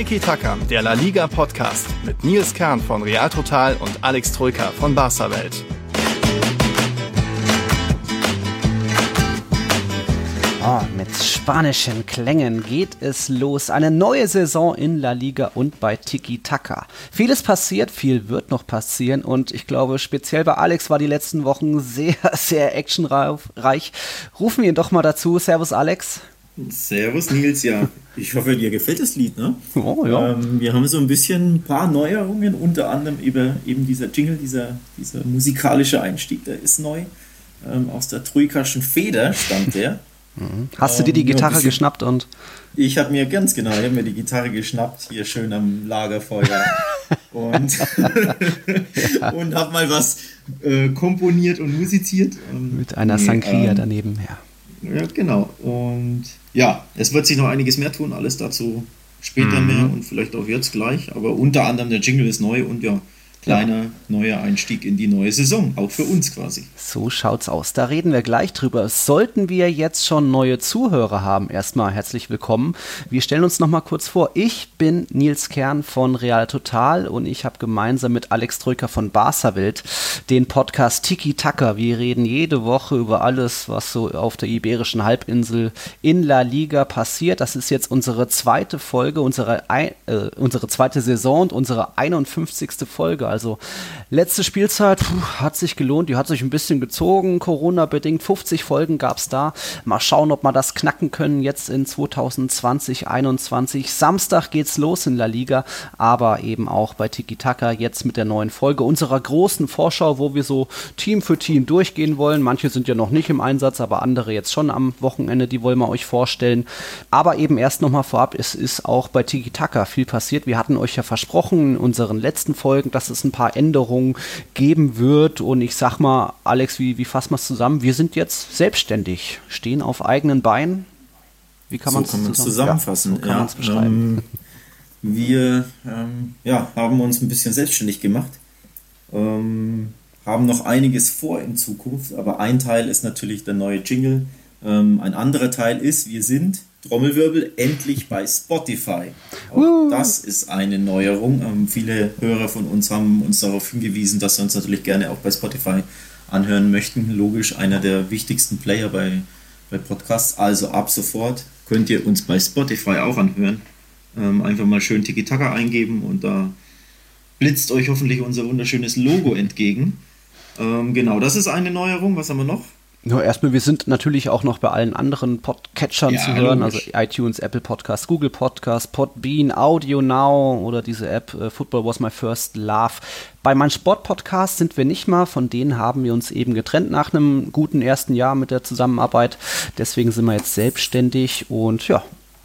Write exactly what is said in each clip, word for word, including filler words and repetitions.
Tiki Taka, der La Liga Podcast mit Nils Kern von Real Total und Alex Troika von Barca Welt. Oh, mit spanischen Klängen geht es los. Eine neue Saison in La Liga und bei Tiki Taka. Vieles passiert, viel wird noch passieren und ich glaube, speziell bei Alex war die letzten Wochen sehr, sehr actionreich. Rufen wir ihn doch mal dazu. Servus Alex. Servus Nils, ja. Ich hoffe, dir gefällt das Lied, ne? Oh, ja. Ähm, wir haben so ein bisschen ein paar Neuerungen, unter anderem eben, eben dieser Jingle, dieser, dieser musikalische Einstieg, der ist neu. Ähm, aus der Troikaschen Feder stammt der. Hast du dir die Gitarre ähm, geschnappt und? Ich habe mir ganz genau, ich habe mir die Gitarre geschnappt, hier schön am Lagerfeuer und, ja. und habe mal was äh, komponiert und musiziert. Ähm, Mit einer nee, Sangria ähm, daneben, ja. Ja, genau. Und ja, es wird sich noch einiges mehr tun, alles dazu später mhm. mehr und vielleicht auch jetzt gleich. Aber unter anderem der Jingle ist neu und ja, kleiner neuer Einstieg in die neue Saison, auch für uns quasi. So schaut's aus. Da reden wir gleich drüber. Sollten wir jetzt schon neue Zuhörer haben, erstmal herzlich willkommen. Wir stellen uns nochmal kurz vor. Ich bin Nils Kern von Real Total und ich habe gemeinsam mit Alex Troika von Barca Welt den Podcast Tiki Taka. Wir reden jede Woche über alles, was so auf der Iberischen Halbinsel in La Liga passiert. Das ist jetzt unsere zweite Folge, unsere, äh, unsere zweite Saison und unsere einundfünfzigste Folge. Also letzte Spielzeit puh, hat sich gelohnt, die hat sich ein bisschen gezogen, Corona-bedingt, fünfzig Folgen gab es da. Mal schauen, ob wir das knacken können jetzt in zwanzig zwanzig, einundzwanzig. Samstag geht's los in La Liga, aber eben auch bei Tiki Taka jetzt mit der neuen Folge unserer großen Vorschau, wo wir so Team für Team durchgehen wollen. Manche sind ja noch nicht im Einsatz, aber andere jetzt schon am Wochenende, die wollen wir euch vorstellen. Aber eben erst nochmal vorab, es ist auch bei Tiki Taka viel passiert. Wir hatten euch ja versprochen in unseren letzten Folgen, dass es ein paar Änderungen geben wird und ich sag mal, Alex, wie, wie fassen wir es zusammen? Wir sind jetzt selbstständig, stehen auf eigenen Beinen. Wie kann man es so zusammenfassen? Ja, so kann ja, beschreiben. Ähm, wir ähm, ja, haben uns ein bisschen selbstständig gemacht, ähm, haben noch einiges vor in Zukunft, aber ein Teil ist natürlich der neue Jingle. Ähm, ein anderer Teil ist, wir sind Trommelwirbel, endlich bei Spotify. Auch uh. das ist eine Neuerung. Ähm, viele Hörer von uns haben uns darauf hingewiesen, dass sie uns natürlich gerne auch bei Spotify anhören möchten. Logisch, einer der wichtigsten Player bei, bei Podcasts. Also ab sofort könnt ihr uns bei Spotify auch anhören. Ähm, einfach mal schön Tiki Taka eingeben und da blitzt euch hoffentlich unser wunderschönes Logo entgegen. Ähm, genau, das ist eine Neuerung. Was haben wir noch? Ja, erstmal, wir sind natürlich auch noch bei allen anderen Podcatchern ja, zu hören, logisch. Also iTunes, Apple Podcast, Google Podcast, Podbean, Audio Now oder diese App uh, Football Was My First Love. Bei meinem Sport-Podcast sind wir nicht mal, von denen haben wir uns eben getrennt nach einem guten ersten Jahr mit der Zusammenarbeit. Deswegen sind wir jetzt selbstständig und ja,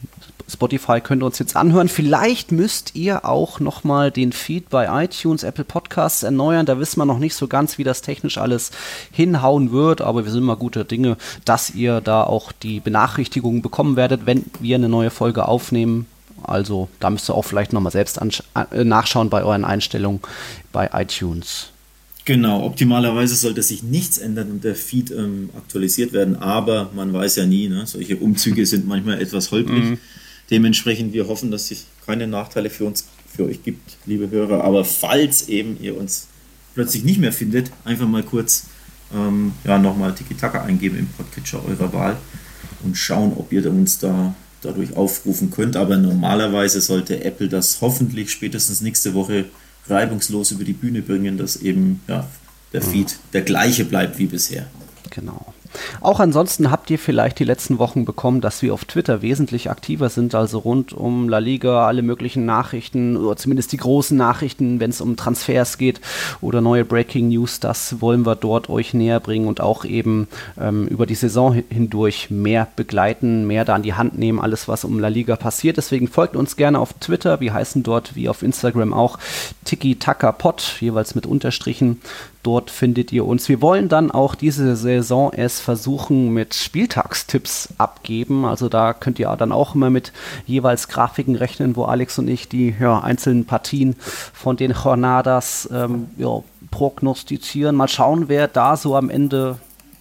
Spotify könnt ihr uns jetzt anhören. Vielleicht müsst ihr auch nochmal den Feed bei iTunes, Apple Podcasts erneuern. Da wissen wir noch nicht so ganz, wie das technisch alles hinhauen wird. Aber wir sind mal gute Dinge, dass ihr da auch die Benachrichtigungen bekommen werdet, wenn wir eine neue Folge aufnehmen. Also da müsst ihr auch vielleicht nochmal selbst ansch- äh, nachschauen bei euren Einstellungen bei iTunes. Genau, optimalerweise sollte sich nichts ändern und der Feed ähm, aktualisiert werden. Aber man weiß ja nie, ne? Solche Umzüge sind manchmal etwas holprig. Mhm. Dementsprechend, wir hoffen, dass es keine Nachteile für uns, für euch gibt, liebe Hörer. Aber falls eben ihr uns plötzlich nicht mehr findet, einfach mal kurz ähm, ja, nochmal Tiki Taka eingeben im Podcatcher eurer Wahl und schauen, ob ihr uns da dadurch aufrufen könnt. Aber normalerweise sollte Apple das hoffentlich spätestens nächste Woche reibungslos über die Bühne bringen, dass eben ja, der Feed der gleiche bleibt wie bisher. Genau. Auch ansonsten habt ihr vielleicht die letzten Wochen bekommen, dass wir auf Twitter wesentlich aktiver sind, also rund um La Liga, alle möglichen Nachrichten oder zumindest die großen Nachrichten, wenn es um Transfers geht oder neue Breaking News, das wollen wir dort euch näher bringen und auch eben ähm, über die Saison hindurch mehr begleiten, mehr da an die Hand nehmen, alles was um La Liga passiert. Deswegen folgt uns gerne auf Twitter, wir heißen dort wie auf Instagram auch Tiki Taka Pod, jeweils mit Unterstrichen. Dort findet ihr uns. Wir wollen dann auch diese Saison es versuchen mit Spieltagstipps abgeben. Also da könnt ihr dann auch immer mit jeweils Grafiken rechnen, wo Alex und ich die ja, einzelnen Partien von den Jornadas ähm, ja, prognostizieren. Mal schauen, wer da so am Ende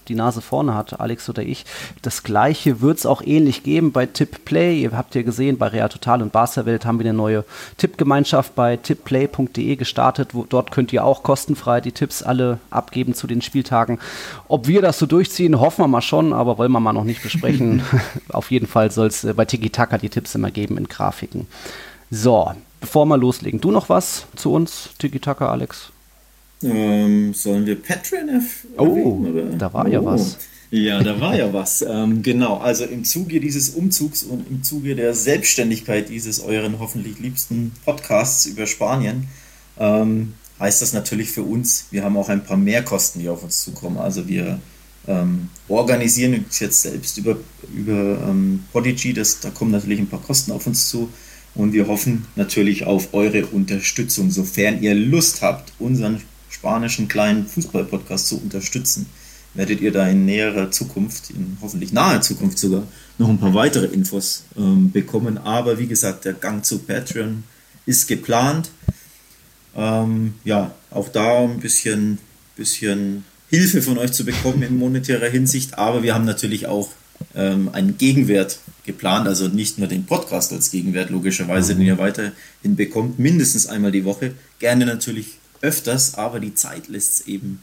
die Nase vorne hat, Alex oder ich. Das Gleiche wird es auch ähnlich geben bei Tippplay. Ihr habt ja gesehen, bei Real Total und Barca Welt haben wir eine neue Tippgemeinschaft bei tippplay punkt de gestartet. Wo, dort könnt ihr auch kostenfrei die Tipps alle abgeben zu den Spieltagen. Ob wir das so durchziehen, hoffen wir mal schon, aber wollen wir mal noch nicht besprechen. Auf jeden Fall soll es bei Tiki Taka die Tipps immer geben in Grafiken. So, bevor wir loslegen, du noch was zu uns, Tiki Taka, Alex? Ähm, sollen wir Patreon erwähnen? Oh, oder? Da war oh. ja was. Ja, da war ja was. Ähm, genau, also im Zuge dieses Umzugs und im Zuge der Selbstständigkeit dieses euren hoffentlich liebsten Podcasts über Spanien ähm, heißt das natürlich für uns, wir haben auch ein paar Mehrkosten, die auf uns zukommen. Also wir ähm, organisieren uns jetzt selbst über, über ähm, Podigy, das, da kommen natürlich ein paar Kosten auf uns zu. Und wir hoffen natürlich auf eure Unterstützung, sofern ihr Lust habt, unseren spanischen kleinen Fußball-Podcast zu unterstützen. Werdet ihr da in näherer Zukunft, in hoffentlich naher Zukunft sogar, noch ein paar weitere Infos ähm, bekommen. Aber wie gesagt, der Gang zu Patreon ist geplant. Ähm, ja, auch da ein bisschen, bisschen Hilfe von euch zu bekommen in monetärer Hinsicht. Aber wir haben natürlich auch ähm, einen Gegenwert geplant, also nicht nur den Podcast als Gegenwert, logischerweise, den ihr weiterhin bekommt, mindestens einmal die Woche. Gerne natürlich öfters, aber die Zeit lässt es eben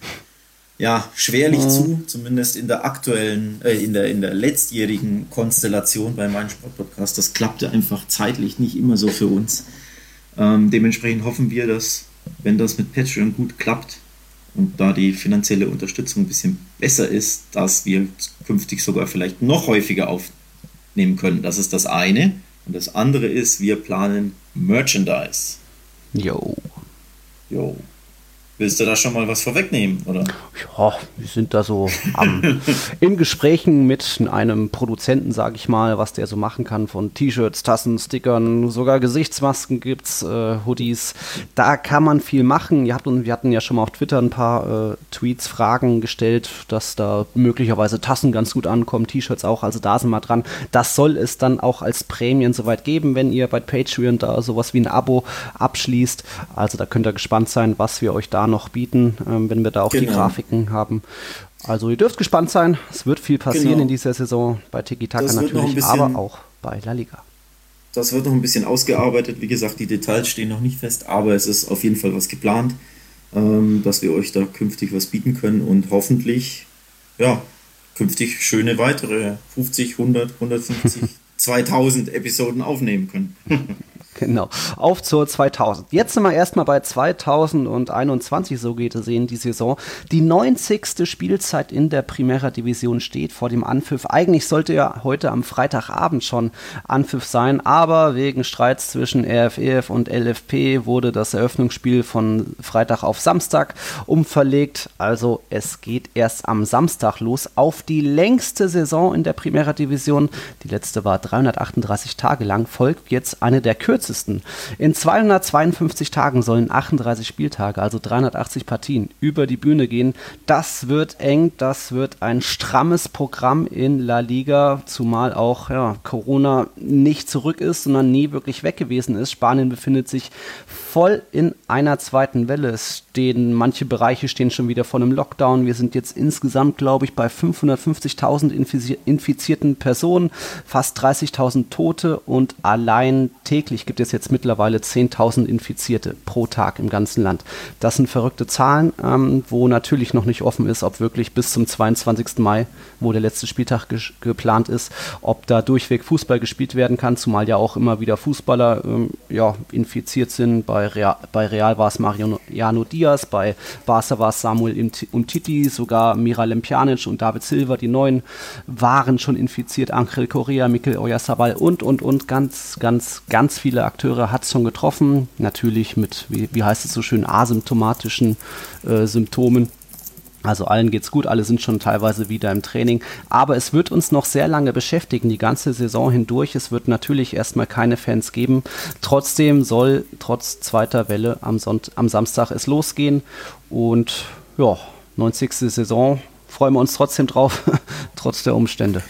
ja, schwerlich mhm. zu, zumindest in der aktuellen, äh, in der, in der letztjährigen Konstellation bei meinem Sportpodcast. Das klappte einfach zeitlich nicht immer so für uns. Ähm, dementsprechend hoffen wir, dass, wenn das mit Patreon gut klappt und da die finanzielle Unterstützung ein bisschen besser ist, dass wir künftig sogar vielleicht noch häufiger aufnehmen können. Das ist das eine. Und das andere ist, wir planen Merchandise. Jo. Jo. Willst du da schon mal was vorwegnehmen, oder? Ja, wir sind da so am, in Gesprächen mit einem Produzenten, sage ich mal, was der so machen kann, von T-Shirts, Tassen, Stickern, sogar Gesichtsmasken gibt's, äh, Hoodies. Da kann man viel machen. Ihr habt, wir hatten ja schon mal auf Twitter ein paar äh, Tweets, Fragen gestellt, dass da möglicherweise Tassen ganz gut ankommen, T-Shirts auch, also da sind wir dran. Das soll es dann auch als Prämien soweit geben, wenn ihr bei Patreon da sowas wie ein Abo abschließt. Also da könnt ihr gespannt sein, was wir euch da noch bieten, ähm, wenn wir da auch genau. die Grafiken haben. Also ihr dürft gespannt sein. Es wird viel passieren genau. in dieser Saison bei Tiki Taka natürlich, bisschen, aber auch bei La Liga. Das wird noch ein bisschen ausgearbeitet. Wie gesagt, die Details stehen noch nicht fest, aber es ist auf jeden Fall was geplant, ähm, dass wir euch da künftig was bieten können und hoffentlich ja, künftig schöne weitere fünfzig, hundert, hundertfünfzig, zweitausend Episoden aufnehmen können. Genau, auf zur zweitausend. Jetzt sind wir erstmal bei zweitausendeinundzwanzig, so geht es in die Saison. Die neunzigste Spielzeit in der Primera Division steht vor dem Anpfiff. Eigentlich sollte ja heute am Freitagabend schon Anpfiff sein, aber wegen Streits zwischen R F E F und L F P wurde das Eröffnungsspiel von Freitag auf Samstag umverlegt. Also es geht erst am Samstag los auf die längste Saison in der Primera Division. Die letzte war dreihundertachtunddreißig Tage lang, folgt jetzt eine der kürzesten. In zweihundertzweiundfünfzig Tagen sollen achtunddreißig Spieltage, also dreihundertachtzig Partien, über die Bühne gehen. Das wird eng, das wird ein strammes Programm in La Liga, zumal auch ja, Corona nicht zurück ist, sondern nie wirklich weg gewesen ist. Spanien befindet sich voll in einer zweiten Welle. Es stehen, manche Bereiche stehen schon wieder vor einem Lockdown. Wir sind jetzt insgesamt, glaube ich, bei fünfhundertfünfzigtausend infizi- infizierten Personen, fast dreißigtausend Tote und allein täglich gibt es jetzt mittlerweile zehntausend Infizierte pro Tag im ganzen Land. Das sind verrückte Zahlen, ähm, wo natürlich noch nicht offen ist, ob wirklich bis zum zweiundzwanzigsten Mai, wo der letzte Spieltag ge- geplant ist, ob da durchweg Fußball gespielt werden kann, zumal ja auch immer wieder Fußballer ähm, ja, infiziert sind. Bei Real, bei Real war es Mariano Diaz, bei Barca war es Samuel Umtiti, sogar Miralem Pjanic und David Silva, die Neuen, waren schon infiziert. Angel Correa, Mikel Oyarzabal und, und, und ganz, ganz, ganz viele Akteure hat es schon getroffen. Natürlich mit, wie, wie heißt es so schön, asymptomatischen äh, Symptomen. Also allen geht's gut, alle sind schon teilweise wieder im Training, aber es wird uns noch sehr lange beschäftigen, die ganze Saison hindurch. Es wird natürlich erstmal keine Fans geben. Trotzdem soll trotz zweiter Welle am, Sonnt- am Samstag es losgehen und ja, neunzigste Saison, freuen wir uns trotzdem drauf, trotz der Umstände.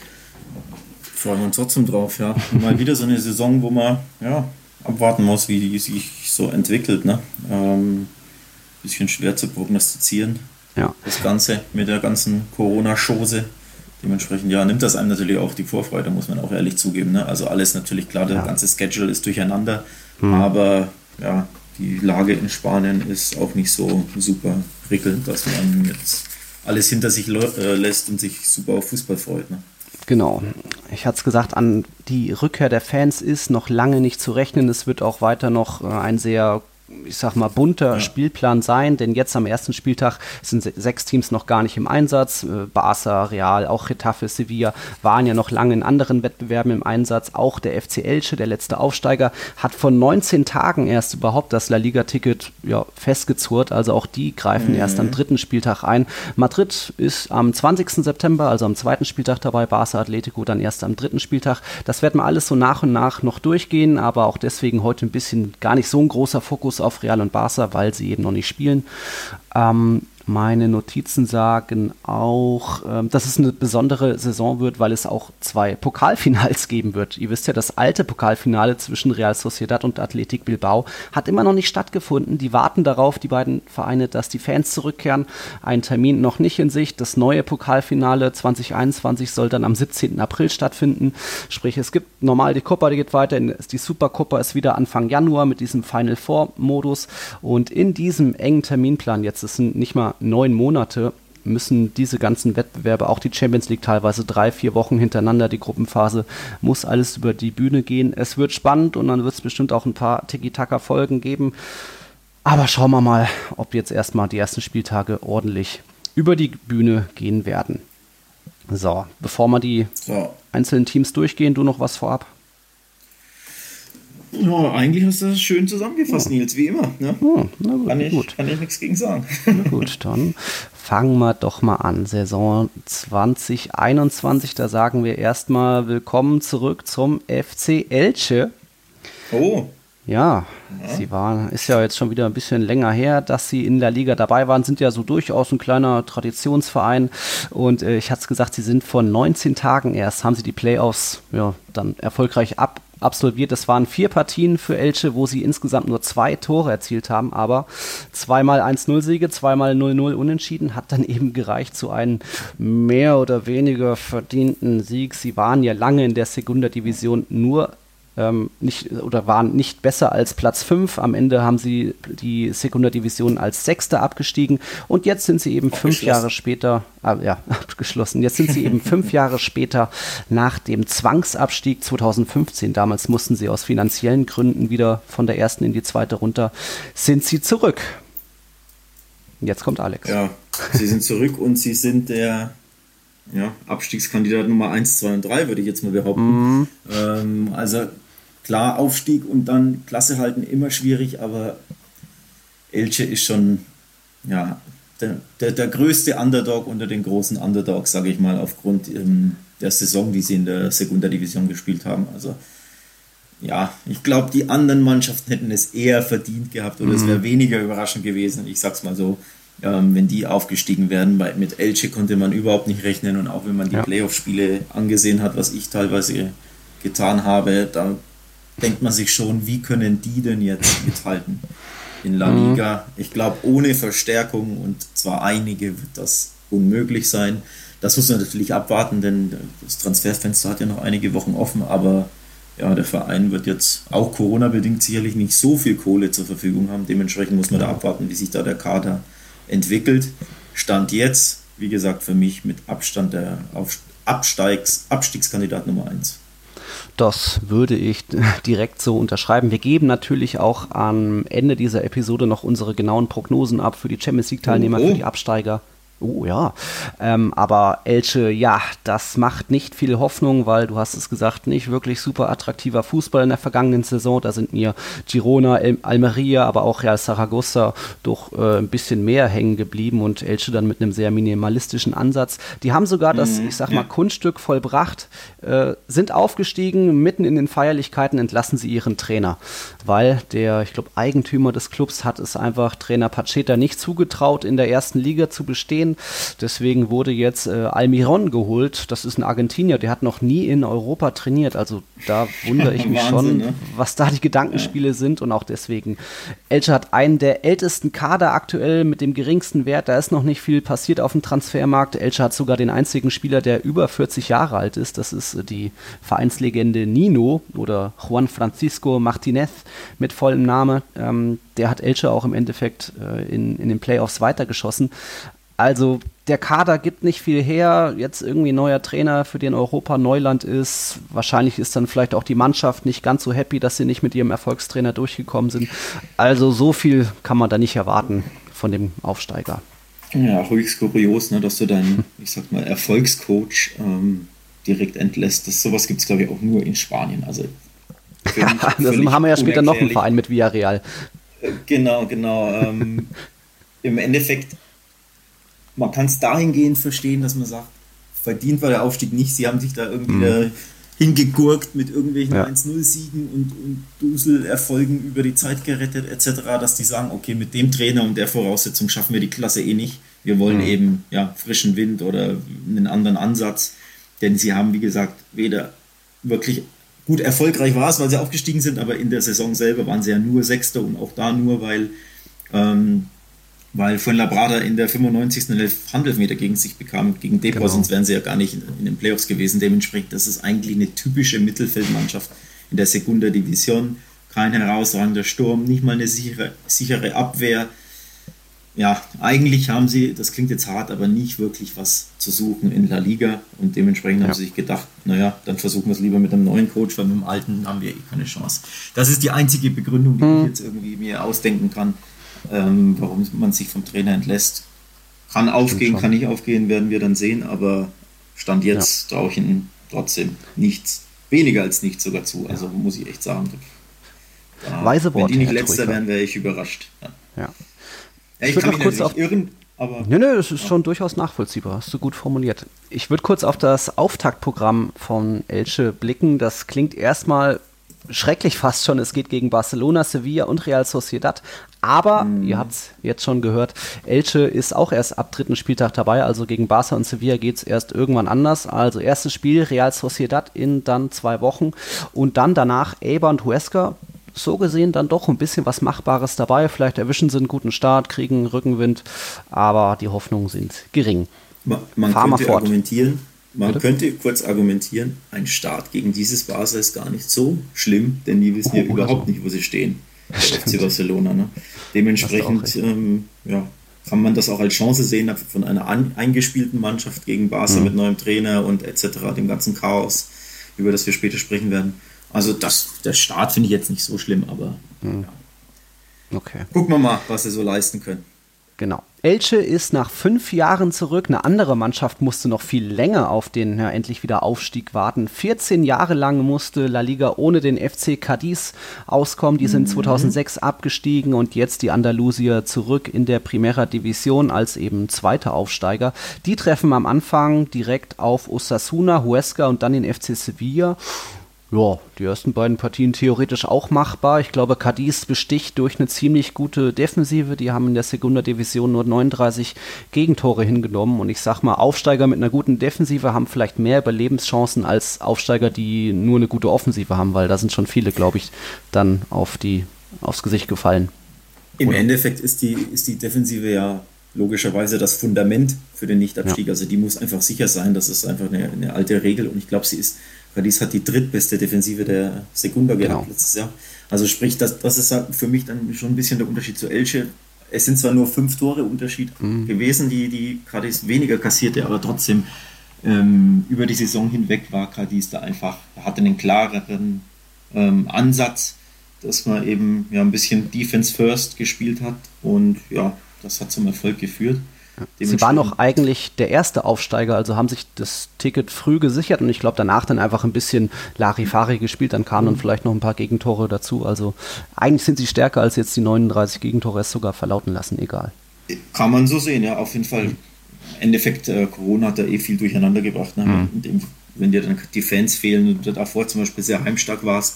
Freuen wir uns trotzdem drauf, ja. Mal wieder so eine Saison, wo man ja, abwarten muss, wie die sich so entwickelt, ne? Ähm, bisschen schwer zu prognostizieren. Ja. Das Ganze mit der ganzen Corona-Chose. Dementsprechend, ja, nimmt das einem natürlich auch die Vorfreude, muss man auch ehrlich zugeben. Ne? Also alles natürlich klar, der ja. ganze Schedule ist durcheinander, hm. aber ja, die Lage in Spanien ist auch nicht so super prickelnd, dass man jetzt alles hinter sich äh, lässt und sich super auf Fußball freut. Ne? Genau. Ich hatte es gesagt, an die Rückkehr der Fans ist noch lange nicht zu rechnen. Es wird auch weiter noch äh, ein sehr ich sag mal, bunter ja. Spielplan sein, denn jetzt am ersten Spieltag sind sechs Teams noch gar nicht im Einsatz. Barca, Real, auch Getafe, Sevilla waren ja noch lange in anderen Wettbewerben im Einsatz. Auch der F C Elche, der letzte Aufsteiger, hat vor neunzehn Tagen erst überhaupt das La Liga-Ticket ja, festgezurrt. Also auch die greifen mhm. erst am dritten Spieltag ein. Madrid ist am zwanzigsten September, also am zweiten Spieltag dabei, Barca, Atletico dann erst am dritten Spieltag. Das werden wir alles so nach und nach noch durchgehen, aber auch deswegen heute ein bisschen gar nicht so ein großer Fokus auf Real und Barca, weil sie eben noch nicht spielen. Ähm, meine Notizen sagen auch, ähm, dass es eine besondere Saison wird, weil es auch zwei Pokalfinals geben wird. Ihr wisst ja, das alte Pokalfinale zwischen Real Sociedad und Athletic Bilbao hat immer noch nicht stattgefunden. Die warten darauf, die beiden Vereine, dass die Fans zurückkehren. Ein Termin noch nicht in Sicht. Das neue Pokalfinale zwanzig einundzwanzig soll dann am siebzehnten April stattfinden. Sprich, es gibt normal die Copa, die geht weiter. Die Supercopa ist wieder Anfang Januar mit diesem Final Four Modus. Und in diesem engen Terminplan, jetzt es sind nicht mal neun Monate, müssen diese ganzen Wettbewerbe, auch die Champions League teilweise drei, vier Wochen hintereinander, die Gruppenphase, muss alles über die Bühne gehen. Es wird spannend und dann wird es bestimmt auch ein paar Tiki-Taka-Folgen geben. Aber schauen wir mal, ob jetzt erstmal die ersten Spieltage ordentlich über die Bühne gehen werden. So, bevor wir die so. einzelnen Teams durchgehen, du noch was vorab? Ja, eigentlich hast du das schön zusammengefasst, ja. Nils, wie immer. Ne? Ja, na gut, kann, ich, gut. kann ich nichts gegen sagen. Na gut, dann fangen wir doch mal an. Saison zwanzig einundzwanzig, da sagen wir erstmal willkommen zurück zum F C Elche. Oh. Ja, ja, sie waren, ist ja jetzt schon wieder ein bisschen länger her, dass sie in der Liga dabei waren, sind ja so durchaus ein kleiner Traditionsverein und äh, ich hatte es gesagt, sie sind vor neunzehn Tagen erst, haben sie die Playoffs ja, dann erfolgreich ab absolviert. Das waren vier Partien für Elche, wo sie insgesamt nur zwei Tore erzielt haben, aber zweimal eins null Siege, zweimal null null Unentschieden, hat dann eben gereicht zu einem mehr oder weniger verdienten Sieg. Sie waren ja lange in der Segunda Division nur Ähm, nicht oder waren nicht besser als Platz fünf. Am Ende haben sie die Segunda Division als Sechster abgestiegen und jetzt sind sie eben fünf Jahre später, ah, ja, abgeschlossen. Jetzt sind sie eben fünf Jahre später nach dem Zwangsabstieg zweitausendfünfzehn, damals mussten sie aus finanziellen Gründen wieder von der ersten in die zweite runter, sind sie zurück. Jetzt kommt Alex. Ja, sie sind zurück und sie sind der ja, Abstiegskandidat Nummer eins, zwei und drei, würde ich jetzt mal behaupten. Mm. Ähm, also klar, Aufstieg und dann Klasse halten immer schwierig, aber Elche ist schon ja, der, der, der größte Underdog unter den großen Underdogs, sage ich mal, aufgrund ähm, der Saison, die sie in der Segunda Division gespielt haben. Also ja, ich glaube, die anderen Mannschaften hätten es eher verdient gehabt oder mm. es wäre weniger überraschend gewesen. Ich sag's mal so. Ähm, wenn die aufgestiegen werden. Weil mit Elche konnte man überhaupt nicht rechnen und auch wenn man die ja. Playoff-Spiele angesehen hat, was ich teilweise getan habe, da denkt man sich schon, wie können die denn jetzt mithalten in La Liga? Mhm. Ich glaube, ohne Verstärkung und zwar einige wird das unmöglich sein. Das muss man natürlich abwarten, denn das Transferfenster hat ja noch einige Wochen offen, aber ja, der Verein wird jetzt auch Corona-bedingt sicherlich nicht so viel Kohle zur Verfügung haben. Dementsprechend muss man da abwarten, wie sich da der Kader entwickelt. Stand jetzt, wie gesagt, für mich mit Abstand der Absteigs, Abstiegskandidat Nummer eins. Das würde ich direkt so unterschreiben. Wir geben natürlich auch am Ende dieser Episode noch unsere genauen Prognosen ab für die Champions League-Teilnehmer, oh, oh. für die Absteiger. Oh ja, ähm, aber Elche, ja, das macht nicht viel Hoffnung, weil du hast es gesagt, nicht wirklich super attraktiver Fußball in der vergangenen Saison. Da sind mir Girona, El- Almeria, aber auch Real Zaragoza doch äh, ein bisschen mehr hängen geblieben und Elche dann mit einem sehr minimalistischen Ansatz. Die haben sogar das, mhm, ich sag mal, ja. Kunststück vollbracht, äh, sind aufgestiegen, mitten in den Feierlichkeiten entlassen sie ihren Trainer, weil der, ich glaube, Eigentümer des Clubs hat es einfach Trainer Pacheta nicht zugetraut, in der ersten Liga zu bestehen. Spanien. Deswegen wurde jetzt äh, Almiron geholt. Das ist ein Argentinier, der hat noch nie in Europa trainiert. Also da wundere ich mich Wahnsinn, schon, ne? was da die Gedankenspiele ja. sind. Und auch deswegen, Elche hat einen der ältesten Kader aktuell mit dem geringsten Wert. Da ist noch nicht viel passiert auf dem Transfermarkt. Elche hat sogar den einzigen Spieler, der über vierzig Jahre alt ist. Das ist äh, die Vereinslegende Nino oder Juan Francisco Martinez mit vollem Namen. Ähm, der hat Elche auch im Endeffekt äh, in, in den Playoffs weitergeschossen. Also der Kader gibt nicht viel her. Jetzt irgendwie neuer Trainer, für den Europa Neuland ist. Wahrscheinlich ist dann vielleicht auch die Mannschaft nicht ganz so happy, dass sie nicht mit ihrem Erfolgstrainer durchgekommen sind. Also so viel kann man da nicht erwarten von dem Aufsteiger. Ja, höchst kurios, ne, dass du deinen, ich sag mal, Erfolgscoach ähm, direkt entlässt. Das, sowas gibt es, glaube ich, auch nur in Spanien. Also völlig, ja, das haben wir ja später noch einen Verein mit Villarreal. Genau, genau. Ähm, Im Endeffekt, man kann es dahingehend verstehen, dass man sagt, verdient war der Aufstieg nicht. Sie haben sich da irgendwie mhm. da hingegurkt mit irgendwelchen ja. eins null Siegen und, und Duselerfolgen über die Zeit gerettet et cetera, dass die sagen, okay, mit dem Trainer und der Voraussetzung schaffen wir die Klasse eh nicht. Wir wollen mhm. eben ja, frischen Wind oder einen anderen Ansatz, denn sie haben, wie gesagt, weder wirklich gut erfolgreich war es, weil sie aufgestiegen sind, aber in der Saison selber waren sie ja nur Sechster und auch da nur, weil ähm, weil Fuenlabrada in der fünfundneunzigsten elf Handelfmeter gegen sich bekam, gegen Depor, genau. Sonst wären sie ja gar nicht in, in den Playoffs gewesen. Dementsprechend, das ist eigentlich eine typische Mittelfeldmannschaft in der Segunda Division. Kein herausragender Sturm, nicht mal eine sichere, sichere Abwehr. Ja, eigentlich haben sie, das klingt jetzt hart, aber nicht wirklich was zu suchen in La Liga und dementsprechend ja. haben sie sich gedacht, naja, dann versuchen wir es lieber mit einem neuen Coach, weil mit dem alten haben wir eh keine Chance. Das ist die einzige Begründung, die hm. ich jetzt irgendwie mir ausdenken kann, ähm, warum man sich vom Trainer entlässt. Kann aufgehen, kann nicht aufgehen, werden wir dann sehen, aber Stand jetzt ja. traue ich ihnen trotzdem nichts, weniger als nichts sogar zu, also ja. muss ich echt sagen. Da, Weise Worte, wenn die nicht letzter wären, wäre ich überrascht. Ja. ja. Ja, ich, ich kann mich kurz nicht irren, aber... Nö, nö, das ist ja. schon durchaus nachvollziehbar, hast du gut formuliert. Ich würde kurz auf das Auftaktprogramm von Elche blicken. Das klingt erstmal schrecklich fast schon. Es geht gegen Barcelona, Sevilla und Real Sociedad. Aber, mm. ihr habt es jetzt schon gehört, Elche ist auch erst ab dritten Spieltag dabei. Also gegen Barca und Sevilla geht es erst irgendwann anders. Also erstes Spiel Real Sociedad in dann zwei Wochen. Und dann danach Eibar und Huesca. So gesehen dann doch ein bisschen was Machbares dabei. Vielleicht erwischen sie einen guten Start, kriegen Rückenwind, aber die Hoffnungen sind gering. Man, man könnte fort. argumentieren, man Bitte? könnte kurz argumentieren, ein Start gegen dieses Barca ist gar nicht so schlimm, denn die wissen oh, ja überhaupt so. nicht, wo sie stehen. Der F C Barcelona. Ne? Dementsprechend ähm, ja, kann man das auch als Chance sehen, von einer an, eingespielten Mannschaft gegen Barca mhm. mit neuem Trainer und et cetera, dem ganzen Chaos, über das wir später sprechen werden. Also das, der Start finde ich jetzt nicht so schlimm, aber hm. ja. okay. Gucken wir mal, was sie so leisten können. Genau. Elche ist nach fünf Jahren zurück. Eine andere Mannschaft musste noch viel länger auf den ja, endlich wieder Aufstieg warten. vierzehn Jahre lang musste La Liga ohne den F C Cadiz auskommen. Die sind mhm. zweitausendsechs abgestiegen und jetzt die Andalusier zurück in der Primera División als eben zweiter Aufsteiger. Die treffen am Anfang direkt auf Osasuna, Huesca und dann den F C Sevilla. Ja, die ersten beiden Partien theoretisch auch machbar. Ich glaube, Cadiz besticht durch eine ziemlich gute Defensive. Die haben in der Segunda Division nur neununddreißig Gegentore hingenommen. Und ich sag mal, Aufsteiger mit einer guten Defensive haben vielleicht mehr Überlebenschancen als Aufsteiger, die nur eine gute Offensive haben, weil da sind schon viele, glaube ich, dann auf die, aufs Gesicht gefallen. Im Oder? Endeffekt ist die, ist die Defensive ja logischerweise das Fundament für den Nichtabstieg. Ja. Also die muss einfach sicher sein. Das ist einfach eine, eine alte Regel. Und ich glaube, sie ist Cadiz hat die drittbeste Defensive der Segunda gehabt genau. letztes Jahr. Also sprich, das, das ist für mich dann schon ein bisschen der Unterschied zu Elche. Es sind zwar nur fünf Tore Unterschied mhm. gewesen, die, die Cadiz weniger kassierte, aber trotzdem ähm, über die Saison hinweg war Cadiz da einfach, hatte einen klareren ähm, Ansatz, dass man eben ja, ein bisschen Defense First gespielt hat und ja, das hat zum Erfolg geführt. Sie waren noch eigentlich der erste Aufsteiger, also haben sich das Ticket früh gesichert und ich glaube danach dann einfach ein bisschen Larifari gespielt, dann kamen dann vielleicht noch ein paar Gegentore dazu, also eigentlich sind sie stärker als jetzt die neununddreißig Gegentore es sogar verlauten lassen, egal. Kann man so sehen, ja, auf jeden Fall. Im Endeffekt, äh, Corona hat da eh viel durcheinander gebracht, ne? Mhm. Dem, wenn dir dann die Fans fehlen und du davor zum Beispiel sehr heimstark warst,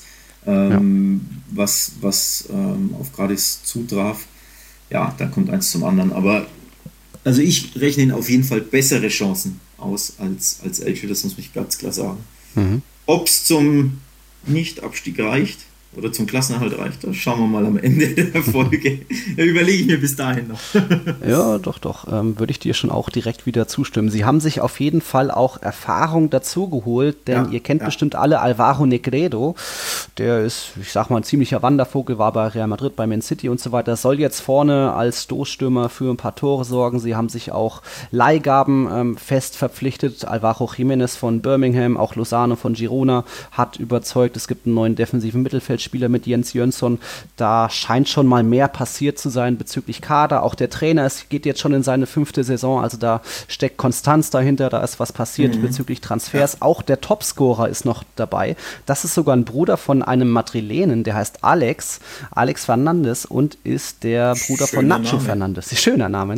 ähm, ja. was, was ähm, auf Cadiz zutraf, ja, dann kommt eins zum anderen, aber Also ich rechne ihnen auf jeden Fall bessere Chancen aus als, als Elche, das muss ich ganz klar sagen. Mhm. Ob es zum Nicht-Abstieg reicht oder zum Klassenerhalt reicht, das schauen wir mal am Ende der Folge. Da überlege ich mir bis dahin noch. Ja, doch, doch. Ähm, würde ich dir schon auch direkt wieder zustimmen. Sie haben sich auf jeden Fall auch Erfahrung dazu geholt, denn ja, ihr kennt ja. bestimmt alle Alvaro Negredo. Der ist, ich sag mal, ein ziemlicher Wandervogel, war bei Real Madrid, bei Man City und so weiter. Soll jetzt vorne als Stoßstürmer für ein paar Tore sorgen. Sie haben sich auch Leihgaben ähm, fest verpflichtet. Alvaro Jiménez von Birmingham, auch Lozano von Girona hat überzeugt. Es gibt einen neuen defensiven Mittelfeldspieler mit Jens Jönsson. Da scheint schon mal mehr passiert zu sein bezüglich Kader. Auch der Trainer es geht jetzt schon in seine fünfte Saison, also da steckt Konstanz dahinter, da ist was passiert mhm. bezüglich Transfers. Ja. Auch der Topscorer ist noch dabei. Das ist sogar ein Bruder von einem Madrilenen, der heißt Alex, Alex Fernandes und ist der Bruder Schöner von Nacho Name. Fernandes. Schöner Name, ne?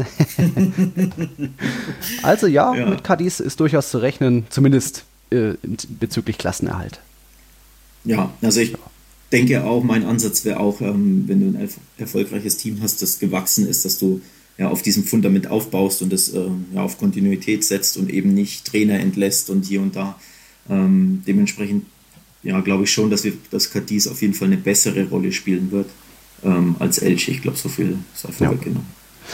Also ja, ja, mit Cadiz ist durchaus zu rechnen, zumindest äh, bezüglich Klassenerhalt. Ja, also ich denke auch, mein Ansatz wäre auch, ähm, wenn du ein erf- erfolgreiches Team hast, das gewachsen ist, dass du ja auf diesem Fundament aufbaust und das ähm, ja, auf Kontinuität setzt und eben nicht Trainer entlässt und hier und da. Ähm, dementsprechend ja, glaube ich schon, dass wir das Cadiz auf jeden Fall eine bessere Rolle spielen wird ähm, als Elche. Ich glaube, so viel sei vorweggenommen.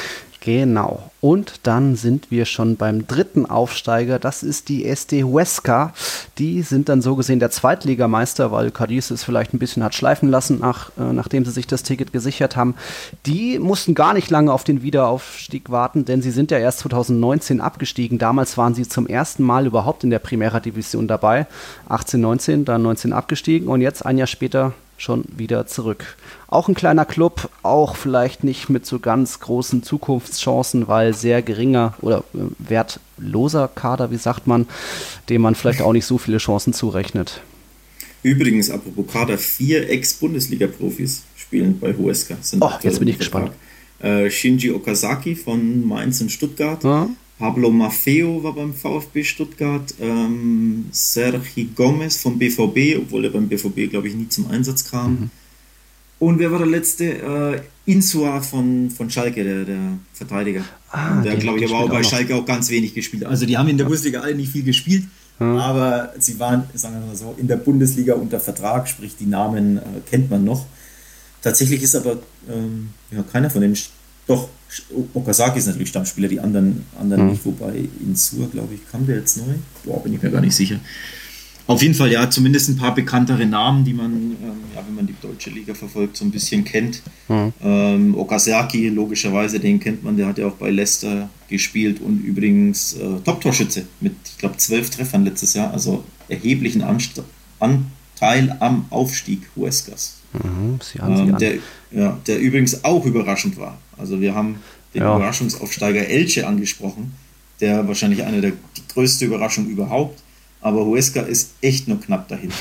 Genau. Und dann sind wir schon beim dritten Aufsteiger. Das ist die S D Huesca. Die sind dann so gesehen der Zweitligameister, weil Cadiz es vielleicht ein bisschen hat schleifen lassen, nach, äh, nachdem sie sich das Ticket gesichert haben. Die mussten gar nicht lange auf den Wiederaufstieg warten, denn sie sind ja erst zwanzig neunzehn abgestiegen. Damals waren sie zum ersten Mal überhaupt in der Primera Division dabei. achtzehn neunzehn, dann neunzehn abgestiegen und jetzt ein Jahr später schon wieder zurück. Auch ein kleiner Club, auch vielleicht nicht mit so ganz großen Zukunftschancen, weil sehr geringer oder äh, wertloser Kader, wie sagt man, dem man vielleicht auch nicht so viele Chancen zurechnet. Übrigens, apropos Kader, vier Ex-Bundesliga-Profis spielen bei Huesca. Sind oh, jetzt bin ich gespannt. Äh, Shinji Okazaki von Mainz und Stuttgart. Ja. Pablo Maffeo war beim VfB Stuttgart, ähm, Sergi Gomez vom B V B, obwohl er beim B V B, glaube ich, nie zum Einsatz kam. Mhm. Und wer war der letzte? Äh, Insua von, von Schalke, der, der Verteidiger. Ah, der, glaube ich, aber auch bei auch Schalke auch ganz wenig gespielt. Also die haben in der ja. Bundesliga alle nicht viel gespielt, ja. aber sie waren, sagen wir mal so, in der Bundesliga unter Vertrag, sprich die Namen äh, kennt man noch. Tatsächlich ist aber ähm, ja, keiner von denen, doch, Okazaki ist natürlich Stammspieler, die anderen, anderen mhm. nicht, wobei Insua, glaube ich, kam der jetzt neu? Boah, bin ich mir gar nicht sicher. Auf jeden Fall, ja, zumindest ein paar bekanntere Namen, die man, ähm, ja, wenn man die deutsche Liga verfolgt, so ein bisschen kennt. Mhm. Ähm, Okazaki, logischerweise, den kennt man, der hat ja auch bei Leicester gespielt und übrigens äh, Top-Torschütze mit, ich glaube, zwölf Treffern letztes Jahr, also erheblichen Anst- Anteil am Aufstieg Huescas. Mhm, Sie haben sie ähm, an. der, ja, der übrigens auch überraschend war. Also wir haben den ja. Überraschungsaufsteiger Elche angesprochen, der wahrscheinlich eine der die größte Überraschung überhaupt. Aber Huesca ist echt nur knapp dahinter.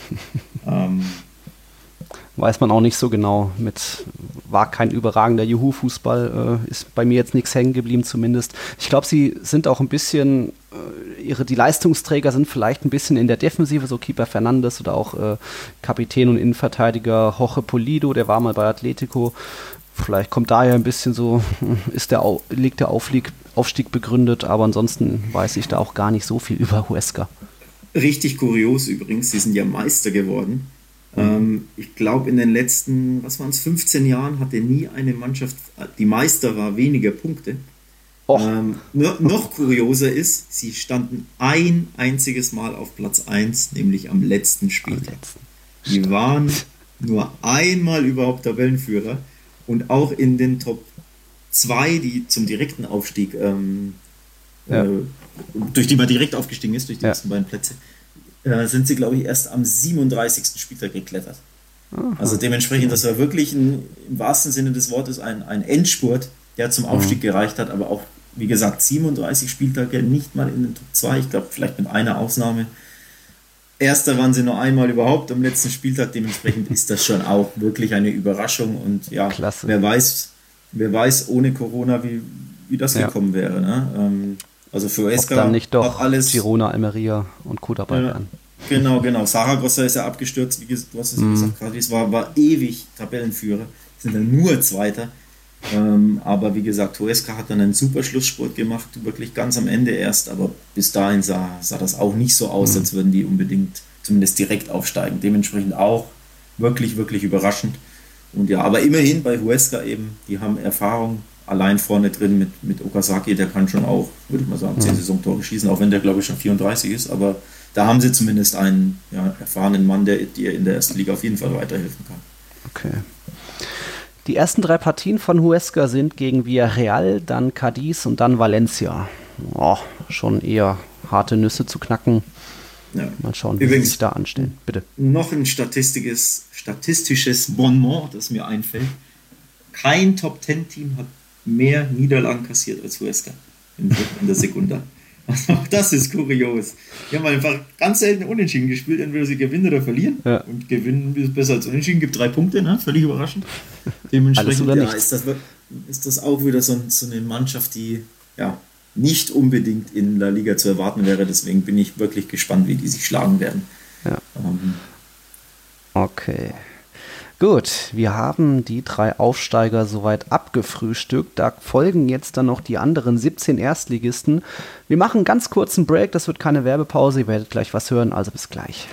ähm, Weiß man auch nicht so genau. Mit war kein überragender Juhu-Fußball, äh, ist bei mir jetzt nichts hängen geblieben zumindest. Ich glaube, sie sind auch ein bisschen, äh, ihre die Leistungsträger sind vielleicht ein bisschen in der Defensive, so Keeper Fernandes oder auch äh, Kapitän und Innenverteidiger Jorge Polido, der war mal bei Atletico. Vielleicht kommt daher ein bisschen so, ist der Au- liegt der Aufstieg, Aufstieg begründet, aber ansonsten weiß ich da auch gar nicht so viel über Huesca. Richtig kurios übrigens, sie sind ja Meister geworden. Mhm. Ähm, ich glaube, in den letzten, was waren es, fünfzehn Jahren hatte nie eine Mannschaft, die Meister war, weniger Punkte. Ähm, no, noch kurioser ist, sie standen ein einziges Mal auf Platz eins, nämlich am letzten Spieltag. Die waren nur einmal überhaupt Tabellenführer und auch in den Top zwei, die zum direkten Aufstieg ähm, ja. äh, durch die man direkt aufgestiegen ist, durch die ersten ja. beiden Plätze, äh, sind sie, glaube ich, erst am siebenunddreißigsten Spieltag geklettert. Aha. Also dementsprechend, das war wirklich ein, im wahrsten Sinne des Wortes ein, ein Endspurt, der zum Aufstieg mhm. gereicht hat, aber auch, wie gesagt, siebenunddreißig Spieltage, nicht mal in den Top zwei, ich glaube, vielleicht mit einer Ausnahme. Erster waren sie nur einmal überhaupt am letzten Spieltag, dementsprechend ist das schon auch wirklich eine Überraschung und ja, Klasse. wer weiß, wer weiß ohne Corona, wie, wie das ja. gekommen wäre. Ne? Ähm, Also für Huesca dann nicht doch hat alles. Girona, Almeria und Co. dabei ja, werden. Genau, genau. Saragossa ist ja abgestürzt, wie du hast es mm. gesagt, Cadiz war, war ewig Tabellenführer, sind dann nur Zweiter. Ähm, aber wie gesagt, Huesca hat dann einen super Schlussspurt gemacht, wirklich ganz am Ende erst, aber bis dahin sah, sah das auch nicht so aus, mhm. als würden die unbedingt zumindest direkt aufsteigen. Dementsprechend auch wirklich, wirklich überraschend. Und ja, aber immerhin bei Huesca eben, die haben Erfahrung allein vorne drin mit, mit Okazaki, der kann schon auch, würde ich mal sagen, zehn Saisontore schießen, auch wenn der, glaube ich, schon vierunddreißig ist, aber da haben sie zumindest einen ja, erfahrenen Mann, der dir in der ersten Liga auf jeden Fall weiterhelfen kann. Okay. Die ersten drei Partien von Huesca sind gegen Villarreal, dann Cadiz und dann Valencia. Oh, schon eher harte Nüsse zu knacken. Ja. Mal schauen, wie Übrigens, sie sich da anstellen. Bitte. Noch ein statistisches, statistisches Bonmot, das mir einfällt. Kein Top-Zehn-Team hat mehr Niederlagen kassiert als Huesca in, in der Sekunda. Also auch das ist kurios. Die haben einfach ganz selten unentschieden gespielt, entweder sie gewinnen oder verlieren. Ja. Und gewinnen ist besser als unentschieden, gibt drei Punkte, ne? Völlig überraschend. Dementsprechend ja, ist, das, ist das auch wieder so, so eine Mannschaft, die ja nicht unbedingt in La Liga zu erwarten wäre. Deswegen bin ich wirklich gespannt, wie die sich schlagen werden. Ja. Ähm. Okay. Gut, wir haben die drei Aufsteiger soweit abgefrühstückt. Da folgen jetzt dann noch die anderen siebzehn Erstligisten. Wir machen einen ganz kurzen Break, das wird keine Werbepause, ihr werdet gleich was hören, also bis gleich.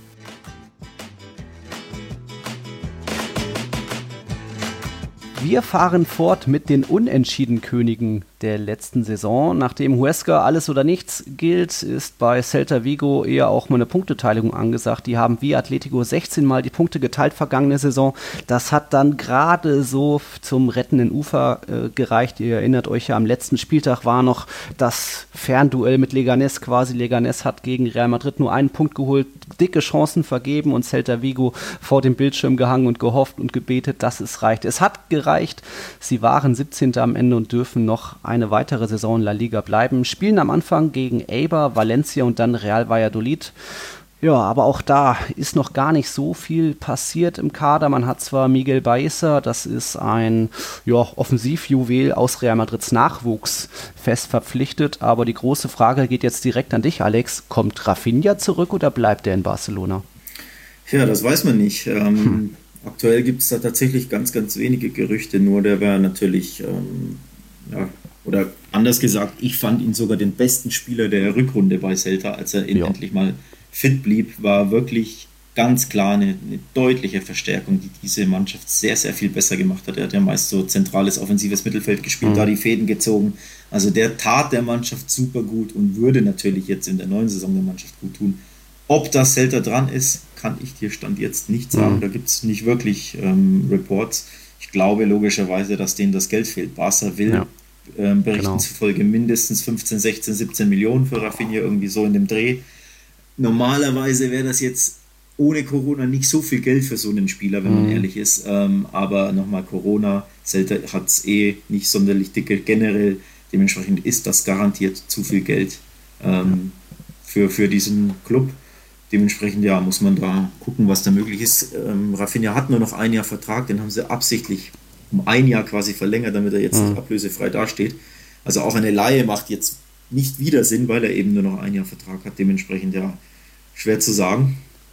Wir fahren fort mit den Unentschieden-Königen der letzten Saison. Nachdem Huesca alles oder nichts gilt, ist bei Celta Vigo eher auch mal eine Punkteteilung angesagt. Die haben wie Atletico sechzehn Mal die Punkte geteilt vergangene Saison. Das hat dann gerade so zum rettenden Ufer äh, gereicht. Ihr erinnert euch ja, am letzten Spieltag war noch das Fernduell mit Leganés quasi. Leganés hat gegen Real Madrid nur einen Punkt geholt, dicke Chancen vergeben und Celta Vigo vor dem Bildschirm gehangen und gehofft und gebetet, dass es reicht. Es hat gereicht. Sie waren siebzehnter am Ende und dürfen noch eine weitere Saison in La Liga bleiben. Spielen am Anfang gegen Eibar, Valencia und dann Real Valladolid. Ja, aber auch da ist noch gar nicht so viel passiert im Kader. Man hat zwar Miguel Baeza, das ist ein ja, Offensivjuwel aus Real Madrids Nachwuchs, fest verpflichtet, aber die große Frage geht jetzt direkt an dich, Alex. Kommt Rafinha zurück oder bleibt er in Barcelona? Ja, das weiß man nicht. Ähm, hm. Aktuell gibt es da tatsächlich ganz, ganz wenige Gerüchte, nur der wäre natürlich... Ähm, ja, oder anders gesagt, ich fand ihn sogar den besten Spieler der Rückrunde bei Celta, als er ja. endlich mal fit blieb, war wirklich ganz klar eine, eine deutliche Verstärkung, die diese Mannschaft sehr, sehr viel besser gemacht hat. Er hat ja meist so zentrales offensives Mittelfeld gespielt, mhm. da die Fäden gezogen. Also der tat der Mannschaft super gut und würde natürlich jetzt in der neuen Saison der Mannschaft gut tun. Ob das Celta dran ist, kann ich dir Stand jetzt nicht sagen. Mhm. Da gibt es nicht wirklich ähm, Reports. Ich glaube logischerweise, dass denen das Geld fehlt. Barca will ja. ähm, Berichten genau. zufolge mindestens fünfzehn, sechzehn, siebzehn Millionen für Rafinha, irgendwie so in dem Dreh. Normalerweise wäre das jetzt ohne Corona nicht so viel Geld für so einen Spieler, wenn man mhm. ehrlich ist. Ähm, aber nochmal Corona, Celta hat es eh nicht sonderlich dicke generell. Dementsprechend ist das garantiert zu viel Geld ähm, für, für diesen Club. Dementsprechend ja, muss man da gucken, was da möglich ist. Ähm, Rafinha hat nur noch ein Jahr Vertrag, den haben sie absichtlich um ein Jahr quasi verlängert, damit er jetzt mhm. ablösefrei dasteht. Also auch eine Leihe macht jetzt nicht wieder Sinn, weil er eben nur noch ein Jahr Vertrag hat. Dementsprechend ja schwer zu sagen.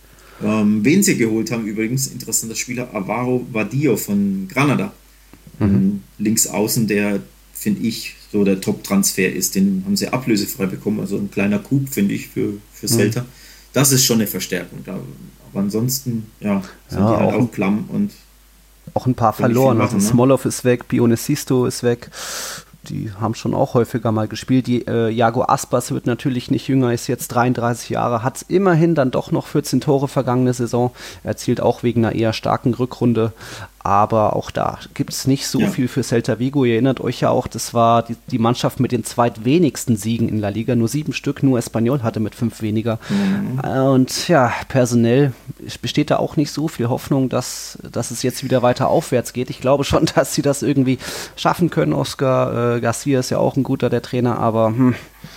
Ähm, wen sie geholt haben übrigens, interessanter Spieler, Alvaro Vadillo von Granada. Mhm. Ähm, links außen, der, finde ich, so der Top-Transfer ist. Den haben sie ablösefrei bekommen, also ein kleiner Coup, finde ich, für, für Celta. Mhm. Das ist schon eine Verstärkung. Da, aber ansonsten, ja, sind ja, die halt auch, auch klamm und auch ein paar verloren. Machen, also Smolov ne? ist weg, Pionicisto ist weg. Die haben schon auch häufiger mal gespielt. Die, äh, Iago Aspas wird natürlich nicht jünger, ist jetzt dreiunddreißig Jahre, hat es immerhin dann doch noch vierzehn Tore vergangene Saison. Er erzielt auch wegen einer eher starken Rückrunde. Aber auch da gibt es nicht so ja. viel für Celta Vigo. Ihr erinnert euch ja auch, das war die, die Mannschaft mit den zweitwenigsten Siegen in La Liga. Nur sieben Stück, nur Espanyol hatte mit fünf weniger. Mhm. Und ja, personell besteht da auch nicht so viel Hoffnung, dass, dass es jetzt wieder weiter aufwärts geht. Ich glaube schon, dass sie das irgendwie schaffen können. Oscar äh, Garcia ist ja auch ein guter, der Trainer, aber hm,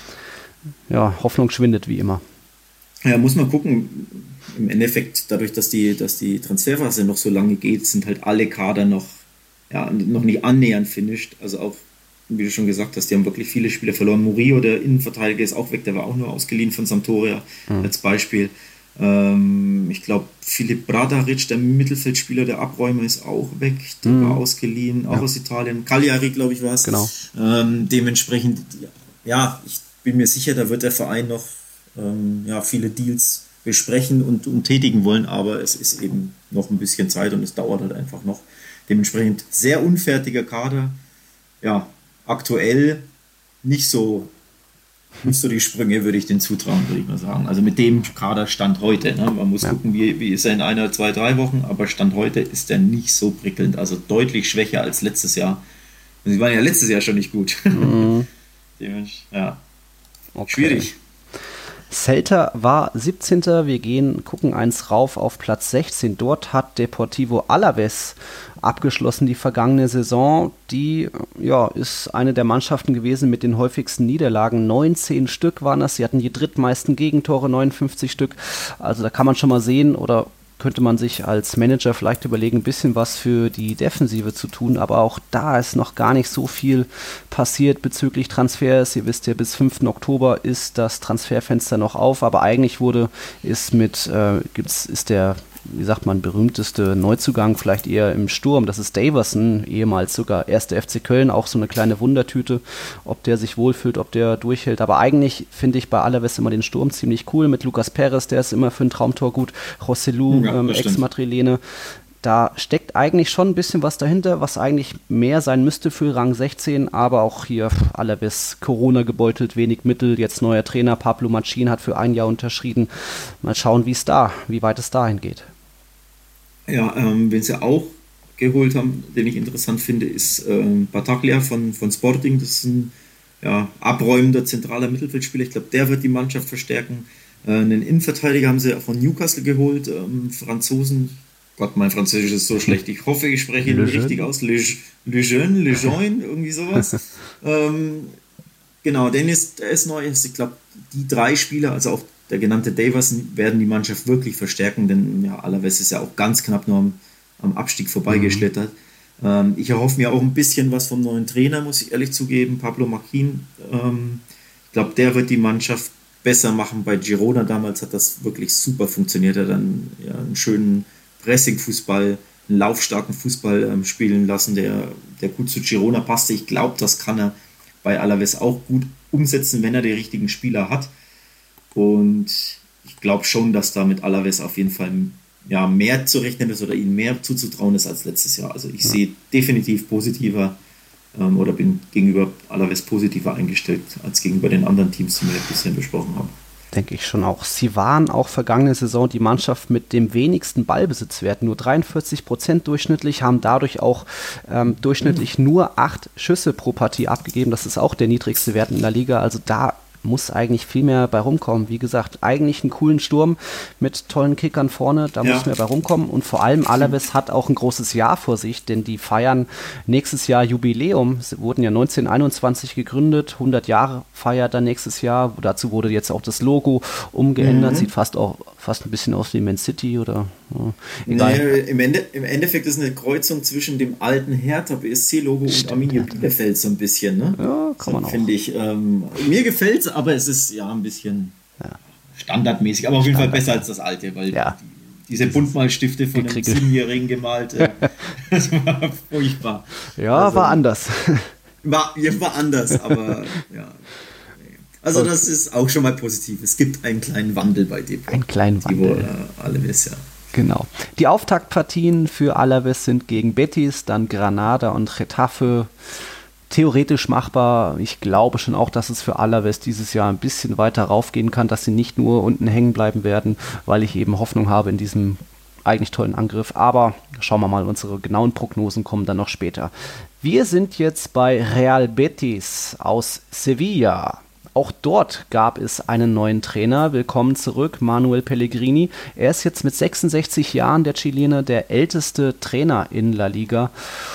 ja, Hoffnung schwindet wie immer. Ja, muss man gucken. Im Endeffekt, dadurch, dass die, dass die Transferphase noch so lange geht, sind halt alle Kader noch, ja, noch nicht annähernd finished. Also auch, wie du schon gesagt hast, die haben wirklich viele Spieler verloren. Murillo, der Innenverteidiger, ist auch weg, der war auch nur ausgeliehen von Sampdoria mhm. als Beispiel. Ähm, ich glaube, Filip Bradaric, der Mittelfeldspieler, der Abräumer, ist auch weg. Der mm. war ausgeliehen, auch ja. aus Italien. Cagliari, glaube ich, war es. Genau. Ähm, dementsprechend, ja, ich bin mir sicher, da wird der Verein noch ähm, ja, viele Deals besprechen und, und tätigen wollen, aber es ist eben noch ein bisschen Zeit und es dauert halt einfach noch. Dementsprechend sehr unfertiger Kader. Ja, aktuell nicht so, nicht so die Sprünge, würde ich den zutrauen, würde ich mal sagen. Also mit dem Kaderstand heute. Ne? Man muss ja. gucken, wie, wie ist er in einer, zwei, drei Wochen, aber Stand heute ist er nicht so prickelnd. Also deutlich schwächer als letztes Jahr. Und sie waren ja letztes Jahr schon nicht gut. Mhm. ja, okay. Schwierig. Celta war siebzehnter Wir gehen, gucken eins rauf auf Platz sechzehn. Dort hat Deportivo Alavés abgeschlossen die vergangene Saison. Die ja, ist eine der Mannschaften gewesen mit den häufigsten Niederlagen. neunzehn Stück waren das. Sie hatten die drittmeisten Gegentore, neunundfünfzig Stück. Also da kann man schon mal sehen, oder könnte man sich als Manager vielleicht überlegen, ein bisschen was für die Defensive zu tun, aber auch da ist noch gar nicht so viel passiert bezüglich Transfers. Ihr wisst ja, bis fünften Oktober ist das Transferfenster noch auf, aber eigentlich wurde, ist mit, äh, gibt's, ist der, wie sagt man, berühmteste Neuzugang vielleicht eher im Sturm. Das ist Daverson, ehemals sogar erster F C Köln, auch so eine kleine Wundertüte, ob der sich wohlfühlt, ob der durchhält. Aber eigentlich finde ich bei Alavés immer den Sturm ziemlich cool. Mit Lucas Perez, der ist immer für ein Traumtor gut. Rossellou, ja, ähm, Ex-Madrilene. Da steckt eigentlich schon ein bisschen was dahinter, was eigentlich mehr sein müsste für Rang sechzehn, aber auch hier Alavés Corona gebeutelt, wenig Mittel, jetzt neuer Trainer, Pablo Machin hat für ein Jahr unterschrieben. Mal schauen, wie es da, wie weit es dahin geht. Ja, ähm, wen sie auch geholt haben, den ich interessant finde, ist ähm, Battaglia von, von Sporting. Das ist ein ja, abräumender zentraler Mittelfeldspieler. Ich glaube, der wird die Mannschaft verstärken. Äh, einen Innenverteidiger haben sie von Newcastle geholt, ähm, Franzosen. Gott, mein Französisch ist so schlecht. Ich hoffe, ich spreche ihn richtig aus. Le, Le Jeune, Le Jeune, irgendwie sowas. ähm, genau, denn ist, der ist neu. Ich glaube, die drei Spieler, also auch der genannte Daverson, werden die Mannschaft wirklich verstärken, denn ja, Alavés ist ja auch ganz knapp nur am, am Abstieg vorbeigeschlittert. Mhm. Ähm, ich erhoffe mir auch ein bisschen was vom neuen Trainer, muss ich ehrlich zugeben, Pablo Machin. Ähm, ich glaube, der wird die Mannschaft besser machen. Bei Girona damals hat das wirklich super funktioniert. Er hat dann ja, einen schönen Pressing-Fußball, einen laufstarken Fußball ähm, spielen lassen, der, der gut zu Girona passte. Ich glaube, das kann er bei Alavés auch gut umsetzen, wenn er die richtigen Spieler hat. Und ich glaube schon, dass da mit Alavés auf jeden Fall ja, mehr zu rechnen ist oder ihnen mehr zuzutrauen ist als letztes Jahr. Also ich ja. sehe definitiv positiver ähm, oder bin gegenüber Alavés positiver eingestellt als gegenüber den anderen Teams, die wir ein bisschen besprochen haben. Denke ich schon auch. Sie waren auch vergangene Saison die Mannschaft mit dem wenigsten Ballbesitzwert, nur dreiundvierzig Prozent durchschnittlich, haben dadurch auch ähm, durchschnittlich mhm. nur acht Schüsse pro Partie abgegeben. Das ist auch der niedrigste Wert in der Liga. Also da muss eigentlich viel mehr bei rumkommen. Wie gesagt, eigentlich einen coolen Sturm mit tollen Kickern vorne, da ja. muss mehr bei rumkommen. Und vor allem Alavés hat auch ein großes Jahr vor sich, denn die feiern nächstes Jahr Jubiläum. Sie wurden ja neunzehnhunderteinundzwanzig gegründet, hundert Jahre feiert dann nächstes Jahr. Dazu wurde jetzt auch das Logo umgeändert, mhm. sieht fast auch fast ein bisschen aus wie Man City oder ja, egal. Nee, im, Ende, im Endeffekt ist eine Kreuzung zwischen dem alten Hertha B S C-Logo und Arminia Bielefeld so ein bisschen. Ne? Ja, kann man so, auch. Finde ich. Ähm, mir gefällt es, aber es ist ja ein bisschen ja. standardmäßig, aber auf jeden Standard. Fall besser als das alte, weil ja. die, diese Buntmalstifte von einem Siebenjährigen gemalt, äh, das war furchtbar. Ja, also, war anders. War, ja, war anders, aber ja. Also das ist auch schon mal positiv. Es gibt einen kleinen Wandel bei dem. Einen kleinen Wandel. Äh, Alavés, ja. Genau. Die Auftaktpartien für Alavés sind gegen Betis, dann Granada und Getafe. Theoretisch machbar. Ich glaube schon auch, dass es für Alavés dieses Jahr ein bisschen weiter raufgehen kann, dass sie nicht nur unten hängen bleiben werden, weil ich eben Hoffnung habe in diesem eigentlich tollen Angriff. Aber schauen wir mal, unsere genauen Prognosen kommen dann noch später. Wir sind jetzt bei Real Betis aus Sevilla. Auch dort gab es einen neuen Trainer. Willkommen zurück, Manuel Pellegrini. Er ist jetzt mit sechsundsechzig Jahren, der Chilene, der älteste Trainer in La Liga.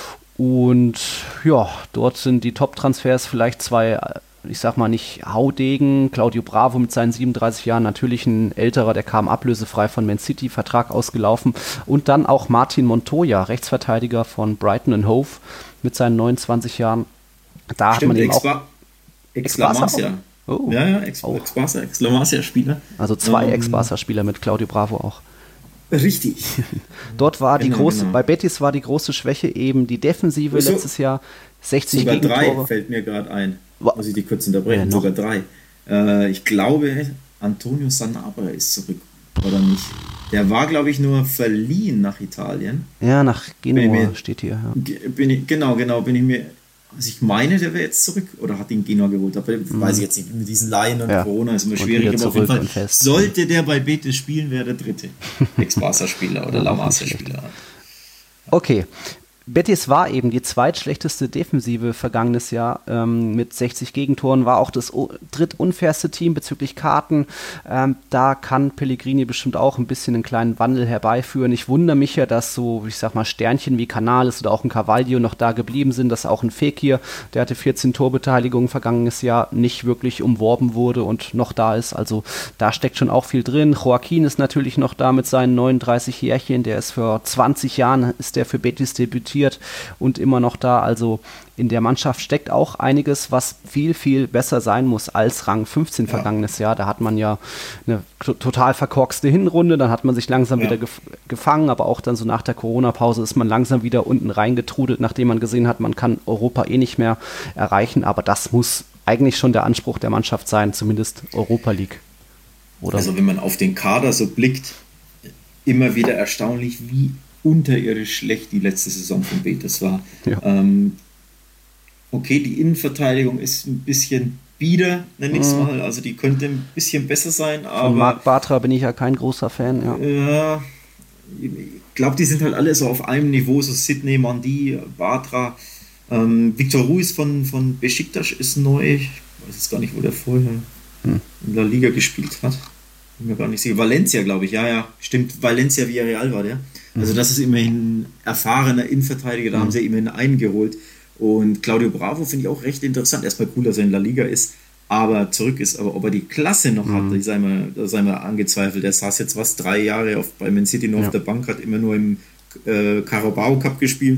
Und ja, dort sind die Top-Transfers vielleicht zwei, ich sag mal nicht Haudegen. Claudio Bravo mit seinen siebenunddreißig Jahren, natürlich ein älterer, der kam ablösefrei von Man City, Vertrag ausgelaufen. Und dann auch Martin Montoya, Rechtsverteidiger von Brighton and Hove mit seinen neunundzwanzig Jahren. Da Stimmt, hat man eben Ex-Ba- auch... Ex-La Masia. Oh. Ja, ja, Ex- Auch. Ex-Barca, Ex-La Masia-Spieler. Also zwei Ähm, Ex-Barca-Spieler mit Claudio Bravo auch. Richtig. Dort war die Genau, große, genau. bei Betis war die große Schwäche eben die Defensive So. letztes Jahr. sechzig Sogar drei Gegentore. fällt mir gerade ein. Wa- Muss ich die kurz unterbrechen? Wer noch? Sogar drei. Äh, ich glaube, Antonio Sanabria ist zurück, oder nicht? Der war, glaube ich, nur verliehen nach Italien. Ja, nach Bin Genua ich mir- steht hier. Ja. Ge- Bin ich, genau, genau, bin ich mir. Also ich meine, der wäre jetzt zurück oder hat ihn Genua geholt. Aber weiß ich jetzt nicht. Mit diesen Laien und Ja. Corona ist immer Und schwierig. wieder Aber auf jeden zurück Fall und fest. sollte der bei Betis spielen, wäre der dritte Ex-Barca-Spieler oder Ja, La auch nicht Masia-Spieler. Okay. Betis war eben die zweitschlechteste Defensive vergangenes Jahr ähm, mit sechzig Gegentoren, war auch das o- drittunfairste Team bezüglich Karten. Ähm, da kann Pellegrini bestimmt auch ein bisschen einen kleinen Wandel herbeiführen. Ich wundere mich ja, dass so, ich sag mal, Sternchen wie Canales oder auch ein Carvalho noch da geblieben sind, dass auch ein Fekir, der hatte vierzehn Torbeteiligungen vergangenes Jahr, nicht wirklich umworben wurde und noch da ist. Also da steckt schon auch viel drin. Joaquin ist natürlich noch da mit seinen neununddreißig Jährchen, der ist vor zwanzig Jahren, ist der für Betis debütiert und immer noch da. Also in der Mannschaft steckt auch einiges, was viel, viel besser sein muss als Rang fünfzehn Ja. vergangenes Jahr. Da hat man ja eine to- total verkorkste Hinrunde, dann hat man sich langsam Ja. wieder gef- gefangen, aber auch dann so nach der Corona-Pause ist man langsam wieder unten reingetrudelt, nachdem man gesehen hat, man kann Europa eh nicht mehr erreichen, aber das muss eigentlich schon der Anspruch der Mannschaft sein, zumindest Europa League. Oder? Also wenn man auf den Kader so blickt, immer wieder erstaunlich, wie unterirdisch schlecht die letzte Saison von Betis war. Ja. Ähm, okay, die Innenverteidigung ist ein bisschen bieder, nenne ich es mal. Also die könnte ein bisschen besser sein, Von aber Marc Bartra bin ich ja kein großer Fan. Ja. ja, ich glaube, die sind halt alle so auf einem Niveau, so Sidney, Mandi, Bartra. Ähm, Victor Ruiz von, von Besiktas ist neu. Ich weiß jetzt gar nicht, wo der vorher Hm. in der Liga gespielt hat. Bin mir gar nicht sicher. Valencia, glaube ich. Ja, ja, stimmt. Valencia Villarreal war der. Also das ist immerhin ein erfahrener Innenverteidiger. Da haben sie immerhin einen geholt. Und Claudio Bravo finde ich auch recht interessant. Erstmal cool, dass er in La Liga ist, aber zurück ist. Aber ob er die Klasse noch hat, da sei mal, da sei mal angezweifelt. Der saß jetzt was, drei Jahre auf, bei Man City nur Ja. auf der Bank, hat immer nur im äh, Carabao Cup gespielt.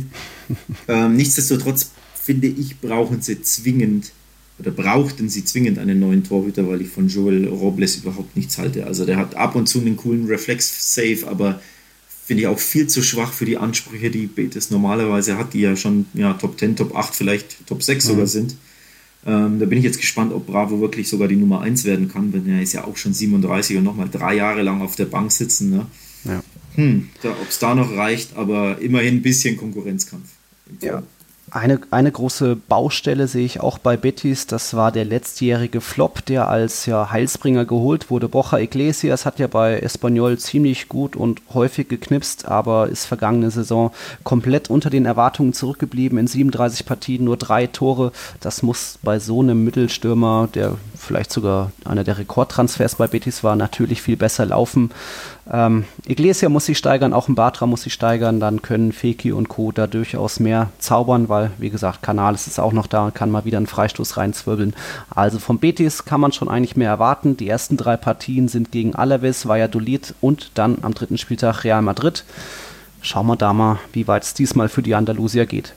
ähm, nichtsdestotrotz finde ich, brauchen sie zwingend oder brauchten sie zwingend einen neuen Torhüter, weil ich von Joel Robles überhaupt nichts halte. Also der hat ab und zu einen coolen Reflex-Save, aber finde ich auch viel zu schwach für die Ansprüche, die Betis normalerweise hat, die ja schon ja, Top zehn, Top acht, vielleicht Top sechs Mhm. sogar sind. Ähm, da bin ich jetzt gespannt, ob Bravo wirklich sogar die Nummer eins werden kann, denn er ist ja auch schon siebenunddreißig und nochmal drei Jahre lang auf der Bank sitzen. Ne? Ja. Hm, ob es da noch reicht, aber immerhin ein bisschen Konkurrenzkampf. Ja. Eine, eine große Baustelle sehe ich auch bei Betis, das war der letztjährige Flop, der als ja, Heilsbringer geholt wurde. Borja Iglesias hat ja bei Espanyol ziemlich gut und häufig geknipst, aber ist vergangene Saison komplett unter den Erwartungen zurückgeblieben. In siebenunddreißig Partien nur drei Tore. Das muss bei so einem Mittelstürmer, der vielleicht sogar einer der Rekordtransfers bei Betis war, natürlich viel besser laufen. Ähm, Iglesias muss sich steigern, auch ein Bartra muss sich steigern, dann können Fekir und Co. da durchaus mehr zaubern, weil, wie gesagt, Canales ist auch noch da und kann mal wieder einen Freistoß reinzwirbeln. Also vom Betis kann man schon eigentlich mehr erwarten. Die ersten drei Partien sind gegen Alaves, Valladolid und dann am dritten Spieltag Real Madrid. Schauen wir da mal, wie weit es diesmal für die Andalusier geht.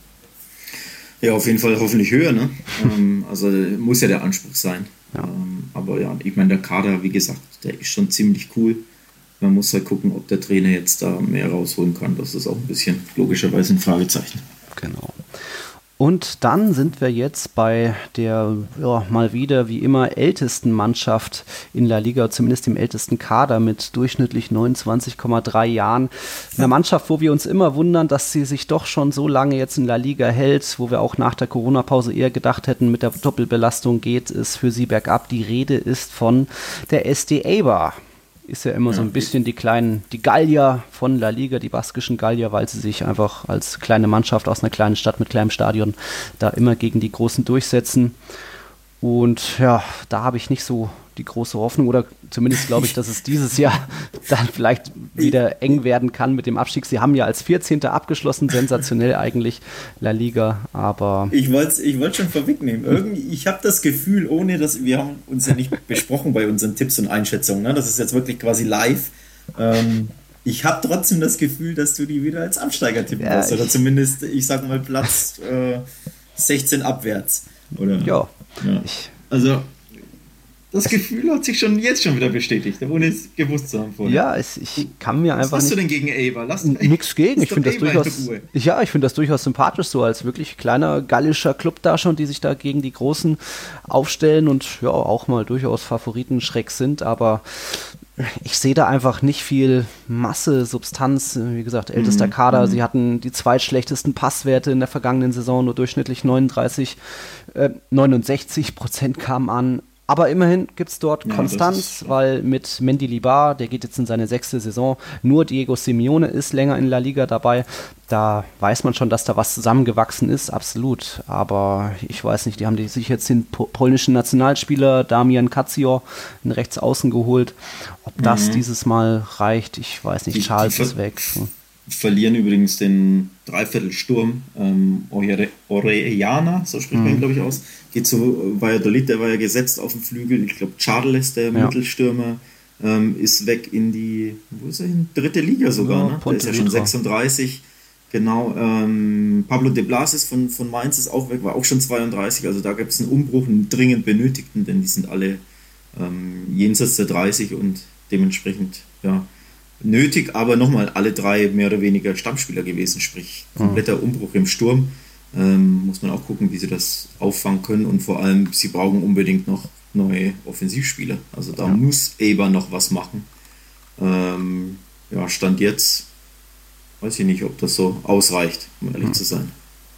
Ja, auf jeden Fall hoffentlich höher. Ne? ähm, also muss ja der Anspruch sein. Ja. Ähm, aber ja, ich meine, der Kader, wie gesagt, der ist schon ziemlich cool. Man muss halt gucken, ob der Trainer jetzt da mehr rausholen kann. Das ist auch ein bisschen logischerweise ein Fragezeichen. Genau. Und dann sind wir jetzt bei der ja, mal wieder wie immer ältesten Mannschaft in La Liga, zumindest dem ältesten Kader mit durchschnittlich neunundzwanzig Komma drei Jahren. Eine Mannschaft, wo wir uns immer wundern, dass sie sich doch schon so lange jetzt in La Liga hält, wo wir auch nach der Corona-Pause eher gedacht hätten, mit der Doppelbelastung geht es für sie bergab. Die Rede ist von der S D Eibar. Ist ja immer ja, so ein bisschen die kleinen, die Gallier von La Liga, die baskischen Gallier, weil sie sich einfach als kleine Mannschaft aus einer kleinen Stadt mit kleinem Stadion da immer gegen die Großen durchsetzen. Und ja, da habe ich nicht so die große Hoffnung, oder zumindest glaube ich, dass es dieses Jahr dann vielleicht wieder eng werden kann mit dem Abstieg. Sie haben ja als vierzehnter abgeschlossen, sensationell eigentlich La Liga, aber... Ich wollte es ich wollt schon vorwegnehmen. Irgendwie, ich habe das Gefühl, ohne dass, wir haben uns ja nicht besprochen bei unseren Tipps und Einschätzungen, ne? Das ist jetzt wirklich quasi live. Ähm, ich habe trotzdem das Gefühl, dass du die wieder als Absteiger tippen ja, wirst, oder zumindest, ich sag mal, Platz äh, sechzehn abwärts. Oder? Ja, ja. Ich, also... Das Gefühl hat sich schon jetzt schon wieder bestätigt, ohne es gewusst zu haben vorher. Ja, es, ich kann mir einfach Was hast nicht... du denn gegen Eibar? Lass Nichts gegen. Ich finde das durchaus... Ja, ich finde das durchaus sympathisch, so als wirklich kleiner gallischer Club da schon, die sich da gegen die Großen aufstellen und ja, auch mal durchaus Favoritenschreck sind, aber ich sehe da einfach nicht viel Masse, Substanz. Wie gesagt, ältester mhm. Kader. Sie hatten die zweitschlechtesten Passwerte in der vergangenen Saison, nur durchschnittlich neununddreißig, äh, neunundsechzig Prozent kamen an. Aber immerhin gibt es dort ja, Konstanz, weil mit Mendilibar, der geht jetzt in seine sechste Saison, nur Diego Simeone ist länger in La Liga dabei. Da weiß man schon, dass da was zusammengewachsen ist, absolut. Aber ich weiß nicht, die haben die sich jetzt den po- polnischen Nationalspieler Damian Kacior in Rechtsaußen geholt. Ob das mhm. dieses Mal reicht, ich weiß nicht. Die, Charles die ver- ist weg. Verlieren übrigens den Dreiviertelsturm. Ähm, Orellana, so spricht man mhm. glaube ich aus, geht zu Valladolid, der war ja gesetzt auf dem Flügel. Ich glaube, Charles, der ja. Mittelstürmer, ähm, ist weg in die, wo ist er hin? Dritte Liga sogar, ja, ne? Der ist ja schon sechsunddreißig. Genau, ähm, Pablo de Blasis von, von Mainz ist auch weg, war auch schon zweiunddreißig. Also da gibt es einen Umbruch, einen dringend benötigten, denn die sind alle ähm, jenseits der dreißig und dementsprechend, ja, nötig, aber nochmal alle drei mehr oder weniger Stammspieler gewesen, sprich kompletter mhm. Umbruch im Sturm. Ähm, muss man auch gucken, wie sie das auffangen können und vor allem, sie brauchen unbedingt noch neue Offensivspieler. Also da ja. muss Eibar noch was machen. Ähm, ja, Stand jetzt weiß ich nicht, ob das so ausreicht, um ehrlich mhm. zu sein.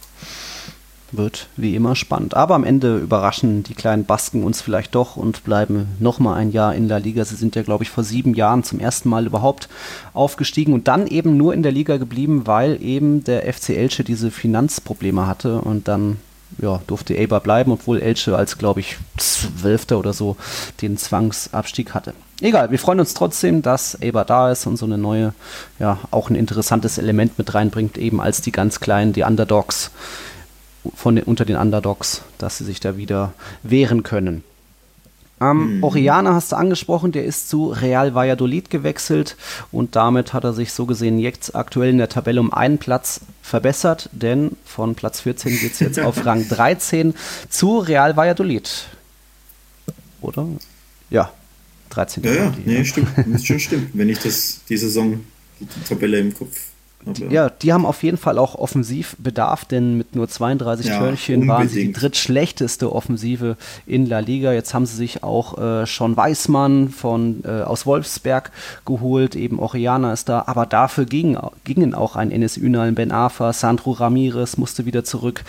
Wird wie immer spannend. Aber am Ende überraschen die kleinen Basken uns vielleicht doch und bleiben nochmal ein Jahr in La Liga. Sie sind ja, glaube ich, vor sieben Jahren zum ersten Mal überhaupt aufgestiegen und dann eben nur in der Liga geblieben, weil eben der F C Elche diese Finanzprobleme hatte und dann ja, durfte Eibar bleiben, obwohl Elche als, glaube ich, Zwölfter oder so den Zwangsabstieg hatte. Egal, wir freuen uns trotzdem, dass Eibar da ist und so eine neue, ja, auch ein interessantes Element mit reinbringt, eben als die ganz Kleinen, die Underdogs, von den, unter den Underdogs, dass sie sich da wieder wehren können. Ähm, mhm. Orellana hast du angesprochen, der ist zu Real Valladolid gewechselt und damit hat er sich so gesehen jetzt aktuell in der Tabelle um einen Platz verbessert, denn von Platz vierzehn geht es jetzt auf Rang dreizehn zu Real Valladolid. Oder? Ja, dreizehn. Ja, ja, nee, stimmt, das schon stimmt, wenn ich das die Saison, die Tabelle im Kopf. Die, ja, die haben auf jeden Fall auch Offensivbedarf, denn mit nur zweiunddreißig ja, Törchen waren sie die drittschlechteste Offensive in La Liga. Jetzt haben sie sich auch äh, schon Weismann von, äh, aus Wolfsberg geholt, eben Orellana ist da, aber dafür ging, gingen auch ein Enes Ünal, Ben Arfa, Sandro Ramirez musste wieder zurück.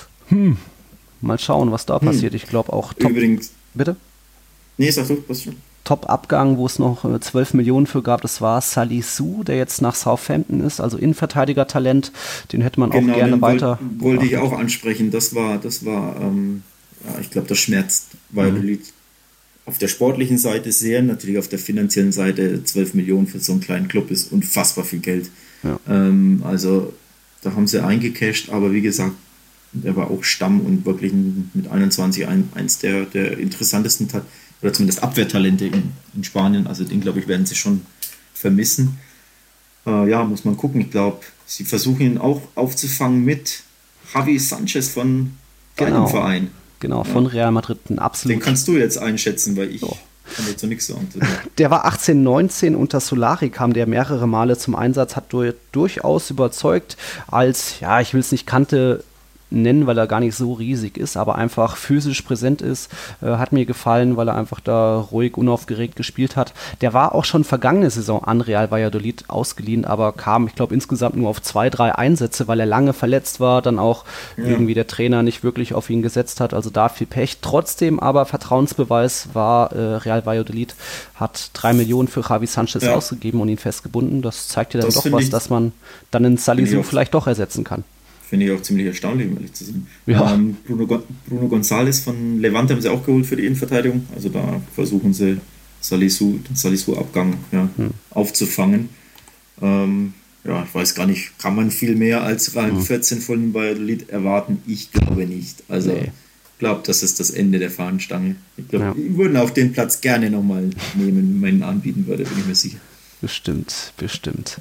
Hm, mal schauen, was da hm. passiert. Ich glaube auch top. Übrigens. Bitte? Nee, sag du, was schon. Top-Abgang, wo es noch zwölf Millionen für gab, das war Salisu, der jetzt nach Southampton ist, also Innenverteidiger-Talent, den hätte man genau, auch gerne weiter. Wollte wollt ich auch ansprechen, das war, das war, ähm, ja, ich glaube, das schmerzt Valladolid mhm. auf der sportlichen Seite sehr, natürlich auf der finanziellen Seite zwölf Millionen für so einen kleinen Club ist unfassbar viel Geld. Ja. Ähm, also da haben sie eingecasht, aber wie gesagt, der war auch Stamm und wirklich mit einundzwanzig ein, eins der, der interessantesten Talente, oder zumindest Abwehrtalente in, in Spanien, also den, glaube ich, werden sie schon vermissen. Äh, ja, muss man gucken. Ich glaube, sie versuchen ihn auch aufzufangen mit Javi Sanchez von deinem genau, Verein. Genau, von ja. Real Madrid. Ein absolut. Den kannst du jetzt einschätzen, weil ich oh. kann dazu nichts sagen. Der war achtzehn neunzehn, unter Solari kam der mehrere Male zum Einsatz, hat durch, durchaus überzeugt als, ja, ich will es nicht Kante nennen, weil er gar nicht so riesig ist, aber einfach physisch präsent ist, äh, hat mir gefallen, weil er einfach da ruhig, unaufgeregt gespielt hat. Der war auch schon vergangene Saison an Real Valladolid ausgeliehen, aber kam, ich glaube, insgesamt nur auf zwei, drei Einsätze, weil er lange verletzt war, dann auch ja. irgendwie der Trainer nicht wirklich auf ihn gesetzt hat, also da viel Pech. Trotzdem aber Vertrauensbeweis war, äh, Real Valladolid hat drei Millionen für Javi Sanchez ja. ausgegeben und ihn festgebunden. Das zeigt ja dann das doch was, ich, dass man dann einen Salisu vielleicht doch ersetzen kann. Finde ich auch ziemlich erstaunlich, um ehrlich zu sein. Ja. Ähm, Bruno, Bruno González von Levante haben sie auch geholt für die Innenverteidigung. Also da versuchen sie Salisu, den Salisu-Abgang ja, hm. aufzufangen. Ähm, ja, ich weiß gar nicht, kann man viel mehr als Rang hm. vierzehn von Valladolid erwarten? Ich glaube nicht. Also nee. ich glaube, das ist das Ende der Fahnenstange. Ich glaube, ja. die würden auch den Platz gerne nochmal nehmen, wenn man ihn anbieten würde, bin ich mir sicher. Bestimmt, bestimmt.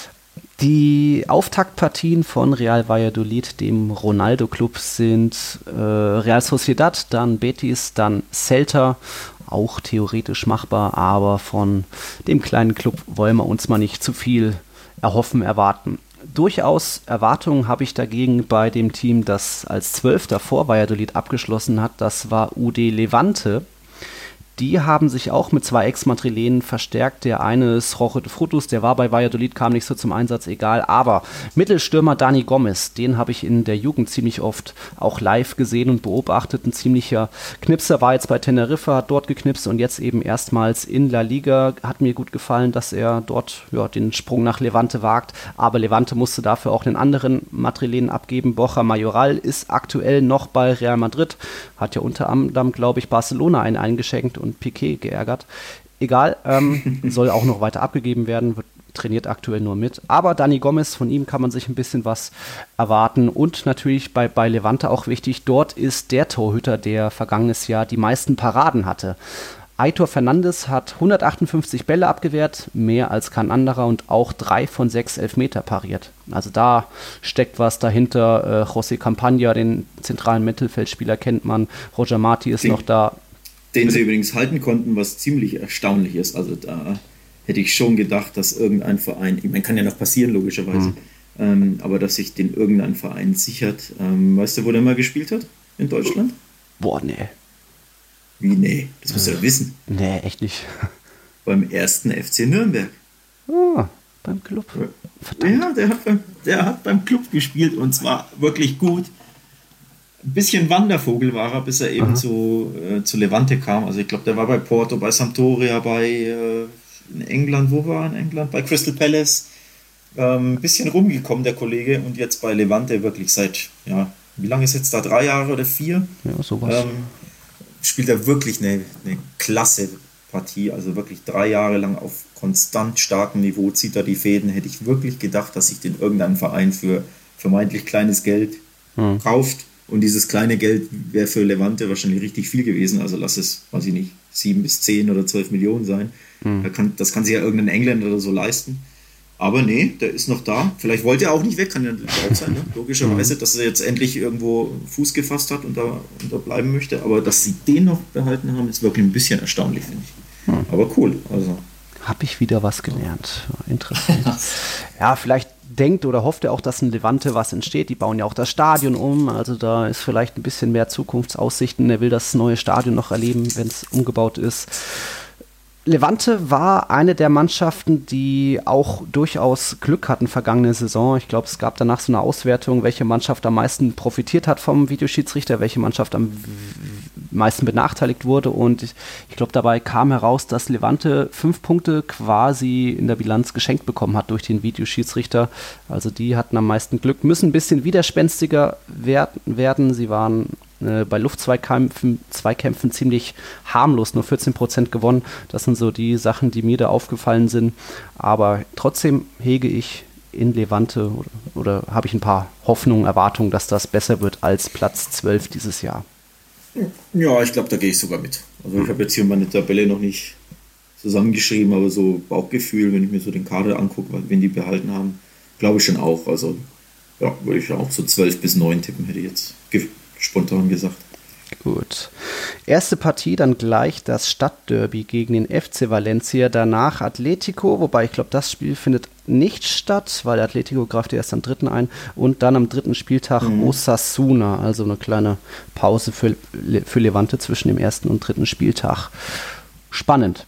Die Auftaktpartien von Real Valladolid, dem Ronaldo-Club, sind äh, Real Sociedad, dann Betis, dann Celta auch theoretisch machbar, aber von dem kleinen Club wollen wir uns mal nicht zu viel erhoffen, erwarten. Durchaus Erwartungen habe ich dagegen bei dem Team, das als Zwölfter vor Valladolid abgeschlossen hat. Das war U D Levante. Die haben sich auch mit zwei Ex-Madrilenen verstärkt. Der eine ist Roche de Frutus, der war bei Valladolid, kam nicht so zum Einsatz, egal. Aber Mittelstürmer Dani Gomez, den habe ich in der Jugend ziemlich oft auch live gesehen und beobachtet. Ein ziemlicher Knipser, war jetzt bei Teneriffa, hat dort geknipst und jetzt eben erstmals in La Liga. Hat mir gut gefallen, dass er dort ja, den Sprung nach Levante wagt. Aber Levante musste dafür auch den anderen Madrilenen abgeben. Borja Mayoral ist aktuell noch bei Real Madrid, hat ja unter anderem, glaube ich, Barcelona einen eingeschenkt und Piqué geärgert. Egal, ähm, soll auch noch weiter abgegeben werden, wird trainiert aktuell nur mit. Aber Dani Gomez, von ihm kann man sich ein bisschen was erwarten. Und natürlich bei, bei Levante auch wichtig, dort ist der Torhüter, der vergangenes Jahr die meisten Paraden hatte. Aitor Fernandes hat hundertachtundfünfzig Bälle abgewehrt, mehr als kein anderer und auch drei von sechs Elfmeter pariert. Also da steckt was dahinter. Äh, José Campaña, den zentralen Mittelfeldspieler, kennt man. Roger Marti ist den, noch da. Den sie übrigens halten konnten, was ziemlich erstaunlich ist. Also da hätte ich schon gedacht, dass irgendein Verein, ich meine, kann ja noch passieren, logischerweise, mhm. ähm, aber dass sich den irgendein Verein sichert. Ähm, weißt du, wo der mal gespielt hat? In Deutschland? Boah, nee. Wie, nee? Das musst du ja wissen. Nee, echt nicht. Beim ersten F C Nürnberg. Ah, beim Club. Verdammt. Ja, der hat, beim, der hat beim Club gespielt und zwar wirklich gut. Ein bisschen Wandervogel war er, bis er eben zu, äh, zu Levante kam. Also ich glaube, der war bei Porto, bei Sampdoria, bei äh, in England, wo war er in England? Bei Crystal Palace. Ähm, ein bisschen rumgekommen, der Kollege. Und jetzt bei Levante wirklich seit, ja, wie lange ist jetzt da? Drei Jahre oder vier? Ja, sowas. Ähm, spielt er wirklich eine, eine klasse Partie. Also wirklich drei Jahre lang auf konstant starkem Niveau zieht er die Fäden. Hätte ich wirklich gedacht, dass sich den irgendein Verein für vermeintlich kleines Geld hm. kauft. Und dieses kleine Geld wäre für Levante wahrscheinlich richtig viel gewesen. Also lass es, weiß ich nicht, sieben bis zehn oder zwölf Millionen sein. Mhm. Da kann, das kann sich ja irgendein Engländer oder so leisten. Aber nee, der ist noch da. Vielleicht wollte er auch nicht weg, kann ja auch sein, ne? Logischerweise, mhm. dass er jetzt endlich irgendwo Fuß gefasst hat und da, und da bleiben möchte. Aber dass sie den noch behalten haben, ist wirklich ein bisschen erstaunlich, finde ich. Mhm. Aber cool. Also. Habe ich wieder was gelernt. Interessant. Ja, vielleicht denkt oder hofft er auch, dass in Levante was entsteht. Die bauen ja auch das Stadion um, also da ist vielleicht ein bisschen mehr Zukunftsaussichten. Er will das neue Stadion noch erleben, wenn es umgebaut ist. Levante war eine der Mannschaften, die auch durchaus Glück hatten vergangene Saison. Ich glaube, es gab danach so eine Auswertung, welche Mannschaft am meisten profitiert hat vom Videoschiedsrichter, welche Mannschaft am meisten benachteiligt wurde. Und ich, ich glaube, dabei kam heraus, dass Levante fünf Punkte quasi in der Bilanz geschenkt bekommen hat durch den Videoschiedsrichter. Also die hatten am meisten Glück, müssen ein bisschen widerspenstiger werden. Sie waren bei Luftzweikämpfen Zweikämpfen ziemlich harmlos, nur vierzehn Prozent gewonnen. Das sind so die Sachen, die mir da aufgefallen sind. Aber trotzdem hege ich in Levante oder, oder habe ich ein paar Hoffnungen, Erwartungen, dass das besser wird als Platz zwölf dieses Jahr. Ja, ich glaube, da gehe ich sogar mit. Also ich habe jetzt hier meine Tabelle noch nicht zusammengeschrieben, aber so Bauchgefühl, wenn ich mir so den Kader angucke, wen die behalten haben, glaube ich schon auch. Also ja, würde ich auch so zwölf bis neun tippen, hätte ich jetzt ge- spontan gesagt. Gut. Erste Partie, dann gleich das Stadtderby gegen den F C Valencia, danach Atletico, wobei ich glaube, das Spiel findet nicht statt, weil Atletico greift erst am dritten ein und dann am dritten Spieltag mhm. Osasuna, also eine kleine Pause für, für Levante zwischen dem ersten und dritten Spieltag. Spannend.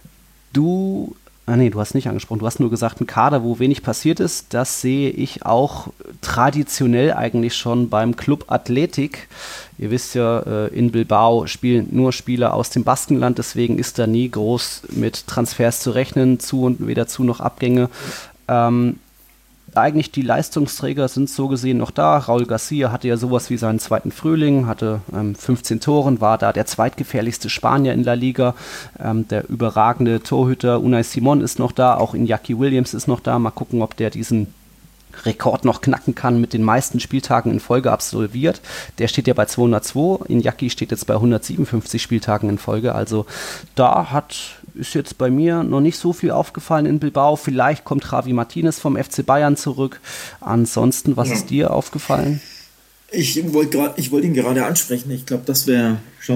Du Ah nee, du hast nicht angesprochen. Du hast nur gesagt, ein Kader, wo wenig passiert ist. Das sehe ich auch traditionell eigentlich schon beim Club Athletic. Ihr wisst ja, in Bilbao spielen nur Spieler aus dem Baskenland, deswegen ist da nie groß mit Transfers zu rechnen, zu und weder zu noch Abgänge. Ähm, eigentlich die Leistungsträger sind so gesehen noch da. Raúl García hatte ja sowas wie seinen zweiten Frühling, hatte ähm, fünfzehn Toren, war da der zweitgefährlichste Spanier in La Liga. Ähm, der überragende Torhüter Unai Simón ist noch da, auch Iñaki Williams ist noch da. Mal gucken, ob der diesen Rekord noch knacken kann, mit den meisten Spieltagen in Folge absolviert. Der steht ja bei zweihundertzwei, Iñaki steht jetzt bei hundertsiebenundfünfzig Spieltagen in Folge. Also da hat ist jetzt bei mir noch nicht so viel aufgefallen in Bilbao. Vielleicht kommt Javi Martinez vom F C Bayern zurück. Ansonsten, was ja. ist dir aufgefallen? Ich wollte ich wollt ihn gerade ansprechen. Ich glaube, das wäre schon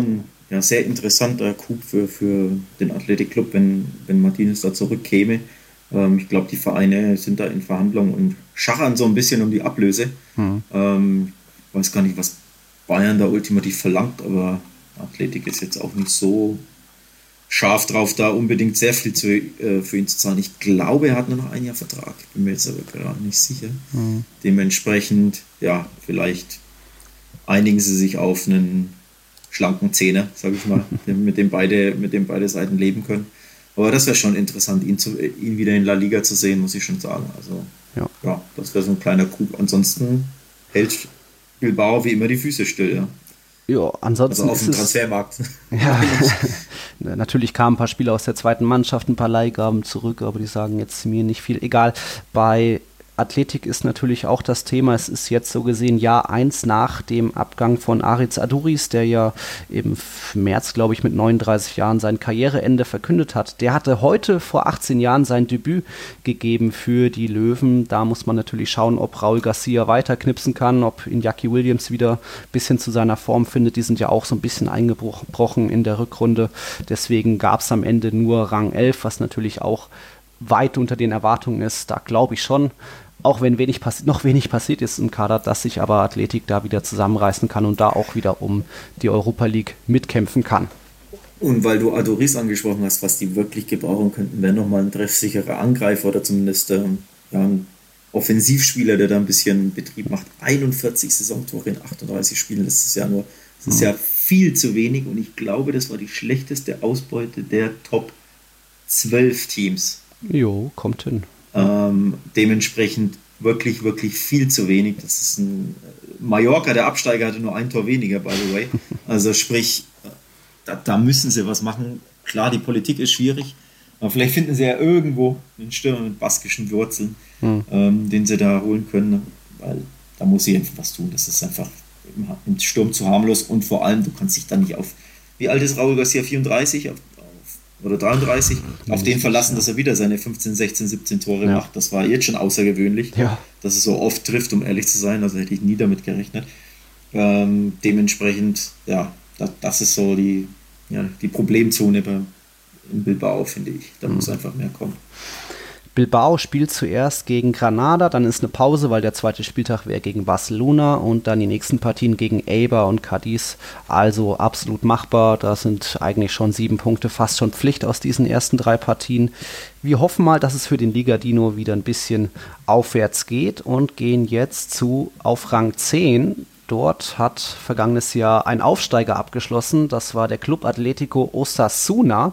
ja, sehr interessanter Coup für, für den Athletic Club, wenn, wenn Martinez da zurückkäme. Ähm, ich glaube, die Vereine sind da in Verhandlungen und schachern so ein bisschen um die Ablöse. Mhm. Ähm, ich weiß gar nicht, was Bayern da ultimativ verlangt, aber Athletic ist jetzt auch nicht so scharf drauf, da unbedingt sehr viel zu, äh, für ihn zu zahlen. Ich glaube, er hat nur noch ein Jahr Vertrag, bin mir jetzt aber gerade nicht sicher. Mhm. Dementsprechend, ja, vielleicht einigen sie sich auf einen schlanken Zehner, sage ich mal, mit dem beide, mit dem beide Seiten leben können. Aber das wäre schon interessant, ihn, zu, ihn wieder in La Liga zu sehen, muss ich schon sagen. Also ja, ja das wäre so ein kleiner Coup. Ansonsten hält Bilbao wie immer die Füße still, ja. Ja, ansonsten also auf dem Transfermarkt. Ja, natürlich kamen ein paar Spieler aus der zweiten Mannschaft, ein paar Leihgaben zurück, aber die sagen jetzt mir nicht viel. Egal, bei Athletic ist natürlich auch das Thema, es ist jetzt so gesehen Jahr eins nach dem Abgang von Aritz Aduriz, der ja im März, glaube ich, mit neununddreißig Jahren sein Karriereende verkündet hat. Der hatte heute vor achtzehn Jahren sein Debüt gegeben für die Löwen. Da muss man natürlich schauen, ob Raúl García weiterknipsen kann, ob Iñaki Williams wieder ein bisschen zu seiner Form findet. Die sind ja auch so ein bisschen eingebrochen in der Rückrunde. Deswegen gab es am Ende nur Rang elf, was natürlich auch weit unter den Erwartungen ist. Da glaube ich schon, auch wenn wenig passi- noch wenig passiert ist im Kader, dass sich aber Athletic da wieder zusammenreißen kann und da auch wieder um die Europa League mitkämpfen kann. Und weil du Aduriz angesprochen hast, was die wirklich gebrauchen könnten, wäre nochmal ein treffsicherer Angreifer oder zumindest ähm, ja, ein Offensivspieler, der da ein bisschen Betrieb macht. einundvierzig Saisontore in achtunddreißig Spielen, das ist ja nur, das ist mhm. ja viel zu wenig und ich glaube, das war die schlechteste Ausbeute der Top zwölf Teams. Jo, kommt hin. Ähm, dementsprechend wirklich, wirklich viel zu wenig. Das ist ein Mallorca, der Absteiger, hatte nur ein Tor weniger, by the way. Also sprich, da, da müssen sie was machen. Klar, die Politik ist schwierig, aber vielleicht finden sie ja irgendwo einen Stürmer mit baskischen Wurzeln, hm. ähm, den sie da holen können, weil da muss sie einfach was tun. Das ist einfach im, im Sturm zu harmlos und vor allem, du kannst dich dann nicht auf, wie alt ist Raúl García, vierunddreißig? Auf, oder dreiunddreißig, auf den verlassen, dass er wieder seine fünfzehn, sechzehn, siebzehn Tore ja. macht. Das war jetzt schon außergewöhnlich, ja. dass er so oft trifft, um ehrlich zu sein. Also hätte ich nie damit gerechnet. Ähm, dementsprechend, ja, das, das ist so die, ja, die Problemzone bei, in Bilbao, finde ich. Da mhm. muss einfach mehr kommen. Bilbao spielt zuerst gegen Granada, dann ist eine Pause, weil der zweite Spieltag wäre gegen Barcelona und dann die nächsten Partien gegen Eibar und Cadiz. Also absolut machbar. Da sind eigentlich schon sieben Punkte, fast schon Pflicht aus diesen ersten drei Partien. Wir hoffen mal, dass es für den Liga-Dino wieder ein bisschen aufwärts geht und gehen jetzt zu auf Rang zehn. Dort hat vergangenes Jahr ein Aufsteiger abgeschlossen. Das war der Club Atlético Osasuna.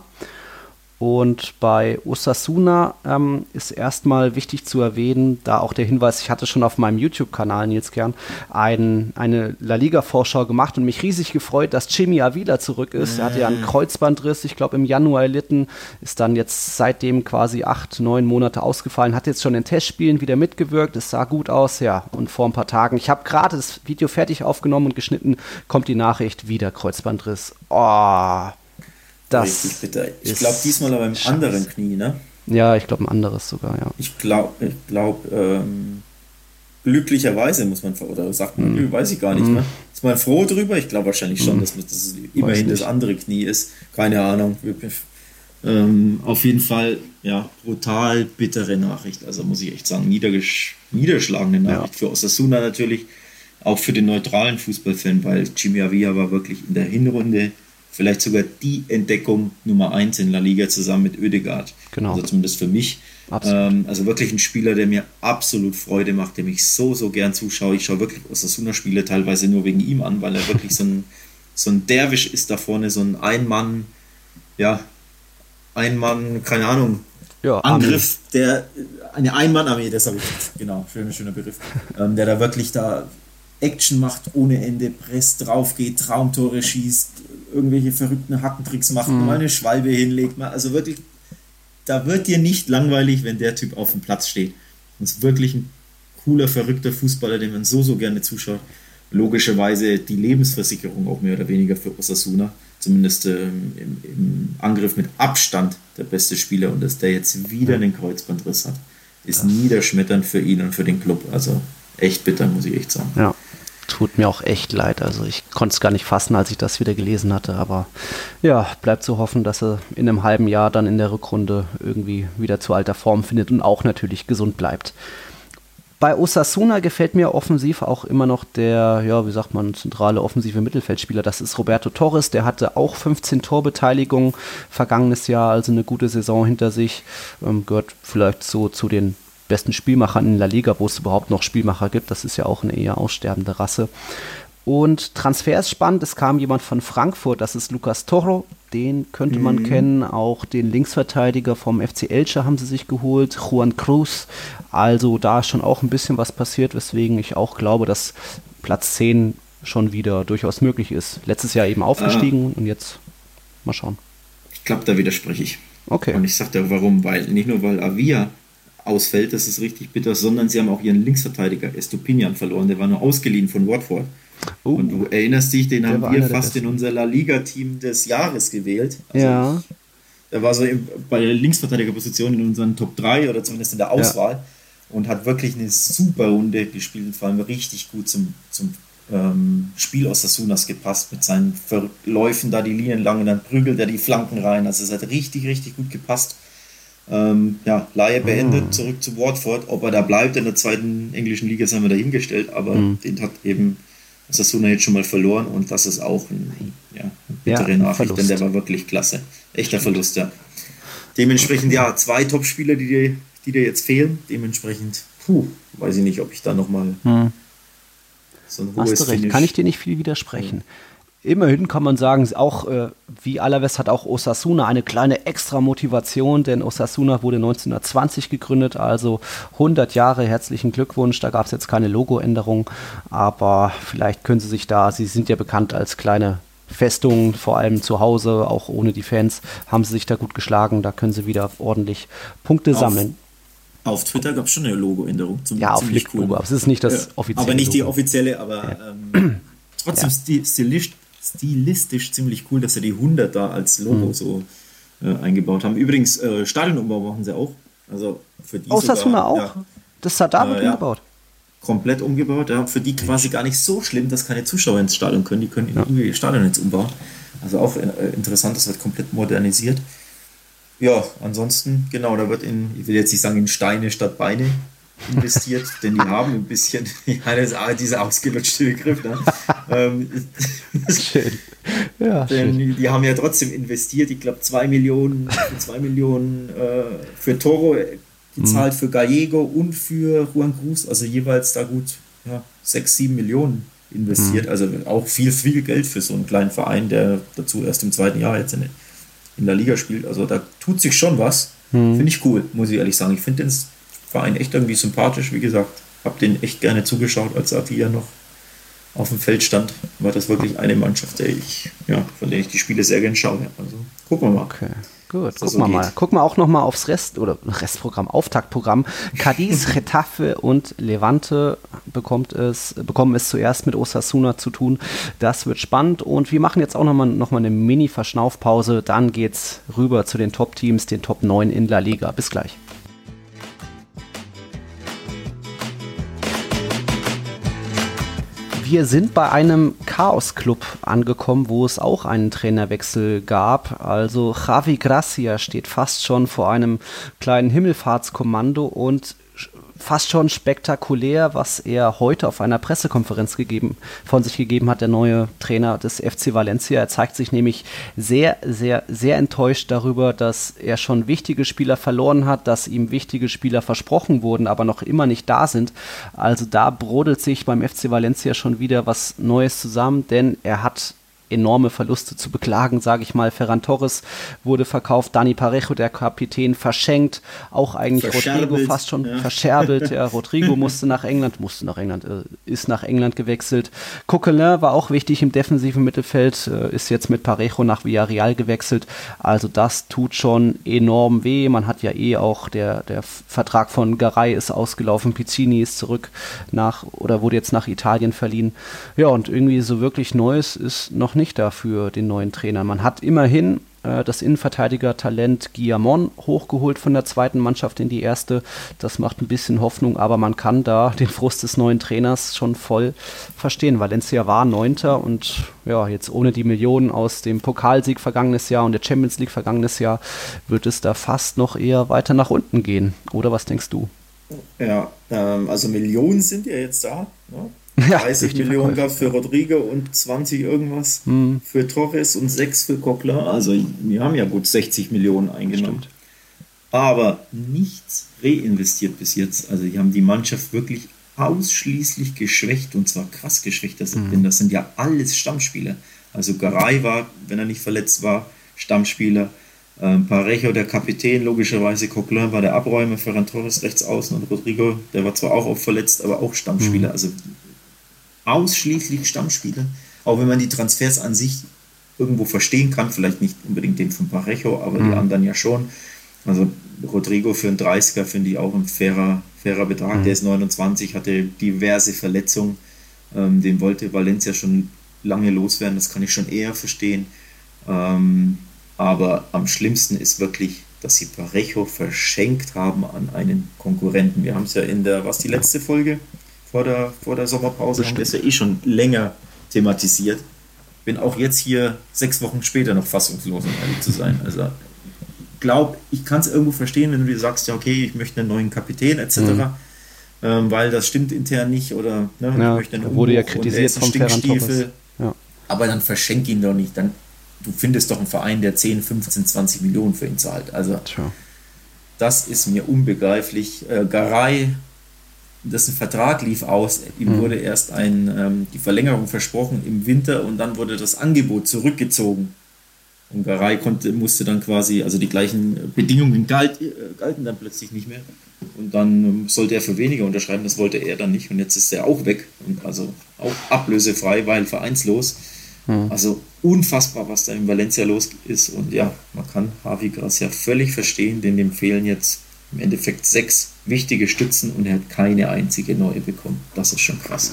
Und bei Osasuna ähm, ist erstmal wichtig zu erwähnen, da auch der Hinweis, ich hatte schon auf meinem YouTube-Kanal, Nils Kern, ein, eine La Liga-Vorschau gemacht und mich riesig gefreut, dass Chimi Avila zurück ist. Er hatte ja einen Kreuzbandriss, ich glaube im Januar erlitten, ist dann jetzt seitdem quasi acht, neun Monate ausgefallen, hat jetzt schon in Testspielen wieder mitgewirkt, es sah gut aus, ja, und vor ein paar Tagen, ich habe gerade das Video fertig aufgenommen und geschnitten, kommt die Nachricht, wieder Kreuzbandriss. Oh, das richtig bitter. Ich glaube diesmal aber im Scheiß. anderen Knie, ne? Ja, ich glaube ein anderes sogar, ja. Ich glaube, ich glaub, ähm, glücklicherweise muss man, oder sagt man, mm. weiß ich gar nicht, mm. ne? Ist man froh drüber? Ich glaube wahrscheinlich schon, mm. dass das immerhin das andere Knie ist. Keine Ahnung. Ähm, auf jeden Fall, ja, brutal bittere Nachricht. Also muss ich echt sagen, niedergesch- niederschlagende Nachricht ja. für Osasuna natürlich, auch für den neutralen Fußballfan, weil Chimi Avila war wirklich in der Hinrunde vielleicht sogar die Entdeckung Nummer eins in La Liga zusammen mit Ødegaard. Genau. Also zumindest für mich. Ähm, also wirklich ein Spieler, der mir absolut Freude macht, dem ich so, so gern zuschaue. Ich schaue wirklich Osasuna-Spiele teilweise nur wegen ihm an, weil er wirklich so ein, so ein Derwisch ist da vorne, so ein Ein-Mann, ja, Ein-Mann, keine Ahnung, ja, Angriff, der, eine Ein-Mann-Armee, das habe ich, genau, schöner, schöner Begriff, ähm, der da wirklich da Action macht ohne Ende, presst, drauf geht, Traumtore schießt, irgendwelche verrückten Hackentricks macht, mhm. mal eine Schwalbe hinlegt, mal, also wirklich, da wird dir nicht langweilig, wenn der Typ auf dem Platz steht. Das ist wirklich ein cooler, verrückter Fußballer, den man so, so gerne zuschaut. Logischerweise die Lebensversicherung auch mehr oder weniger für Osasuna, zumindest ähm, im, im Angriff mit Abstand der beste Spieler, und dass der jetzt wieder einen Kreuzbandriss hat, ist niederschmetternd für ihn und für den Club, also echt bitter, muss ich echt sagen. Ja. tut mir auch echt leid. Also ich konnte es gar nicht fassen, als ich das wieder gelesen hatte. Aber ja, bleibt zu hoffen, dass er in einem halben Jahr dann in der Rückrunde irgendwie wieder zu alter Form findet und auch natürlich gesund bleibt. Bei Osasuna gefällt mir offensiv auch immer noch der, ja, wie sagt man, zentrale offensive Mittelfeldspieler. Das ist Roberto Torres, der hatte auch fünfzehn Torbeteiligungen vergangenes Jahr, also eine gute Saison hinter sich. Ähm, gehört vielleicht so zu den besten Spielmachern in La Liga, wo es überhaupt noch Spielmacher gibt. Das ist ja auch eine eher aussterbende Rasse. Und Transfer ist spannend, es kam jemand von Frankfurt, das ist Lucas Toro, den könnte man mhm. kennen, auch den Linksverteidiger vom F C Elche haben sie sich geholt, Juan Cruz, also da ist schon auch ein bisschen was passiert, weswegen ich auch glaube, dass Platz zehn schon wieder durchaus möglich ist. Letztes Jahr eben aufgestiegen ah. und jetzt mal schauen. Ich glaube, da widerspreche ich. Okay. Und ich sage dir warum, weil nicht nur weil Avia ausfällt, das ist richtig bitter, sondern sie haben auch ihren Linksverteidiger Estupinian verloren, der war nur ausgeliehen von Watford. Uh, und du erinnerst dich, den haben wir fast in unser La Liga-Team des Jahres gewählt. Also ja. Er war so im, bei der Linksverteidigerposition in unseren Top drei oder zumindest in der Auswahl ja. und hat wirklich eine super Runde gespielt und vor allem richtig gut zum, zum ähm, Spiel Osasunas gepasst mit seinen Verläufen da die Linien lang und dann prügelt er die Flanken rein. Also es hat richtig, richtig gut gepasst. Ähm, ja, Laie beendet, mm. zurück zu Watford. Ob er da bleibt in der zweiten englischen Liga, das haben wir dahingestellt, aber mm. den hat eben Osasuna jetzt schon mal verloren und das ist auch ein, ja, eine bittere ja, Nachricht, Verlust. Denn der war wirklich klasse. Echter Verlust, ja. Dementsprechend, ja, zwei Top-Spieler, die dir, die dir jetzt fehlen. Dementsprechend, puh, weiß ich nicht, ob ich da nochmal hm. so ein hohes Hast du recht, Finish. Kann ich dir nicht viel widersprechen. Ja. Immerhin kann man sagen, auch äh, wie Alaves hat auch Osasuna eine kleine extra Motivation, denn Osasuna wurde neunzehnhundertzwanzig gegründet, also hundert Jahre, herzlichen Glückwunsch, da gab es jetzt keine Logoänderung, aber vielleicht können sie sich da, sie sind ja bekannt als kleine Festung, vor allem zu Hause, auch ohne die Fans, haben sie sich da gut geschlagen, da können sie wieder ordentlich Punkte auf, sammeln. Auf Twitter gab es schon eine Logoänderung. Zum, ja, auf Lichtlogo, cool. Aber es ist nicht das offizielle Aber nicht Logo. Die offizielle, aber ja. ähm, trotzdem ja. stilistisch stilistisch ziemlich cool, dass sie die hundert da als Logo mhm. so äh, eingebaut haben. Übrigens, äh, Stadionumbau machen sie auch. Also für die Osasuna auch? Ja, das hat da äh, ja, umgebaut? Komplett umgebaut. Ja, für die quasi gar nicht so schlimm, dass keine Zuschauer ins Stadion können. Die können ja. irgendwie ihr Stadion jetzt umbauen. Also auch äh, interessant, das wird komplett modernisiert. Ja, ansonsten, genau, da wird in, ich will jetzt nicht sagen in Steine statt Beine investiert, denn die haben ein bisschen, ja, das ist dieser ausgelutschte Begriff, ne? ähm, schön. Ja, denn schön. Die haben ja trotzdem investiert, ich glaube zwei Millionen, zwei Millionen äh, für Toro gezahlt, mhm. für Gallego und für Juan Cruz, also jeweils da gut ja, sechs, sieben Millionen investiert, mhm. also auch viel, viel Geld für so einen kleinen Verein, der dazu erst im zweiten Jahr jetzt in, in der Liga spielt, also da tut sich schon was, mhm. finde ich cool, muss ich ehrlich sagen, ich finde den Verein echt irgendwie sympathisch, wie gesagt, habe den echt gerne zugeschaut, als Avia noch auf dem Feld stand, war das wirklich eine Mannschaft, der ich, ja, von der ich die Spiele sehr gerne schaue. Also gucken wir mal. Okay, gut, gucken wir mal. Gucken wir auch noch mal aufs Rest oder Restprogramm, Auftaktprogramm. Cadiz, Getafe und Levante bekommt es, bekommen es zuerst mit Osasuna zu tun. Das wird spannend und wir machen jetzt auch noch mal, noch mal eine Mini-Verschnaufpause. Dann geht's rüber zu den Top-Teams, den Top neun in La Liga. Bis gleich. Wir sind bei einem Chaos-Club angekommen, wo es auch einen Trainerwechsel gab. Also Javi Gracia steht fast schon vor einem kleinen Himmelfahrtskommando und fast schon spektakulär, was er heute auf einer Pressekonferenz gegeben, von sich gegeben hat, der neue Trainer des F C Valencia. Er zeigt sich nämlich sehr, sehr, sehr enttäuscht darüber, dass er schon wichtige Spieler verloren hat, dass ihm wichtige Spieler versprochen wurden, aber noch immer nicht da sind. Also da brodelt sich beim F C Valencia schon wieder was Neues zusammen, denn er hat enorme Verluste zu beklagen, sage ich mal. Ferran Torres wurde verkauft, Dani Parejo, der Kapitän, verschenkt, auch eigentlich Rodrigo fast schon ja. verscherbelt. Ja, Rodrigo musste nach England, musste nach England, äh, ist nach England gewechselt. Coquelin war auch wichtig im defensiven Mittelfeld, äh, ist jetzt mit Parejo nach Villarreal gewechselt. Also das tut schon enorm weh. Man hat ja eh auch, der, der Vertrag von Garay ist ausgelaufen, Piccini ist zurück nach, oder wurde jetzt nach Italien verliehen. Ja, und irgendwie so wirklich Neues ist noch nicht dafür den neuen Trainer. Man hat immerhin äh, das Innenverteidiger-Talent Guillamon hochgeholt von der zweiten Mannschaft in die erste. Das macht ein bisschen Hoffnung, aber man kann da den Frust des neuen Trainers schon voll verstehen. Valencia war Neunter und ja, jetzt ohne die Millionen aus dem Pokalsieg vergangenes Jahr und der Champions League vergangenes Jahr wird es da fast noch eher weiter nach unten gehen. Oder was denkst du? Ja, ähm, also Millionen sind ja jetzt da. Ne? Ja, dreißig Millionen gab es für Rodrigo und zwanzig irgendwas hm. für Torres und sechs für Coquelin. Also wir haben ja gut sechzig Millionen eingenommen. Stimmt. Aber nichts reinvestiert bis jetzt. Also die haben die Mannschaft wirklich ausschließlich geschwächt und zwar krass geschwächt. Das, mhm. Denn das sind ja alles Stammspieler. Also Garay war, wenn er nicht verletzt war, Stammspieler. Ähm, Parejo, der Kapitän, logischerweise. Coquelin war der Abräumer, Ferran Torres rechts außen und Rodrigo, der war zwar auch oft verletzt, aber auch Stammspieler. Mhm. Also ausschließlich Stammspieler. Auch wenn man die Transfers an sich irgendwo verstehen kann, vielleicht nicht unbedingt den von Parejo, aber mhm. die anderen ja schon. Also Rodrigo für einen dreißiger finde ich auch ein fairer, fairer Betrag. Mhm. Der ist neunundzwanzig, hatte diverse Verletzungen. Ähm, den wollte Valencia schon lange loswerden, das kann ich schon eher verstehen. Ähm, aber am schlimmsten ist wirklich, dass sie Parejo verschenkt haben an einen Konkurrenten. Wir haben es ja in der, was die letzte Folge vor der, vor der Sommerpause, haben wir es ja eh schon länger thematisiert. Bin auch jetzt hier sechs Wochen später noch fassungslos, um ehrlich zu sein. Also glaube, ich kann es irgendwo verstehen, wenn du dir sagst, ja okay, ich möchte einen neuen Kapitän et cetera. Mhm. Ähm, weil das stimmt intern nicht oder ne, ja, ich möchte einen wurde ja kritisiert vom Ferran Torres. Ja. Aber dann verschenk ihn doch nicht. Dann, du findest doch einen Verein, der zehn, fünfzehn, zwanzig Millionen für ihn zahlt. Also Tja. Das ist mir unbegreiflich. Äh, Garay, dessen Vertrag lief aus, ihm mhm. wurde erst ein, ähm, die Verlängerung versprochen im Winter und dann wurde das Angebot zurückgezogen. Und Garay konnte, musste dann quasi, also die gleichen Bedingungen galt, äh, galten dann plötzlich nicht mehr. Und dann ähm, sollte er für weniger unterschreiben, das wollte er dann nicht. Und jetzt ist er auch weg. Und also auch ablösefrei, weil vereinslos. Mhm. Also unfassbar, was da in Valencia los ist. Und ja, man kann Javi Gracia völlig verstehen, denn dem fehlen jetzt im Endeffekt sechs wichtige Stützen und er hat keine einzige neue bekommen. Das ist schon krass.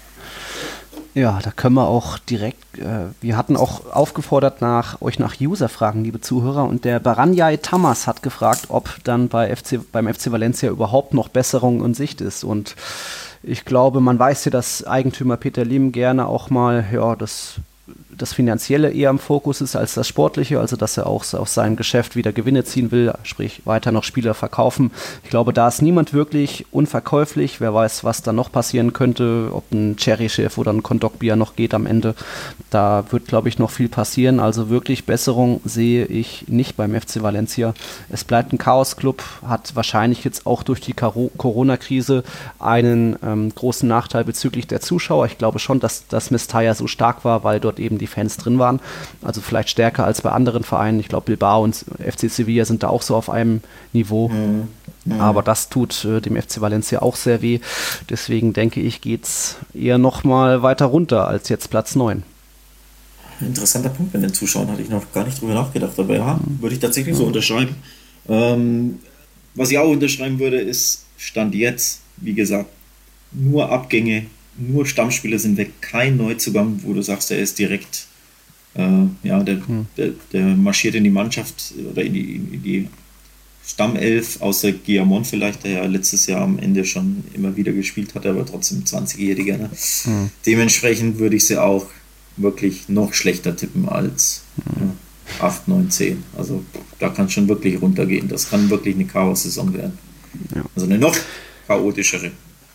Ja, da können wir auch direkt, äh, wir hatten auch aufgefordert, nach euch nach User-Fragen, liebe Zuhörer, und der Baranjai Tamas hat gefragt, ob dann bei F C, beim F C Valencia überhaupt noch Besserung in Sicht ist. Und ich glaube, man weiß ja, dass Eigentümer Peter Lim gerne auch mal, ja, das das Finanzielle eher im Fokus ist als das Sportliche, also dass er auch aus seinem Geschäft wieder Gewinne ziehen will, sprich weiter noch Spieler verkaufen. Ich glaube, da ist niemand wirklich unverkäuflich. Wer weiß, was da noch passieren könnte, ob ein Cherry-Chef oder ein Kondogbia noch geht am Ende. Da wird, glaube ich, noch viel passieren. Also wirklich Besserung sehe ich nicht beim F C Valencia. Es bleibt ein Chaos-Club, hat wahrscheinlich jetzt auch durch die Karo- Corona-Krise einen ähm, großen Nachteil bezüglich der Zuschauer. Ich glaube schon, dass das Mestalla so stark war, weil dort eben die Fans drin waren, also vielleicht stärker als bei anderen Vereinen. Ich glaube, Bilbao und F C Sevilla sind da auch so auf einem Niveau, mhm. Mhm. aber das tut äh, dem F C Valencia auch sehr weh. Deswegen denke ich, geht es eher noch mal weiter runter als jetzt Platz neun. Interessanter Punkt mit den Zuschauern, hatte ich noch gar nicht drüber nachgedacht, aber ja, mhm. würde ich tatsächlich mhm. so unterschreiben. Ähm, was ich auch unterschreiben würde, ist, Stand jetzt, wie gesagt, nur Abgänge, nur Stammspieler sind weg, kein Neuzugang, wo du sagst, der ist direkt, äh, ja, der, hm. der, der marschiert in die Mannschaft oder in die, in die Stammelf, außer Guillamon vielleicht, der ja letztes Jahr am Ende schon immer wieder gespielt hat, aber trotzdem zwanzigjähriger. Ne? Hm. Dementsprechend würde ich sie auch wirklich noch schlechter tippen als hm. ja, acht, neun, zehn. Also da kann es schon wirklich runtergehen. Das kann wirklich eine Chaos-Saison werden. Ja. Also eine noch chaotischere.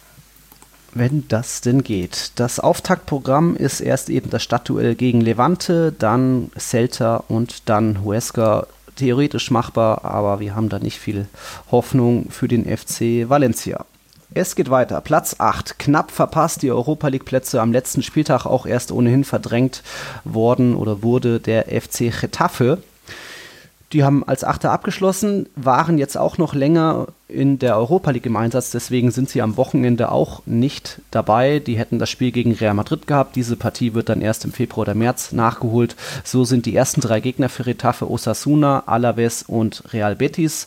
Wenn das denn geht. Das Auftaktprogramm ist erst eben das Stadtduell gegen Levante, dann Celta und dann Huesca. Theoretisch machbar, aber wir haben da nicht viel Hoffnung für den F C Valencia. Es geht weiter. Platz acht. Knapp verpasst, die Europa-League-Plätze am letzten Spieltag auch erst ohnehin verdrängt worden oder wurde der F C Getafe. Die haben als Achter abgeschlossen, waren jetzt auch noch länger in der Europa League im Einsatz, deswegen sind sie am Wochenende auch nicht dabei. Die hätten das Spiel gegen Real Madrid gehabt. Diese Partie wird dann erst im Februar oder März nachgeholt. So sind die ersten drei Gegner für Getafe Osasuna, Alaves und Real Betis.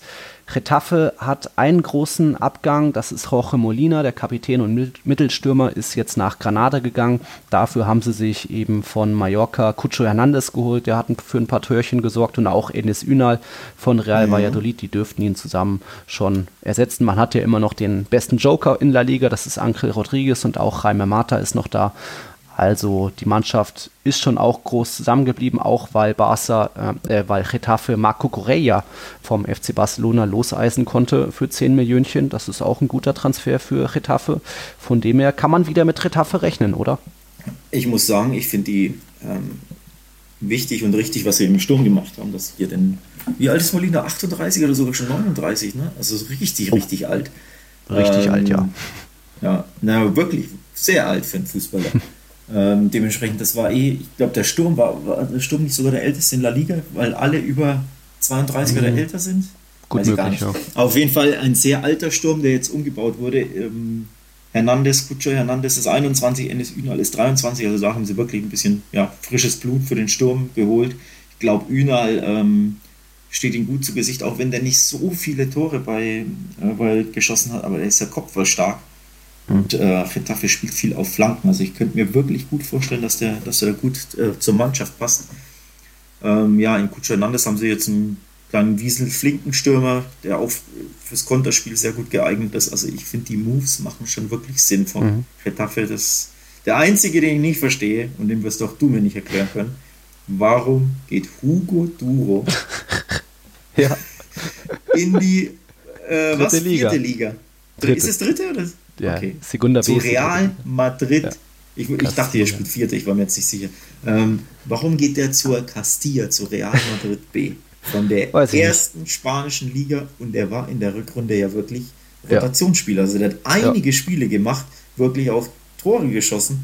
Getafe hat einen großen Abgang, das ist Jorge Molina, der Kapitän und Mittelstürmer, ist jetzt nach Granada gegangen. Dafür haben sie sich eben von Mallorca Cucho Hernandez geholt, der hat für ein paar Törchen gesorgt, und auch Enes Ünal von Real Valladolid, die dürften ihn zusammen schon ersetzen. Man hat ja immer noch den besten Joker in La Liga, das ist Ángel Rodríguez, und auch Jaime Mata ist noch da. Also die Mannschaft ist schon auch groß zusammengeblieben, auch weil Barca, äh, weil Getafe Marco Correia vom F C Barcelona loseisen konnte für zehn Millionchen. Das ist auch ein guter Transfer für Getafe. Von dem her kann man wieder mit Getafe rechnen, oder? Ich muss sagen, ich finde die ähm, wichtig und richtig, was sie im Sturm gemacht haben. Dass hier denn, wie alt ist Molina? achtunddreißig oder sogar schon neununddreißig, ne? Also richtig, richtig oh. alt. Richtig ähm, alt, ja. Ja, na wirklich sehr alt für einen Fußballer. Ähm, dementsprechend, das war eh, ich glaube, der Sturm war, war der Sturm nicht sogar der älteste in La Liga, weil alle über zweiunddreißig mhm. oder älter sind. Gut möglich, ja. Auf jeden Fall ein sehr alter Sturm, der jetzt umgebaut wurde. Ähm, Hernandez, Cucho Hernandez ist einundzwanzig, Enes Ünal ist dreiundzwanzig, also da haben sie wirklich ein bisschen ja, frisches Blut für den Sturm geholt. Ich glaube, Ünal ähm, steht ihm gut zu Gesicht, auch wenn der nicht so viele Tore bei, äh, bei geschossen hat, aber er ist ja kopfballstark. Und äh, Getafe spielt viel auf Flanken. Also ich könnte mir wirklich gut vorstellen, dass der, dass der gut äh, zur Mannschaft passt. Ähm, ja, in Cucho Hernandez haben sie jetzt einen kleinen Wiesel-flinken Stürmer, der auch fürs Konterspiel sehr gut geeignet ist. Also ich finde, die Moves machen schon wirklich Sinn von mhm. Getafe. Das, der einzige, den ich nicht verstehe, und den wirst auch du mir nicht erklären können, warum geht Hugo Duro ja. in die äh, dritte was, Liga. vierte Liga? Dritte. Ist es dritte oder? Ja, okay. Segunda Zu B. Real Madrid. Ja. Ich, ich dachte, er ja. spielt vierte, ich war mir jetzt nicht sicher. Ähm, warum geht der zur Castilla, zu Real Madrid B? Von der Weiß ersten spanischen Liga, und der war in der Rückrunde ja wirklich Rotationsspieler. Also der hat einige ja. Spiele gemacht, wirklich auch Tore geschossen.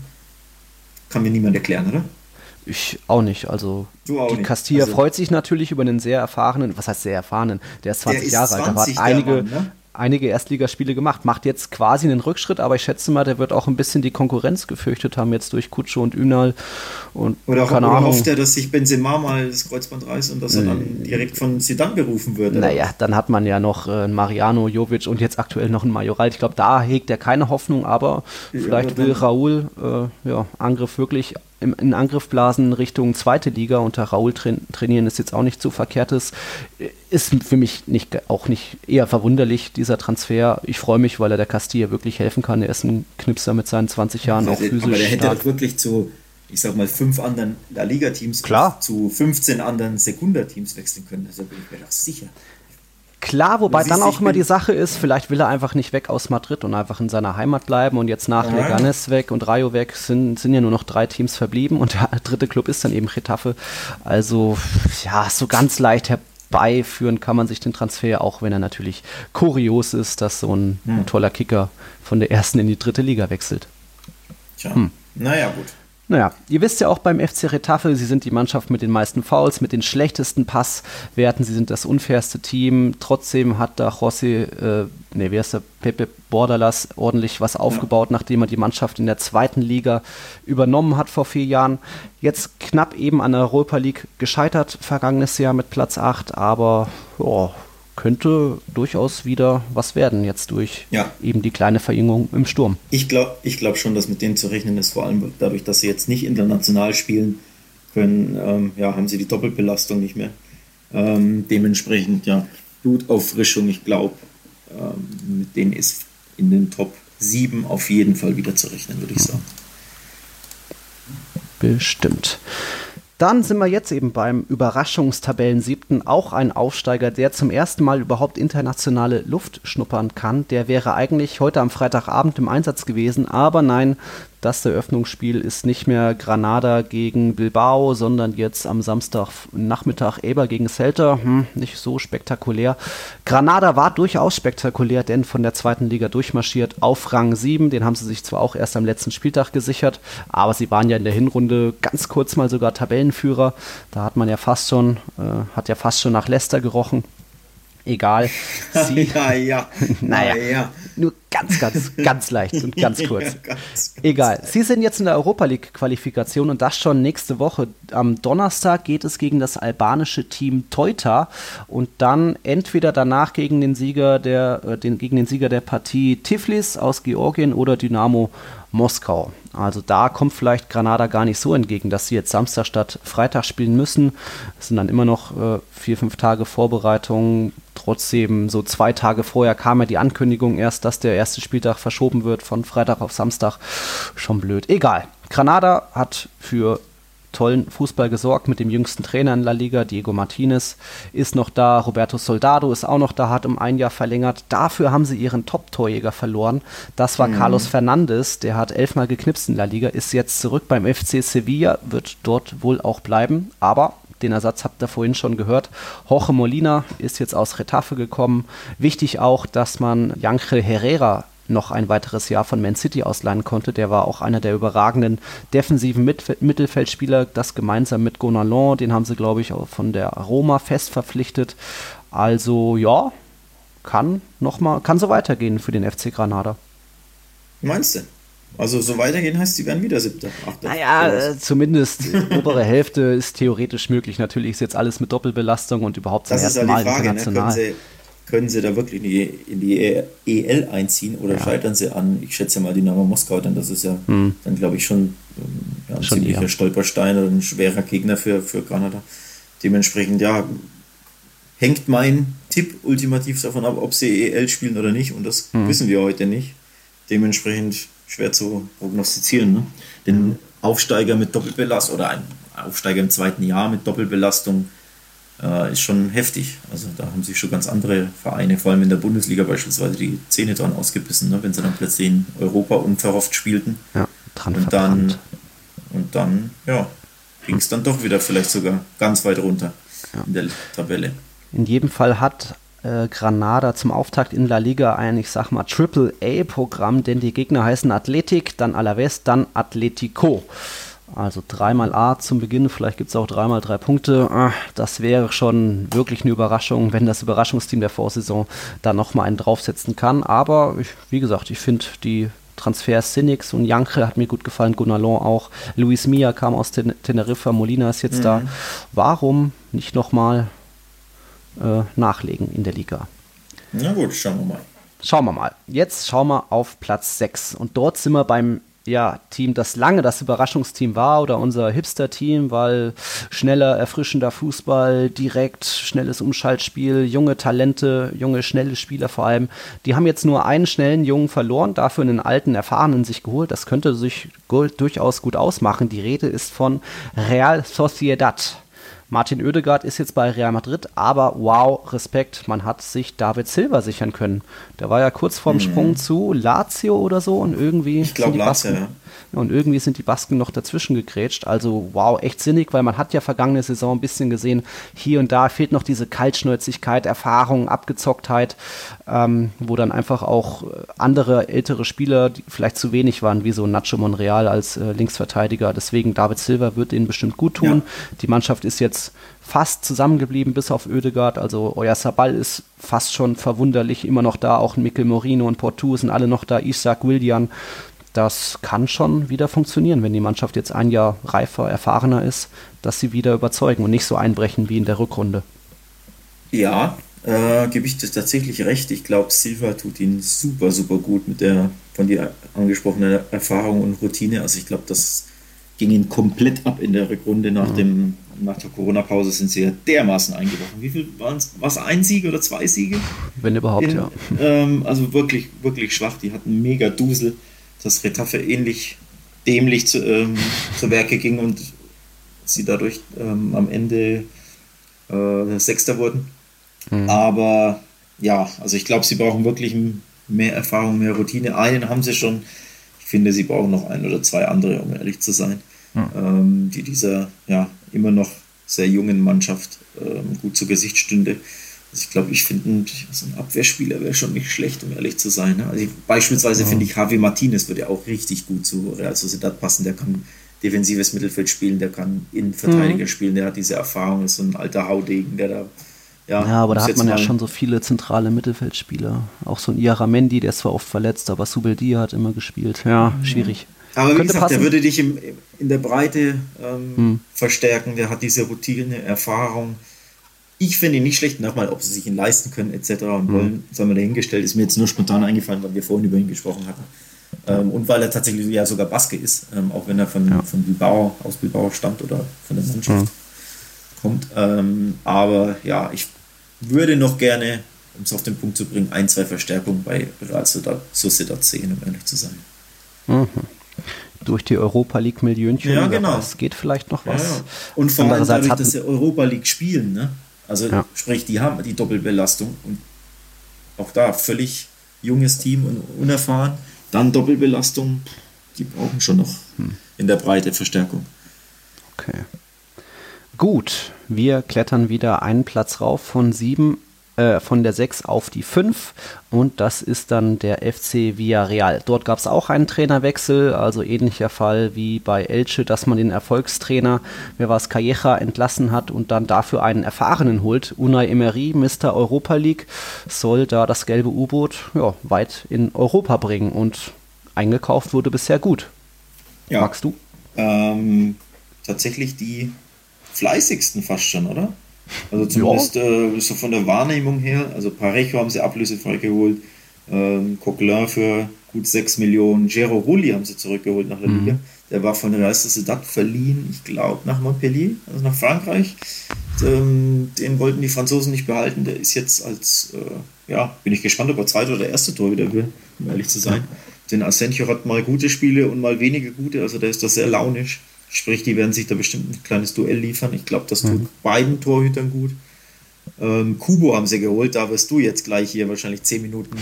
Kann mir niemand erklären, oder? Ich auch nicht. Also du auch die nicht. Castilla also, freut sich natürlich über einen sehr erfahrenen, was heißt sehr erfahrenen, der ist zwanzig Jahre alt, der hat einige, Mann, ne? einige Erstligaspiele gemacht, macht jetzt quasi einen Rückschritt, aber ich schätze mal, der wird auch ein bisschen die Konkurrenz gefürchtet haben jetzt durch Cucho und Ünal und oder, keine oder Ahnung. hofft er, dass sich Benzema mal das Kreuzband reißt und dass er dann direkt von Zidane berufen wird? Naja, dann hat man ja noch äh, Mariano, Jovic und jetzt aktuell noch einen Majoral. Ich glaube, da hegt er keine Hoffnung, aber ja, vielleicht will Raúl äh, ja, Angriff wirklich im, in Angriff blasen Richtung zweite Liga. Unter Raúl tra- trainieren ist jetzt auch nicht so verkehrtes. Ist für mich nicht, auch nicht eher verwunderlich, dieser Transfer. Ich freue mich, weil er der Castilla wirklich helfen kann. Er ist ein Knipser mit seinen zwanzig Jahren, auch physisch aber der hätte stark. doch wirklich zu, ich sag mal, fünf anderen La Liga-Teams Klar. zu fünfzehn anderen Sekunda-Teams wechseln können. Also bin ich mir doch sicher. Klar, wobei dann siehst, auch immer die Sache ist, vielleicht will er einfach nicht weg aus Madrid und einfach in seiner Heimat bleiben, und jetzt nach Ja. Leganés weg und Rayo weg sind, sind ja nur noch drei Teams verblieben, und der dritte Club ist dann eben Getafe. Also ja, so ganz leicht herbeiführen kann man sich den Transfer, auch wenn er natürlich kurios ist, dass so ein, Hm. ein toller Kicker von der ersten in die dritte Liga wechselt. Tja, Hm. naja, gut. Naja, ihr wisst ja auch beim F C Getafe, sie sind die Mannschaft mit den meisten Fouls, mit den schlechtesten Passwerten, sie sind das unfairste Team. Trotzdem hat da José, äh, ne, wie heißt der, Pepe Bordalas ordentlich was aufgebaut, ja. nachdem er die Mannschaft in der zweiten Liga übernommen hat vor vier Jahren. Jetzt knapp eben an der Europa League gescheitert, vergangenes Jahr mit Platz acht, aber oh, könnte durchaus wieder was werden jetzt durch Ja. eben die kleine Verjüngung im Sturm. Ich glaube ich glaub schon, dass mit denen zu rechnen ist, vor allem dadurch, dass sie jetzt nicht international spielen können, ähm, ja, haben sie die Doppelbelastung nicht mehr. Ähm, dementsprechend, ja, Blutauffrischung, ich glaube, ähm, mit denen ist in den Top sieben auf jeden Fall wieder zu rechnen, würde ich sagen. Bestimmt. Dann sind wir jetzt eben beim Überraschungstabellen-Siebten, auch ein Aufsteiger, der zum ersten Mal überhaupt internationale Luft schnuppern kann. Der wäre eigentlich heute am Freitagabend im Einsatz gewesen, aber nein, das Eröffnungsspiel ist nicht mehr Granada gegen Bilbao, sondern jetzt am Samstagnachmittag Eibar gegen Celta. Hm, nicht so spektakulär. Granada war durchaus spektakulär, denn von der zweiten Liga durchmarschiert auf Rang sieben. Den haben sie sich zwar auch erst am letzten Spieltag gesichert, aber sie waren ja in der Hinrunde ganz kurz mal sogar Tabellenführer. Da hat man ja fast schon, äh, hat ja fast schon nach Leicester gerochen. Egal. Sie, ja, ja. naja, ja. Nur ganz, ganz, ganz leicht und ganz kurz. Ja, ganz, ganz Egal. leicht. Sie sind jetzt in der Europa League-Qualifikation und das schon nächste Woche. Am Donnerstag geht es gegen das albanische Team Teuta und dann entweder danach gegen den Sieger der, äh, den, gegen den Sieger der Partie Tiflis aus Georgien oder Dynamo Moskau. Also da kommt vielleicht Granada gar nicht so entgegen, dass sie jetzt Samstag statt Freitag spielen müssen. Es sind dann immer noch äh, vier, fünf Tage Vorbereitung. Trotzdem, so zwei Tage vorher kam ja die Ankündigung erst, dass der erste Spieltag verschoben wird von Freitag auf Samstag. Schon blöd. Egal. Granada hat für tollen Fußball gesorgt mit dem jüngsten Trainer in La Liga, Diego Martinez, ist noch da, Roberto Soldado ist auch noch da, hat um ein Jahr verlängert. Dafür haben sie ihren Top-Torjäger verloren. Das war mhm. Carlos Fernandes, der hat elfmal geknipst in La Liga, ist jetzt zurück beim F C Sevilla, wird dort wohl auch bleiben, aber den Ersatz habt ihr vorhin schon gehört. Jorge Molina ist jetzt aus Getafe gekommen. Wichtig auch, dass man Ángel Herrera noch ein weiteres Jahr von Man City ausleihen konnte. Der war auch einer der überragenden defensiven Mit- Mittelfeldspieler, das gemeinsam mit Gonalons, den haben sie, glaube ich, auch von der Roma fest verpflichtet. Also ja, kann noch mal, kann so weitergehen für den F C Granada. Meinst du? Also so weitergehen heißt, sie werden wieder siebter, achter. Naja, äh, zumindest obere Hälfte ist theoretisch möglich. Natürlich ist jetzt alles mit Doppelbelastung und überhaupt zum das ersten ist halt Mal die Frage, international. Ne? Können sie Können sie da wirklich in die, in die E L einziehen oder ja. scheitern sie an, ich schätze mal, Dynamo Moskau, denn das ist ja hm. dann, glaube ich, schon, ja, ein schon ziemlicher eher. Stolperstein oder ein schwerer Gegner für, für Granada. Dementsprechend, ja, hängt mein Tipp ultimativ davon ab, ob sie E L spielen oder nicht, und das hm. wissen wir heute nicht. Dementsprechend schwer zu prognostizieren. Ne? Den Aufsteiger mit Doppelbelastung oder ein Aufsteiger im zweiten Jahr mit Doppelbelastung ist schon heftig. Also da haben sich schon ganz andere Vereine, vor allem in der Bundesliga beispielsweise, die Zähne dran ausgebissen, ne? Wenn sie dann plötzlich in Europa unverhofft spielten. Ja, dran und dann Und dann, ja, ging es dann doch wieder vielleicht sogar ganz weit runter ja. in der Tabelle. In jedem Fall hat äh, Granada zum Auftakt in La Liga ein, ich sag mal, Triple-A-Programm, denn die Gegner heißen Athletic, dann Alavés, dann Atletico. Also dreimal A zum Beginn, vielleicht gibt es auch dreimal drei Punkte. Das wäre schon wirklich eine Überraschung, wenn das Überraschungsteam der Vorsaison da nochmal einen draufsetzen kann. Aber ich, wie gesagt, ich finde die Transfers Sinix und Janche hat mir gut gefallen, Gonalons auch. Luis Milla kam aus Ten- Teneriffa, Molina ist jetzt mhm. da. Warum nicht nochmal äh, nachlegen in der Liga? Na gut, schauen wir mal. Schauen wir mal. Jetzt schauen wir auf Platz sechs und dort sind wir beim ja, Team, das lange das Überraschungsteam war oder unser Hipster-Team, weil schneller, erfrischender Fußball, direkt, schnelles Umschaltspiel, junge Talente, junge, schnelle Spieler vor allem, die haben jetzt nur einen schnellen Jungen verloren, dafür einen alten, erfahrenen sich geholt. Das könnte sich gut, durchaus gut ausmachen. Die Rede ist von Real Sociedad. Martin Oedegaard ist jetzt bei Real Madrid, aber wow, Respekt, man hat sich David Silva sichern können. Der war ja kurz vorm mhm. Sprung zu Lazio oder so und irgendwie ich glaube Lazio, Basken, ja. und irgendwie sind die Basken noch dazwischen gegrätscht. Also wow, echt sinnig, weil man hat ja vergangene Saison ein bisschen gesehen, hier und da fehlt noch diese Kaltschnäuzigkeit, Erfahrung, Abgezocktheit, ähm, wo dann einfach auch andere ältere Spieler, die vielleicht zu wenig waren, wie so Nacho Monreal als äh, Linksverteidiger. Deswegen David Silva wird denen bestimmt gut tun. Ja. Die Mannschaft ist jetzt fast zusammengeblieben, bis auf Oedegaard. Also Oyarzabal ist fast schon verwunderlich immer noch da. Auch Mikel Merino und Portu sind alle noch da. Isaac Willian. Das kann schon wieder funktionieren, wenn die Mannschaft jetzt ein Jahr reifer, erfahrener ist, dass sie wieder überzeugen und nicht so einbrechen wie in der Rückrunde. Ja, äh, gebe ich das tatsächlich recht. Ich glaube, Silva tut ihn super, super gut mit der von dir angesprochenen Erfahrung und Routine. Also ich glaube, das ging ihn komplett ab in der Rückrunde. Nach, ja. dem, nach der Corona-Pause sind sie ja dermaßen eingebrochen. Wie viel waren es? War es ein Sieg oder zwei Siege? Wenn überhaupt, in, ja. Ähm, also wirklich, wirklich schwach. Die hatten mega Dusel, dass Getafe ähnlich dämlich zu, ähm, zu Werke ging und sie dadurch ähm, am Ende äh, Sechster wurden. Mhm. Aber ja, also ich glaube, sie brauchen wirklich mehr Erfahrung, mehr Routine. Einen haben sie schon. Ich finde, sie brauchen noch ein oder zwei andere, um ehrlich zu sein, mhm. ähm, die dieser ja immer noch sehr jungen Mannschaft ähm, gut zu Gesicht stünde. Also ich glaube, ich finde, so ein Abwehrspieler wäre schon nicht schlecht, um ehrlich zu sein. Ne? Also ich, beispielsweise ja. finde ich, Javi Martinez würde ja auch richtig gut zu Real Sociedad passen. Der kann defensives Mittelfeld spielen, der kann Innenverteidiger mhm. spielen, der hat diese Erfahrung, ist so ein alter Haudegen, der da Ja, ja, aber da muss hat man ja jetzt mal- schon so viele zentrale Mittelfeldspieler. Auch so ein Iaramendi, der ist zwar oft verletzt, aber Subeldia hat immer gespielt. Ja, schwierig. Aber wie Könnte gesagt, der passen. würde dich im, in der Breite ähm, Hm. verstärken. Der hat diese Routine, Erfahrung. Ich finde ihn nicht schlecht. Nochmal, ob sie sich ihn leisten können, et cetera und Hm. wollen, das haben wir dahingestellt. Ist mir jetzt nur spontan eingefallen, weil wir vorhin über ihn gesprochen hatten. Ähm, und weil er tatsächlich ja sogar Baske ist, ähm, auch wenn er von, Ja. von Bilbao, aus Bilbao stammt oder von der Mannschaft Hm. kommt. Ähm, aber ja, ich würde noch gerne, um es auf den Punkt zu bringen, ein, zwei Verstärkungen bei Real Sociedad sehen, um ehrlich zu sein. Mhm. Durch die Europa League Millionchen. Ja, wer genau. weiß, geht vielleicht noch was. Ja, ja. Und vor allem Andererseits dadurch, hatten- dass sie Europa League spielen, ne? Also Ja. sprich, die haben die Doppelbelastung und auch da völlig junges Team und unerfahren. Dann Doppelbelastung, die brauchen schon noch Hm. in der Breite Verstärkung. Okay. Gut, wir klettern wieder einen Platz rauf von sieben, äh, von der sechs auf die fünf und das ist dann der F C Villarreal. Dort gab es auch einen Trainerwechsel, also ähnlicher Fall wie bei Elche, dass man den Erfolgstrainer, wer war es, Calleja, entlassen hat und dann dafür einen Erfahrenen holt. Unai Emery, Mister Europa League, soll da das gelbe U-Boot ja, weit in Europa bringen und eingekauft wurde bisher gut. Ja. Magst du? Ähm, tatsächlich die fleißigsten fast schon, oder? Also zumindest äh, so von der Wahrnehmung her. Also Parejo haben sie ablösefrei geholt, ähm, Coquelin für gut sechs Millionen, Gero Rulli haben sie zurückgeholt nach der Mhm. Liga. Der war von Real Sociedad verliehen, ich glaube, nach Montpellier, also nach Frankreich. Ähm, den wollten die Franzosen nicht behalten. Der ist jetzt als, äh, ja, bin ich gespannt, ob er zweite oder erste Torhüter will, um ehrlich zu sein. Denn Asensio hat mal gute Spiele und mal weniger gute, also der ist da sehr launisch. Sprich, die werden sich da bestimmt ein kleines Duell liefern. Ich glaube, das tut Mhm. beiden Torhütern gut. Ähm, Kubo haben sie geholt, da wirst du jetzt gleich hier wahrscheinlich zehn Minuten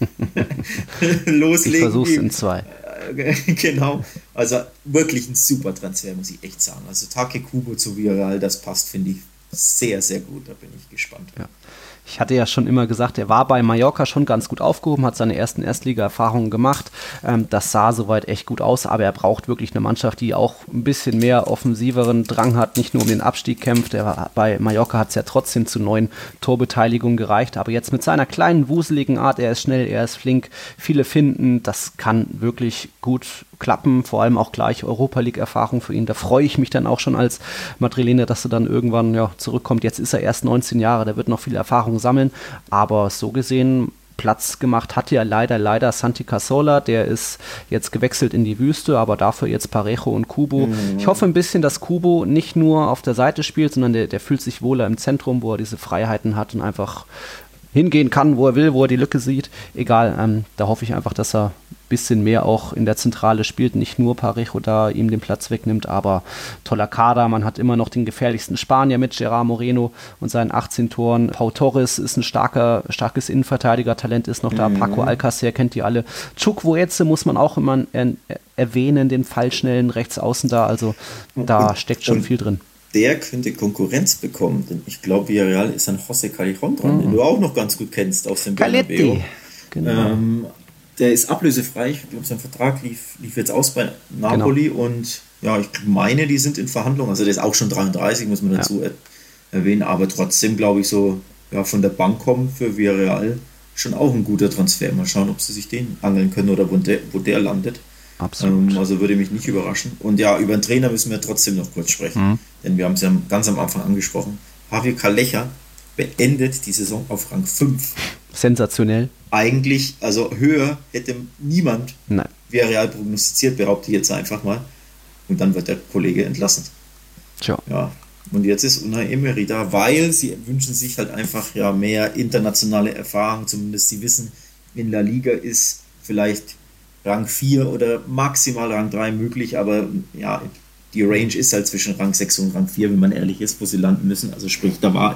loslegen. Ich versuch's Wie- in zwei. Äh, genau, also wirklich ein super Transfer, muss ich echt sagen. Also Take Kubo zu Villarreal, das passt, finde ich, sehr, sehr gut. Da bin ich gespannt. Ja. Ich hatte ja schon immer gesagt, er war bei Mallorca schon ganz gut aufgehoben, hat seine ersten Erstliga-Erfahrungen gemacht. Ähm, das sah soweit echt gut aus, aber er braucht wirklich eine Mannschaft, die auch ein bisschen mehr offensiveren Drang hat, nicht nur um den Abstieg kämpft. Er war, bei Mallorca hat es ja trotzdem zu neun Torbeteiligungen gereicht, aber jetzt mit seiner kleinen, wuseligen Art, er ist schnell, er ist flink, viele finden, das kann wirklich gut klappen, vor allem auch gleich Europa-League-Erfahrung für ihn. Da freue ich mich dann auch schon als Madrilener, dass er dann irgendwann ja, zurückkommt. Jetzt ist er erst neunzehn Jahre, der wird noch viel Erfahrung sammeln, aber so gesehen Platz gemacht hat ja leider, leider Santi Cazorla, der ist jetzt gewechselt in die Wüste, aber dafür jetzt Parejo und Kubo. Mhm. Ich hoffe ein bisschen, dass Kubo nicht nur auf der Seite spielt, sondern der, der fühlt sich wohler im Zentrum, wo er diese Freiheiten hat und einfach hingehen kann, wo er will, wo er die Lücke sieht. Egal, ähm, da hoffe ich einfach, dass er ein bisschen mehr auch in der Zentrale spielt, nicht nur Parejo da ihm den Platz wegnimmt, aber toller Kader, man hat immer noch den gefährlichsten Spanier mit Gerard Moreno und seinen achtzehn Toren. Pau Torres ist ein starker, starkes Innenverteidiger-Talent, ist noch da, mhm. Paco Alcacer kennt die alle. Chukwueze muss man auch immer er- erwähnen, den fallschnellen Rechtsaußen da, also da und, steckt schon und viel drin. Der könnte Konkurrenz bekommen, denn ich glaube, Villarreal ist an José Callejon dran, mhm. den du auch noch ganz gut kennst aus dem Bernabeu. Genau. Ähm, der ist ablösefrei, ich glaube, sein Vertrag lief, lief jetzt aus bei Napoli genau. und ja, ich meine, die sind in Verhandlungen, also der ist auch schon dreiunddreißig, muss man dazu ja. erwähnen, aber trotzdem glaube ich so, ja, von der Bank kommen für Villarreal schon auch ein guter Transfer. Mal schauen, ob sie sich den angeln können oder wo der, wo der landet. Absolut. Ähm, also würde mich nicht überraschen. Und ja, über den Trainer müssen wir trotzdem noch kurz sprechen, mhm. denn wir haben es ja ganz am Anfang angesprochen. Javier Calleja beendet die Saison auf Rang fünf. Sensationell. Eigentlich, also höher hätte niemand Nein. Villarreal prognostiziert, behaupte ich jetzt einfach mal. Und dann wird der Kollege entlassen. Tja. Ja. Und jetzt ist Unai Emery da, weil sie wünschen sich halt einfach ja mehr internationale Erfahrung. Zumindest sie wissen, in La Liga ist vielleicht Rang vier oder maximal Rang drei möglich, aber ja, die Range ist halt zwischen Rang sechs und Rang vier, wenn man ehrlich ist, wo sie landen müssen. Also sprich, da war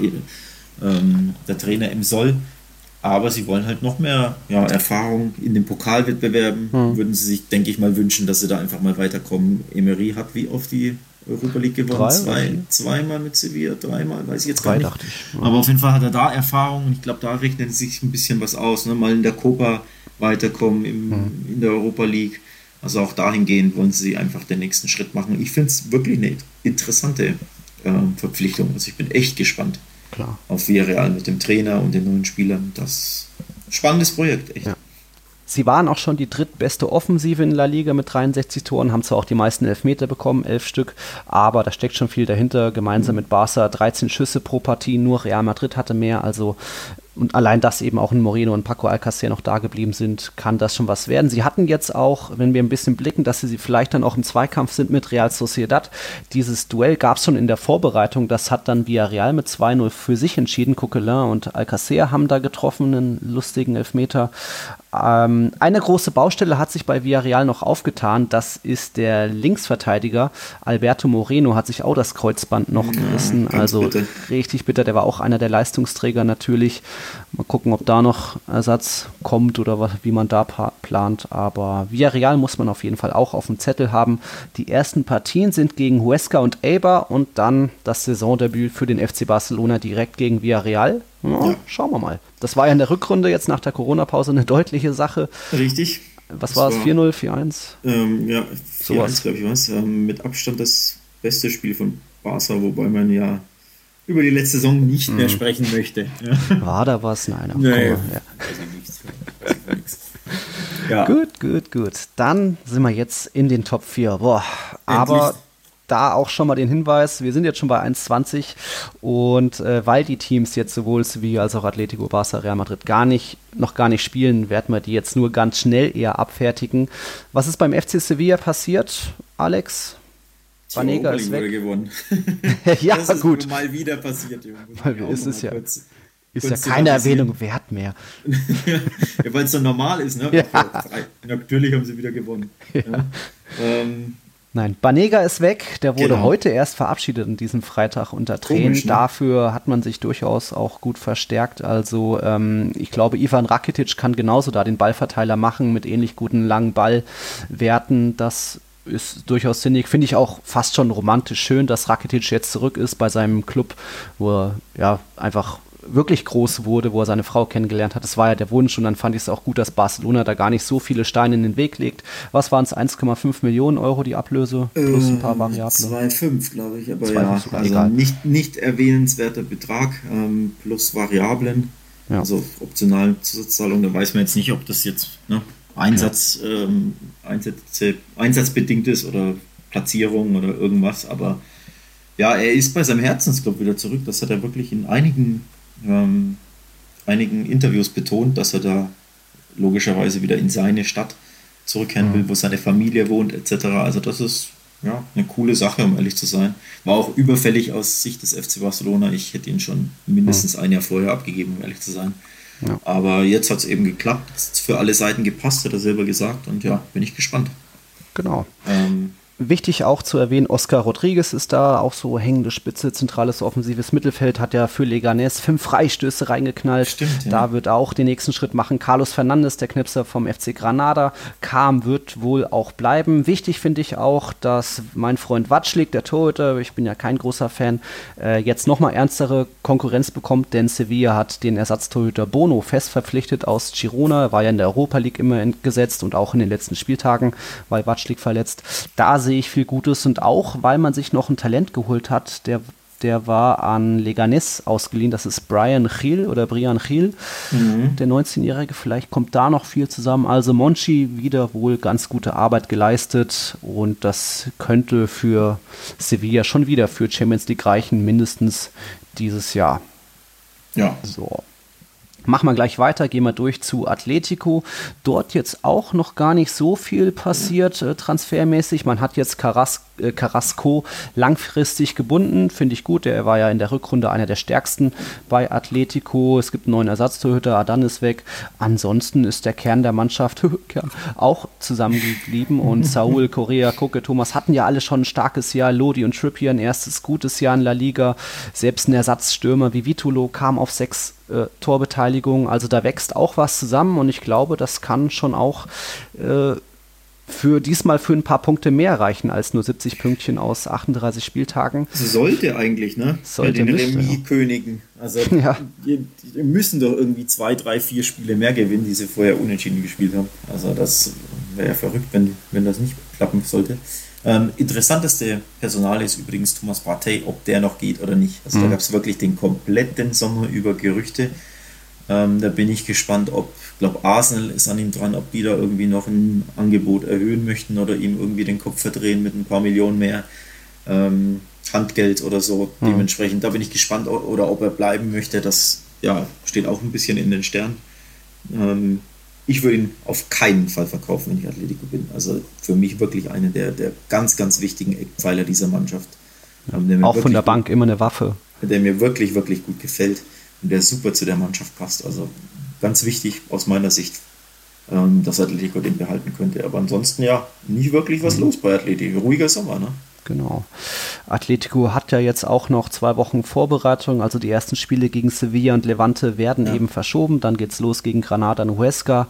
ähm, der Trainer im Soll. Aber sie wollen halt noch mehr ja, Erfahrung in den Pokalwettbewerben. Hm. Würden sie sich, denke ich mal, wünschen, dass sie da einfach mal weiterkommen. Emery hat wie oft die Europa League gewonnen? Drei, Zwei, zweimal mit Sevilla, dreimal, weiß ich jetzt Drei, gar nicht. Ich, ja. Aber auf jeden Fall hat er da Erfahrung und ich glaube, da rechnet sich ein bisschen was aus. Ne? Mal in der Copa weiterkommen, im, hm. in der Europa League. Also auch dahingehend wollen sie einfach den nächsten Schritt machen. Ich finde es wirklich eine interessante äh, Verpflichtung. Also ich bin echt gespannt. Klar. auf Villarreal mit dem Trainer und den neuen Spielern. Das ist ein spannendes Projekt, echt. Ja. Sie waren auch schon die drittbeste Offensive in La Liga mit dreiundsechzig Toren, haben zwar auch die meisten Elfmeter bekommen, elf Stück, aber da steckt schon viel dahinter. Gemeinsam mit Barca dreizehn Schüsse pro Partie, nur Real Madrid hatte mehr, also und allein, dass eben auch ein Moreno und Paco Alcácer noch da geblieben sind, kann das schon was werden. Sie hatten jetzt auch, wenn wir ein bisschen blicken, dass sie vielleicht dann auch im Zweikampf sind mit Real Sociedad. Dieses Duell gab es schon in der Vorbereitung, das hat dann Villarreal mit zwei null für sich entschieden. Coquelin und Alcácer haben da getroffen, einen lustigen Elfmeter. Ähm, eine große Baustelle hat sich bei Villarreal noch aufgetan, das ist der Linksverteidiger. Alberto Moreno hat sich auch das Kreuzband noch gerissen, ja, also bitter. richtig bitter, der war auch einer der Leistungsträger natürlich. Mal gucken, ob da noch Ersatz kommt oder was, wie man da pa- plant. Aber Villarreal muss man auf jeden Fall auch auf dem Zettel haben. Die ersten Partien sind gegen Huesca und Eibar und dann das Saisondebüt für den F C Barcelona direkt gegen Villarreal. Ja, Ja. Schauen wir mal. Das war ja in der Rückrunde jetzt nach der Corona-Pause eine deutliche Sache. Richtig. Was Das war es? war- vier null, vier eins? Ähm, ja, vier Sowas. eins, glaube ich, war es. Ähm, mit Abstand das beste Spiel von Barca, wobei man ja über die letzte Saison nicht mehr sprechen möchte. Ja. War da was? Nein, ach, Nee, komm, ja. also nichts. Also nichts. Ja, Gut, gut, gut. Dann sind wir jetzt in den Top vier. Boah, aber Endlich. da auch schon mal den Hinweis, wir sind jetzt schon bei eins zwanzig und äh, weil die Teams jetzt sowohl Sevilla als auch Atletico, Barca, Real Madrid gar nicht, noch gar nicht spielen, werden wir die jetzt nur ganz schnell eher abfertigen. Was ist beim F C Sevilla passiert, Alex? Banega ist wurde weg. gewonnen. Ja, das ist gut. mal wieder passiert, Junge. Weil Auch ist noch es mal ja- kurz- Ist ja kurz keine thematisieren. Erwähnung wert mehr. Ja, weil es so normal ist, ne? Ja. Natürlich haben sie wieder gewonnen. Ja. Ähm, Nein, Banega ist weg. Der wurde Genau. heute erst verabschiedet an diesem Freitag unter Tränen. Komisch, ne? Dafür hat man sich durchaus auch gut verstärkt. Also ähm, ich glaube, Ivan Rakitic kann genauso da den Ballverteiler machen mit ähnlich guten langen Ballwerten. Das ist durchaus sinnig. Finde ich auch fast schon romantisch schön, dass Rakitic jetzt zurück ist bei seinem Club, wo er ja einfach wirklich groß wurde, wo er seine Frau kennengelernt hat. Das war ja der Wunsch und dann fand ich es auch gut, dass Barcelona da gar nicht so viele Steine in den Weg legt. Was waren es? eins Komma fünf Millionen Euro die Ablöse plus ein paar Variablen? zwei Komma fünf, glaube ich, aber zwei Komma ja, fünf sogar, also egal. nicht, nicht erwähnenswerter Betrag ähm, plus Variablen, Ja. also optionalen Zusatzzahlungen. Da weiß man jetzt nicht, ob das jetzt ne, Einsatz, ähm, Einsätze, einsatzbedingt ist oder Platzierung oder irgendwas, aber ja, er ist bei seinem Herzensclub wieder zurück. Das hat er wirklich in einigen, ähm, einigen Interviews betont, dass er da logischerweise wieder in seine Stadt zurückkehren will, wo seine Familie wohnt, et cetera. Also das ist ja eine coole Sache, um ehrlich zu sein. War auch überfällig aus Sicht des F C Barcelona. Ich hätte ihn schon mindestens ein Jahr vorher abgegeben, um ehrlich zu sein. Ja. Aber jetzt hat es eben geklappt. Es hat für alle Seiten gepasst, hat er selber gesagt. Und ja, bin ich gespannt. Genau. Ähm, Wichtig auch zu erwähnen, Oscar Rodriguez ist da, auch so hängende Spitze, zentrales offensives Mittelfeld, hat ja für Leganés fünf Freistöße reingeknallt. Stimmt, ja. Da wird er auch den nächsten Schritt machen. Carlos Fernandes, der Knipser vom F C Granada, kam, wird wohl auch bleiben. Wichtig finde ich auch, dass mein Freund Watschlik, der Torhüter, ich bin ja kein großer Fan, äh, jetzt nochmal ernstere Konkurrenz bekommt, denn Sevilla hat den Ersatztorhüter Bono fest verpflichtet aus Girona, war ja in der Europa League immer entgesetzt und auch in den letzten Spieltagen war Watschlik verletzt. Da sehe ich viel Gutes und auch, weil man sich noch ein Talent geholt hat, der, der war an Leganés ausgeliehen, das ist Brian Gil oder Brian Gil, mhm. der neunzehnjährige, vielleicht kommt da noch viel zusammen. Also Monchi wieder wohl ganz gute Arbeit geleistet und das könnte für Sevilla schon wieder für Champions League reichen, mindestens dieses Jahr. ja. So. Machen wir gleich weiter, gehen wir durch zu Atletico. Dort jetzt auch noch gar nicht so viel passiert, äh, transfermäßig. Man hat jetzt Carras, äh, Carrasco langfristig gebunden, finde ich gut. Der war ja in der Rückrunde einer der stärksten bei Atletico. Es gibt einen neuen Ersatztorhüter, Adan ist weg. Ansonsten ist der Kern der Mannschaft Kern, auch zusammengeblieben. Und Saúl, Correa, Koke, Thomas hatten ja alle schon ein starkes Jahr. Lodi und Trippier ein erstes gutes Jahr in La Liga. Selbst ein Ersatzstürmer wie Vitolo kam auf sechs äh, Torbeteiligung. Also da wächst auch was zusammen und ich glaube, das kann schon auch äh, für diesmal für ein paar Punkte mehr reichen als nur siebzig Pünktchen aus achtunddreißig Spieltagen. Sollte eigentlich, ne? Sollte, Bei den müsste, Remis-Königen. Also Ja. die, die müssen doch irgendwie zwei, drei, vier Spiele mehr gewinnen, die sie vorher unentschieden gespielt haben. Also das wäre ja verrückt, wenn, wenn das nicht klappen sollte. Ähm, interessanteste Personal ist übrigens Thomas Partey, ob der noch geht oder nicht. Also mhm. da gab es wirklich den kompletten Sommer über Gerüchte. Ähm, da bin ich gespannt, ob, ich glaube Arsenal ist an ihm dran, ob die da irgendwie noch ein Angebot erhöhen möchten oder ihm irgendwie den Kopf verdrehen mit ein paar Millionen mehr ähm, Handgeld oder so. Mhm. Dementsprechend, da bin ich gespannt, oder ob er bleiben möchte. Das ja, steht auch ein bisschen in den Sternen. Ähm, ich würde ihn auf keinen Fall verkaufen, wenn ich Atletico bin. Also für mich wirklich einer der, der ganz, ganz wichtigen Eckpfeiler dieser Mannschaft. Ähm, der mir auch von der Bank immer eine Waffe. Der mir wirklich, wirklich gut gefällt und der super zu der Mannschaft passt. Also ganz wichtig aus meiner Sicht, ähm, dass Atletico den behalten könnte. Aber ansonsten ja, nicht wirklich was mhm. los bei Atletico. Ruhiger Sommer, ne? Genau. Atletico hat ja jetzt auch noch zwei Wochen Vorbereitung, also die ersten Spiele gegen Sevilla und Levante werden ja. eben verschoben, dann geht's los gegen Granada und Huesca.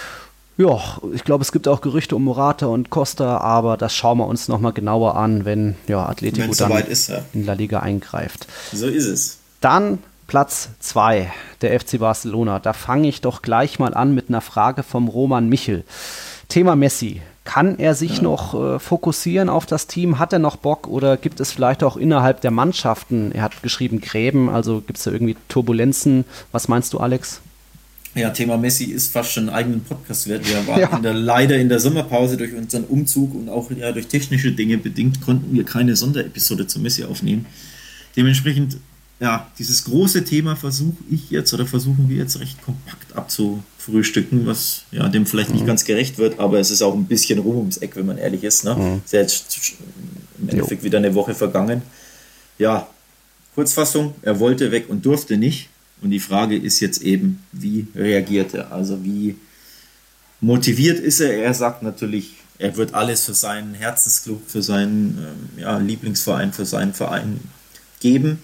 Ja, ich glaube, es gibt auch Gerüchte um Morata und Costa, aber das schauen wir uns nochmal genauer an, wenn ja, Atletico Wenn's dann soweit ist, ja. in La Liga eingreift. So ist es. Dann Platz zwei, der F C Barcelona. Da fange ich doch gleich mal an mit einer Frage vom Roman Michel. Thema Messi. Kann er sich ja. noch äh, fokussieren auf das Team? Hat er noch Bock oder gibt es vielleicht auch innerhalb der Mannschaften, er hat geschrieben Gräben, also gibt es da irgendwie Turbulenzen? Was meinst du, Alex? Ja, Thema Messi ist fast schon einen eigenen Podcast wert. Wir waren ja. in der, leider in der Sommerpause durch unseren Umzug und auch ja, durch technische Dinge bedingt, konnten wir keine Sonderepisode zu Messi aufnehmen. Dementsprechend, ja, dieses große Thema versuche ich jetzt oder versuchen wir jetzt recht kompakt abzufrühstücken, was ja dem vielleicht nicht mhm. ganz gerecht wird, aber es ist auch ein bisschen rum ums Eck, wenn man ehrlich ist. Ne? Mhm. Ist ja jetzt im Endeffekt jo. wieder eine Woche vergangen. Ja, Kurzfassung, er wollte weg und durfte nicht. Und die Frage ist jetzt eben, wie reagiert er? Also wie motiviert ist er? Er sagt natürlich, er wird alles für seinen Herzensclub, für seinen ähm, ja, Lieblingsverein, für seinen Verein geben.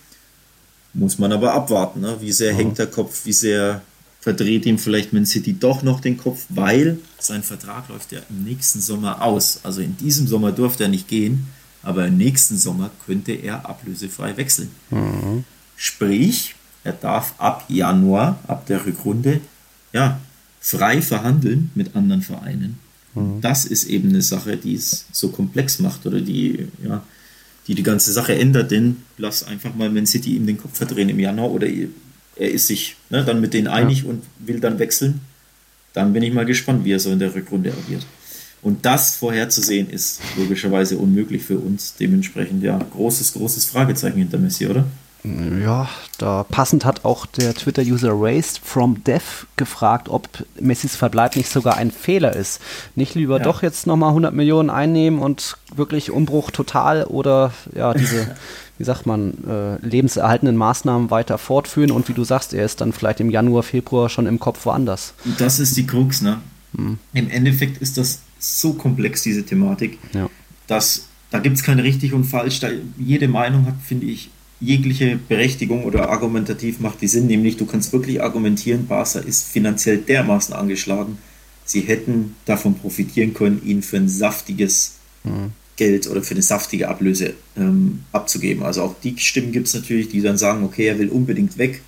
Muss man aber abwarten, ne? Wie sehr ja. hängt der Kopf, wie sehr verdreht ihm vielleicht Man City doch noch den Kopf, weil sein Vertrag läuft ja im nächsten Sommer aus. Also in diesem Sommer durfte er nicht gehen, aber im nächsten Sommer könnte er ablösefrei wechseln. Mhm. Sprich, er darf ab Januar, ab der Rückrunde, ja, frei verhandeln mit anderen Vereinen. Mhm. Das ist eben eine Sache, die es so komplex macht oder die, ja, die die ganze Sache ändert, denn lass einfach mal Man City ihm den Kopf verdrehen im Januar oder er ist sich ne, dann mit denen einig ja. und will dann wechseln. Dann bin ich mal gespannt, wie er so in der Rückrunde agiert. Und das vorherzusehen ist logischerweise unmöglich für uns. Dementsprechend ja, großes, großes Fragezeichen hinter Messi, oder? Ja, da passend hat auch der Twitter-User Raised from Death gefragt, ob Messis Verbleib nicht sogar ein Fehler ist. Nicht lieber ja. doch jetzt nochmal hundert Millionen einnehmen und wirklich Umbruch total oder ja, diese, wie sagt man, äh, lebenserhaltenden Maßnahmen weiter fortführen und wie du sagst, er ist dann vielleicht im Januar, Februar schon im Kopf woanders. Das ist die Krux, ne? Hm. Im Endeffekt ist das so komplex, diese Thematik, ja. dass da gibt es kein richtig und falsch. Da jede Meinung hat, finde ich, jegliche Berechtigung oder argumentativ macht die Sinn, nämlich du kannst wirklich argumentieren, Barca ist finanziell dermaßen angeschlagen, sie hätten davon profitieren können, ihn für ein saftiges mhm. Geld oder für eine saftige Ablöse ähm, abzugeben. Also auch die Stimmen gibt es natürlich, die dann sagen, okay, er will unbedingt weg.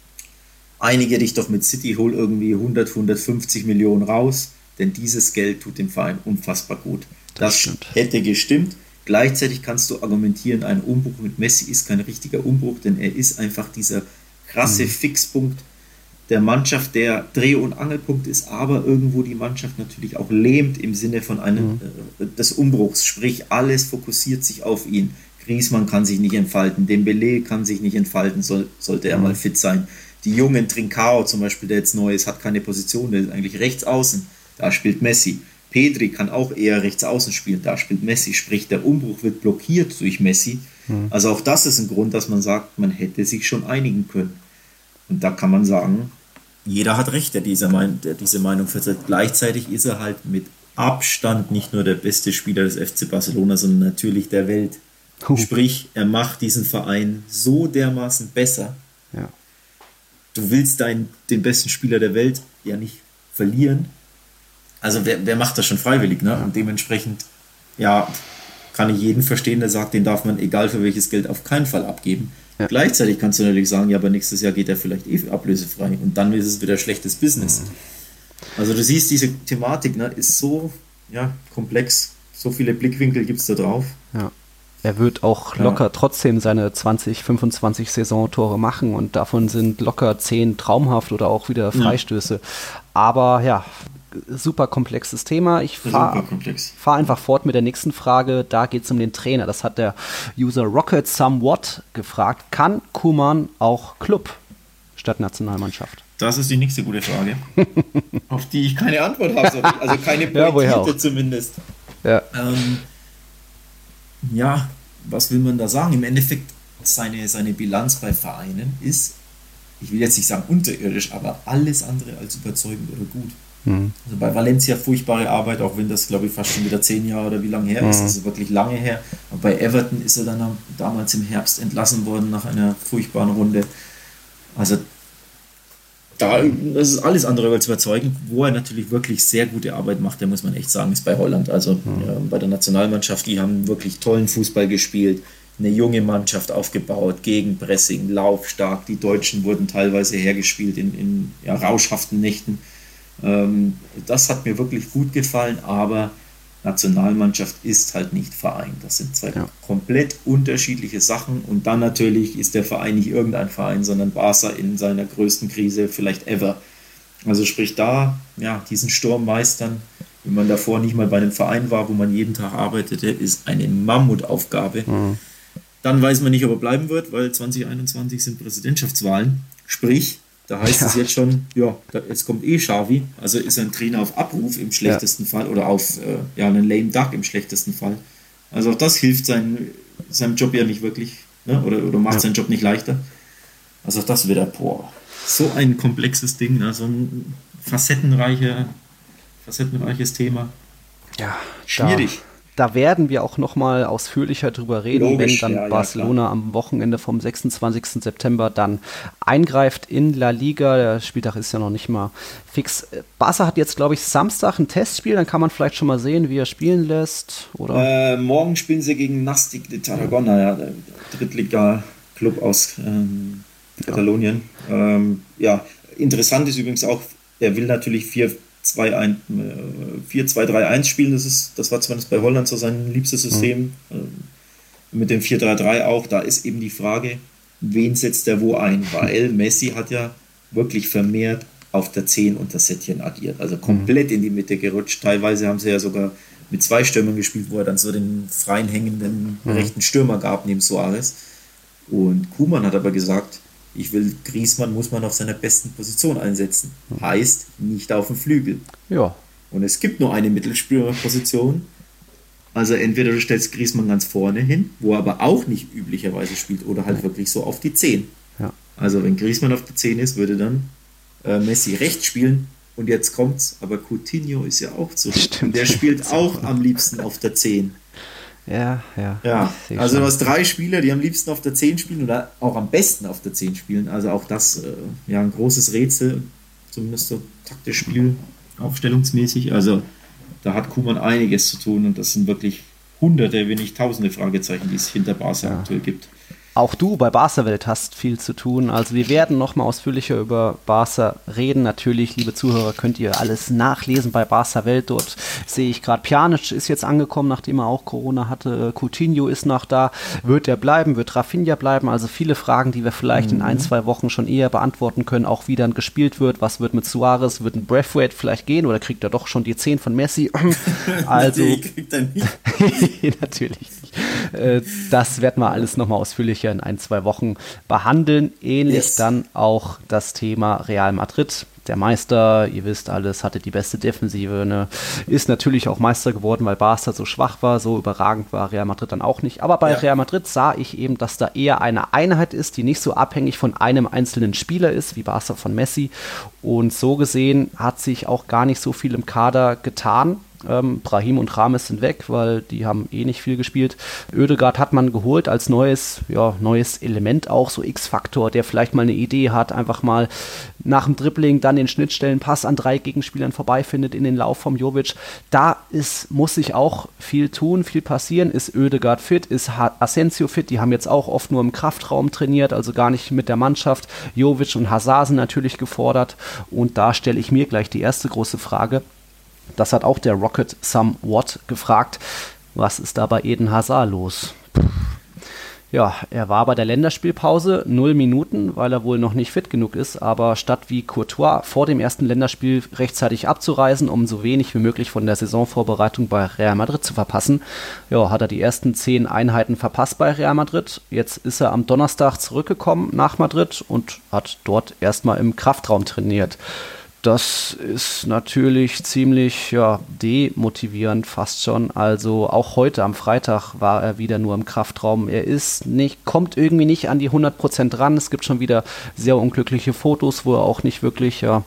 Einige dich doch mit City, hol irgendwie hundert, hundertfünfzig Millionen raus, denn dieses Geld tut dem Verein unfassbar gut. Das, das hätte gestimmt. Gleichzeitig kannst du argumentieren, ein Umbruch mit Messi ist kein richtiger Umbruch, denn er ist einfach dieser krasse mhm. Fixpunkt der Mannschaft, der Dreh- und Angelpunkt ist, aber irgendwo die Mannschaft natürlich auch lähmt im Sinne von einem mhm. äh, des Umbruchs, sprich alles fokussiert sich auf ihn. Griezmann kann sich nicht entfalten, Dembélé kann sich nicht entfalten, soll, sollte er mhm. mal fit sein. Die jungen Trincao zum Beispiel, der jetzt neu ist, hat keine Position, der ist eigentlich rechts außen, da spielt Messi. Pedri kann auch eher rechts außen spielen, da spielt Messi, sprich der Umbruch wird blockiert durch Messi. Mhm. Also auch das ist ein Grund, dass man sagt, man hätte sich schon einigen können. Und da kann man sagen, jeder hat recht, der diese, Mein- der diese Meinung vertritt. Gleichzeitig ist er halt mit Abstand nicht nur der beste Spieler des F C Barcelona, sondern natürlich der Welt. Huh. Sprich, er macht diesen Verein so dermaßen besser. Ja. Du willst deinen, den besten Spieler der Welt ja nicht verlieren. Also wer, wer macht das schon freiwillig, ne? Und dementsprechend, ja, kann ich jeden verstehen, der sagt, den darf man, egal für welches Geld, auf keinen Fall abgeben. Ja. Gleichzeitig kannst du natürlich sagen, ja, aber nächstes Jahr geht er vielleicht eh ablösefrei und dann ist es wieder schlechtes Business. Mhm. Also du siehst, diese Thematik, ne, ist so ja, komplex, so viele Blickwinkel gibt es da drauf. Ja. Er wird auch locker ja. trotzdem seine zwanzig, fünfundzwanzig Saisontore machen und davon sind locker zehn traumhaft oder auch wieder Freistöße. Ja. Aber ja, super komplexes Thema. Ich fahre fahr einfach fort mit der nächsten Frage. Da geht es um den Trainer. Das hat der User Rocket Somewhat gefragt. Kann Koeman auch Club statt Nationalmannschaft? Das ist die nächste gute Frage, auf die ich keine Antwort habe. Also keine pointierte ja, zumindest. Ja. Ähm, ja, was will man da sagen? Im Endeffekt, seine, seine Bilanz bei Vereinen ist, ich will jetzt nicht sagen unterirdisch, aber alles andere als überzeugend oder gut. Mhm. Also bei Valencia furchtbare Arbeit, auch wenn das, glaube ich, fast schon wieder zehn Jahre oder wie lange her ist. Mhm. Das ist wirklich lange her. Aber bei Everton ist er dann damals im Herbst entlassen worden nach einer furchtbaren Runde. Also da, das ist alles andere als überzeugend. Wo er natürlich wirklich sehr gute Arbeit macht, da muss man echt sagen, ist bei Holland. Also mhm. ja, bei der Nationalmannschaft, die haben wirklich tollen Fußball gespielt, eine junge Mannschaft aufgebaut, Gegenpressing, laufstark. Die Deutschen wurden teilweise hergespielt in, in ja, rauschhaften Nächten. Ähm, das hat mir wirklich gut gefallen, aber Nationalmannschaft ist halt nicht Verein. Das sind zwei ja. komplett unterschiedliche Sachen und dann natürlich ist der Verein nicht irgendein Verein, sondern Barca in seiner größten Krise vielleicht ever. Also sprich da, ja, diesen Sturm meistern, wenn man davor nicht mal bei einem Verein war, wo man jeden Tag arbeitete, ist eine Mammutaufgabe. Mhm. Dann weiß man nicht, ob er bleiben wird, weil zwanzig einundzwanzig sind Präsidentschaftswahlen. Sprich, da heißt ja. es jetzt schon, ja, da, jetzt kommt eh Xavi, also ist ein Trainer auf Abruf im schlechtesten ja. Fall oder auf äh, ja, einen lame duck im schlechtesten Fall. Also auch das hilft sein, seinem Job ja nicht wirklich, ne? oder, oder macht ja. seinen Job nicht leichter. Also auch das wieder, boah, so ein komplexes Ding, ne? So ein facettenreiche, facettenreiches Thema. Ja, schwierig. Da. Da werden wir auch nochmal ausführlicher drüber reden, Logisch, wenn dann ja, Barcelona ja, am Wochenende vom sechsundzwanzigsten September dann eingreift in La Liga. Der Spieltag ist ja noch nicht mal fix. Barca hat jetzt, glaube ich, Samstag ein Testspiel. Dann kann man vielleicht schon mal sehen, wie er spielen lässt. Oder? Äh, morgen spielen sie gegen Nastic de Tarragona, ja, der Drittliga-Club aus ähm, Katalonien. Ja. Ähm, ja, interessant ist übrigens auch, er will natürlich vier zwei drei eins spielen, das, ist, das war zumindest bei Holland so sein liebstes System, mhm. mit dem vier drei drei auch, da ist eben die Frage, wen setzt er wo ein, weil Messi hat ja wirklich vermehrt auf der zehn und das Sättchen agiert, also komplett mhm. in die Mitte gerutscht, teilweise haben sie ja sogar mit zwei Stürmern gespielt, wo er dann so den freien hängenden mhm. rechten Stürmer gab neben Suarez und Koeman hat aber gesagt, ich will, Griezmann muss man auf seiner besten Position einsetzen. Heißt, nicht auf dem Flügel. Ja. Und es gibt nur eine Mittelspielerposition. Also entweder du stellst Griezmann ganz vorne hin, wo er aber auch nicht üblicherweise spielt, oder halt wirklich so auf die zehn. Ja. Also wenn Griezmann auf die zehn ist, würde dann äh, Messi rechts spielen. Und jetzt kommt's, aber Coutinho ist ja auch zurück. Stimmt. Der spielt auch am liebsten auf der zehn. Ja, ja. Ja, also du hast drei Spieler, die am liebsten auf der zehn spielen oder auch am besten auf der zehn spielen. Also auch das, äh, ja, ein großes Rätsel, zumindest so taktisch Spiel, aufstellungsmäßig. Also da hat Koeman einiges zu tun und das sind wirklich hunderte, wenn nicht tausende Fragezeichen, die es hinter Barca ja. aktuell gibt. Auch du bei Barca Welt hast viel zu tun. Also wir werden nochmal ausführlicher über Barca reden. Natürlich, liebe Zuhörer, könnt ihr alles nachlesen bei Barca Welt. Dort sehe ich gerade, Pjanic ist jetzt angekommen, nachdem er auch Corona hatte. Coutinho ist noch da. Wird er bleiben? Wird Rafinha bleiben? Also viele Fragen, die wir vielleicht mhm. in ein, zwei Wochen schon eher beantworten können. Auch wie dann gespielt wird. Was wird mit Suarez? Wird ein Braithwaite vielleicht gehen? Oder kriegt er doch schon die zehn von Messi? Also nee, kriegt er nicht. Natürlich nicht. Das werden wir alles nochmal ausführlicher in ein, zwei Wochen behandeln. Ähnlich yes. dann auch das Thema Real Madrid. Der Meister, ihr wisst alles, hatte die beste Defensive, ne? Ist natürlich auch Meister geworden, weil Barca so schwach war, so überragend war Real Madrid dann auch nicht. Aber bei ja. Real Madrid sah ich eben, dass da eher eine Einheit ist, die nicht so abhängig von einem einzelnen Spieler ist, wie Barca von Messi. Und so gesehen hat sich auch gar nicht so viel im Kader getan. Ähm, Brahim und Rames sind weg, weil die haben eh nicht viel gespielt. Ødegaard hat man geholt als neues, ja, neues Element auch, so X-Faktor, der vielleicht mal eine Idee hat, einfach mal nach dem Dribbling dann den Schnittstellenpass an drei Gegenspielern vorbeifindet in den Lauf vom Jovic. Da ist, muss sich auch viel tun, viel passieren. Ist Ødegaard fit? Ist Asensio fit? Die haben jetzt auch oft nur im Kraftraum trainiert, also gar nicht mit der Mannschaft. Jovic und Hazard sind natürlich gefordert und da stelle ich mir gleich die erste große Frage. Das hat auch der Rocket Somewhat gefragt. Was ist da bei Eden Hazard los? Ja, er war bei der Länderspielpause null Minuten, weil er wohl noch nicht fit genug ist, aber statt wie Courtois vor dem ersten Länderspiel rechtzeitig abzureisen, um so wenig wie möglich von der Saisonvorbereitung bei Real Madrid zu verpassen, ja, hat er die ersten zehn Einheiten verpasst bei Real Madrid. Jetzt ist er am Donnerstag zurückgekommen nach Madrid und hat dort erstmal im Kraftraum trainiert. Das ist natürlich ziemlich ja, demotivierend fast schon. Also auch heute am Freitag war er wieder nur im Kraftraum. Er ist nicht, kommt irgendwie nicht an die hundert Prozent ran. Es gibt schon wieder sehr unglückliche Fotos, wo er auch nicht wirklich ja,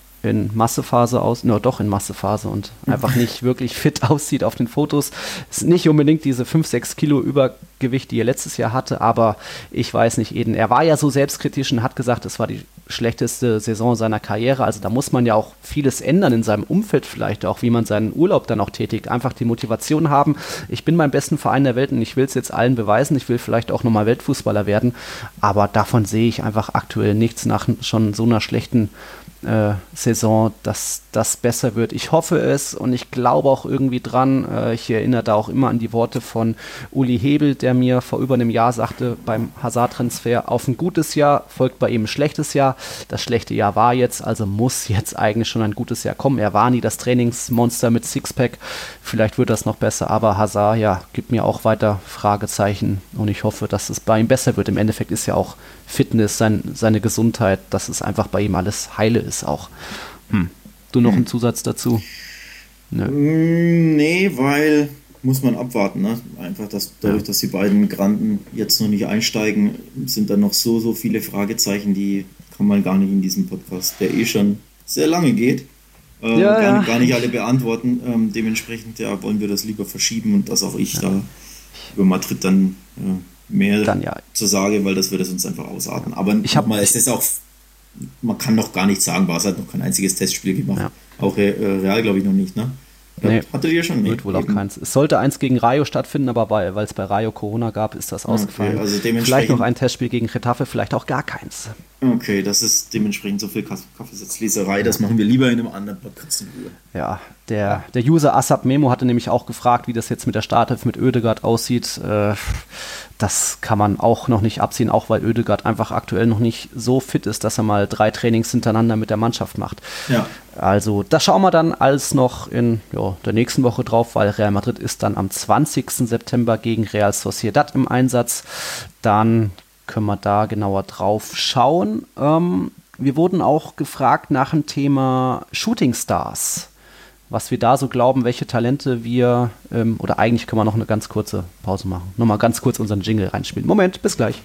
in Massephase aus, nur doch in Massephase und einfach nicht wirklich fit aussieht auf den Fotos. Ist nicht unbedingt diese fünf, sechs Kilo Übergewicht, die er letztes Jahr hatte, aber ich weiß nicht, Eden. Er war ja so selbstkritisch und hat gesagt, es war die schlechteste Saison seiner Karriere. Also da muss man ja auch vieles ändern in seinem Umfeld vielleicht, auch wie man seinen Urlaub dann auch tätigt. Einfach die Motivation haben, ich bin beim besten Verein der Welt und ich will es jetzt allen beweisen. Ich will vielleicht auch nochmal Weltfußballer werden, aber davon sehe ich einfach aktuell nichts nach schon so einer schlechten Äh, Saison, dass das besser wird. Ich hoffe es und ich glaube auch irgendwie dran. Äh, ich erinnere da auch immer an die Worte von Uli Hebel, der mir vor über einem Jahr sagte, beim Hazard-Transfer auf ein gutes Jahr folgt bei ihm ein schlechtes Jahr. Das schlechte Jahr war jetzt, also muss jetzt eigentlich schon ein gutes Jahr kommen. Er war nie das Trainingsmonster mit Sixpack. Vielleicht wird das noch besser, aber Hazard, ja, gibt mir auch weiter Fragezeichen und ich hoffe, dass es bei ihm besser wird. Im Endeffekt ist ja auch Fitness, sein, seine Gesundheit, dass es einfach bei ihm alles heile ist auch. Hm. Du noch einen Zusatz dazu? Nö. Nee, weil muss man abwarten. Ne? Einfach, dass dadurch, ja. dass die beiden Granden jetzt noch nicht einsteigen, sind da noch so, so viele Fragezeichen, die kann man gar nicht in diesem Podcast, der eh schon sehr lange geht, äh, ja, gar, ja. Nicht, gar nicht alle beantworten. Ähm, dementsprechend ja, wollen wir das lieber verschieben und dass auch ich ja. da über Madrid dann ja, mehr dann, ja. zu sage, weil das würde es uns einfach ausarten. Aber ich habe mal, es ist auch, man kann noch gar nicht sagen, Barca hat noch kein einziges Testspiel gemacht. Ja. Auch äh, Real, glaube ich, noch nicht, ne? Nee, hattet ihr schon? Nee, wird wohl auch keins. Es sollte eins gegen Rayo stattfinden, aber weil es bei Rayo Corona gab, ist das ausgefallen. Okay, also dementsprechend vielleicht noch ein Testspiel gegen Getafe, vielleicht auch gar keins. Okay, das ist dementsprechend so viel Kaffeesatzleserei, das machen wir lieber in einem anderen Podcast in Ruhe. Ja, der, der User Asap Memo hatte nämlich auch gefragt, wie das jetzt mit der Startelf mit Ødegaard aussieht. Äh, das kann man auch noch nicht absehen, auch weil Ødegaard einfach aktuell noch nicht so fit ist, dass er mal drei Trainings hintereinander mit der Mannschaft macht. Ja. Also, das schauen wir dann alles noch in ja, der nächsten Woche drauf, weil Real Madrid ist dann am zwanzigsten September gegen Real Sociedad im Einsatz. Dann können wir da genauer drauf schauen. Ähm, wir wurden auch gefragt nach dem Thema Shooting Stars, was wir da so glauben, welche Talente wir, ähm, oder eigentlich können wir noch eine ganz kurze Pause machen. Nochmal ganz kurz unseren Jingle reinspielen. Moment, bis gleich.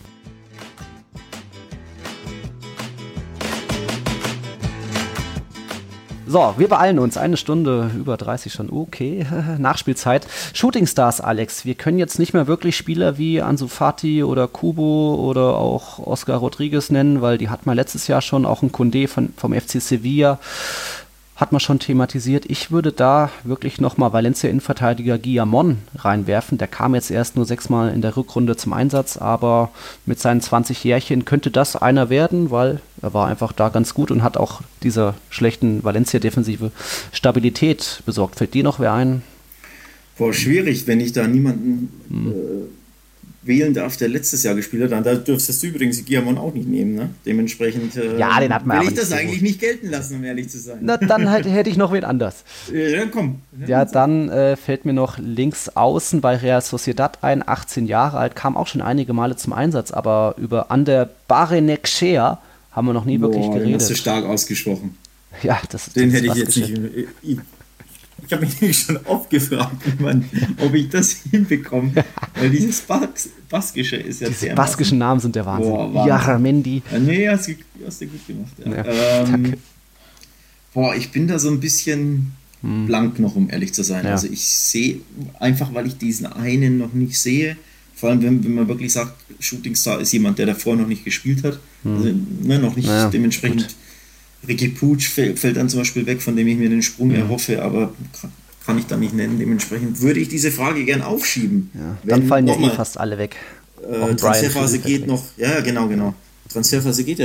So, wir beeilen uns. Eine Stunde, über dreißig schon. Okay, Nachspielzeit. Shooting Stars, Alex. Wir können jetzt nicht mehr wirklich Spieler wie Ansu Fati oder Kubo oder auch Oscar Rodriguez nennen, weil die hatten wir letztes Jahr schon, auch ein Koundé von, vom F C Sevilla. Hat man schon thematisiert. Ich würde da wirklich nochmal Valencia-Innenverteidiger Guillamon reinwerfen. Der kam jetzt erst nur sechsmal in der Rückrunde zum Einsatz, aber mit seinen zwanzig Jährchen könnte das einer werden, weil er war einfach da ganz gut und hat auch dieser schlechten Valencia-Defensive Stabilität besorgt. Fällt dir noch wer ein? Boah, schwierig, wenn ich da niemanden hm. äh, wählen darf, der letztes Jahr gespielt hat. Dann da dürftest du übrigens Guillamon auch nicht nehmen, ne? Dementsprechend äh, ja, den hat man will aber ich das nicht so eigentlich gut. nicht gelten lassen, um ehrlich zu sein. Na, dann halt, hätte ich noch wen anders. Ja, komm. Ja, dann äh, fällt mir noch links außen bei Real Sociedad ein, achtzehn Jahre alt, kam auch schon einige Male zum Einsatz, aber über Ander Barrenechea haben wir noch nie Boah, wirklich geredet. Den hast du stark ausgesprochen. Ja, das ist Den das hätte ich jetzt nicht... Ich, Ich habe mich nämlich schon oft gefragt, man, ob ich das hinbekomme, weil dieses Bas Baskische ist ja Diese sehr baskischen Namen sind der Wahnsinn. Boah, Wahnsinn. Jaramendi. Ja, nee, hast du, hast du gut gemacht. Ja. Ja, ähm, boah, ich bin da so ein bisschen hm. blank noch, um ehrlich zu sein. Ja. Also ich sehe, einfach weil ich diesen einen noch nicht sehe, vor allem wenn, wenn man wirklich sagt, Shooting Star ist jemand, der davor noch nicht gespielt hat, hm. also ne, noch nicht ja, dementsprechend... Gut. Ricky Puig fällt, fällt dann zum Beispiel weg, von dem ich mir den Sprung ja. erhoffe, aber kann, kann ich da nicht nennen. Dementsprechend würde ich diese Frage gern aufschieben. Ja, dann fallen ja eh fast alle weg. Äh, Transferphase geht noch, ja genau, genau. Transferphase geht ja noch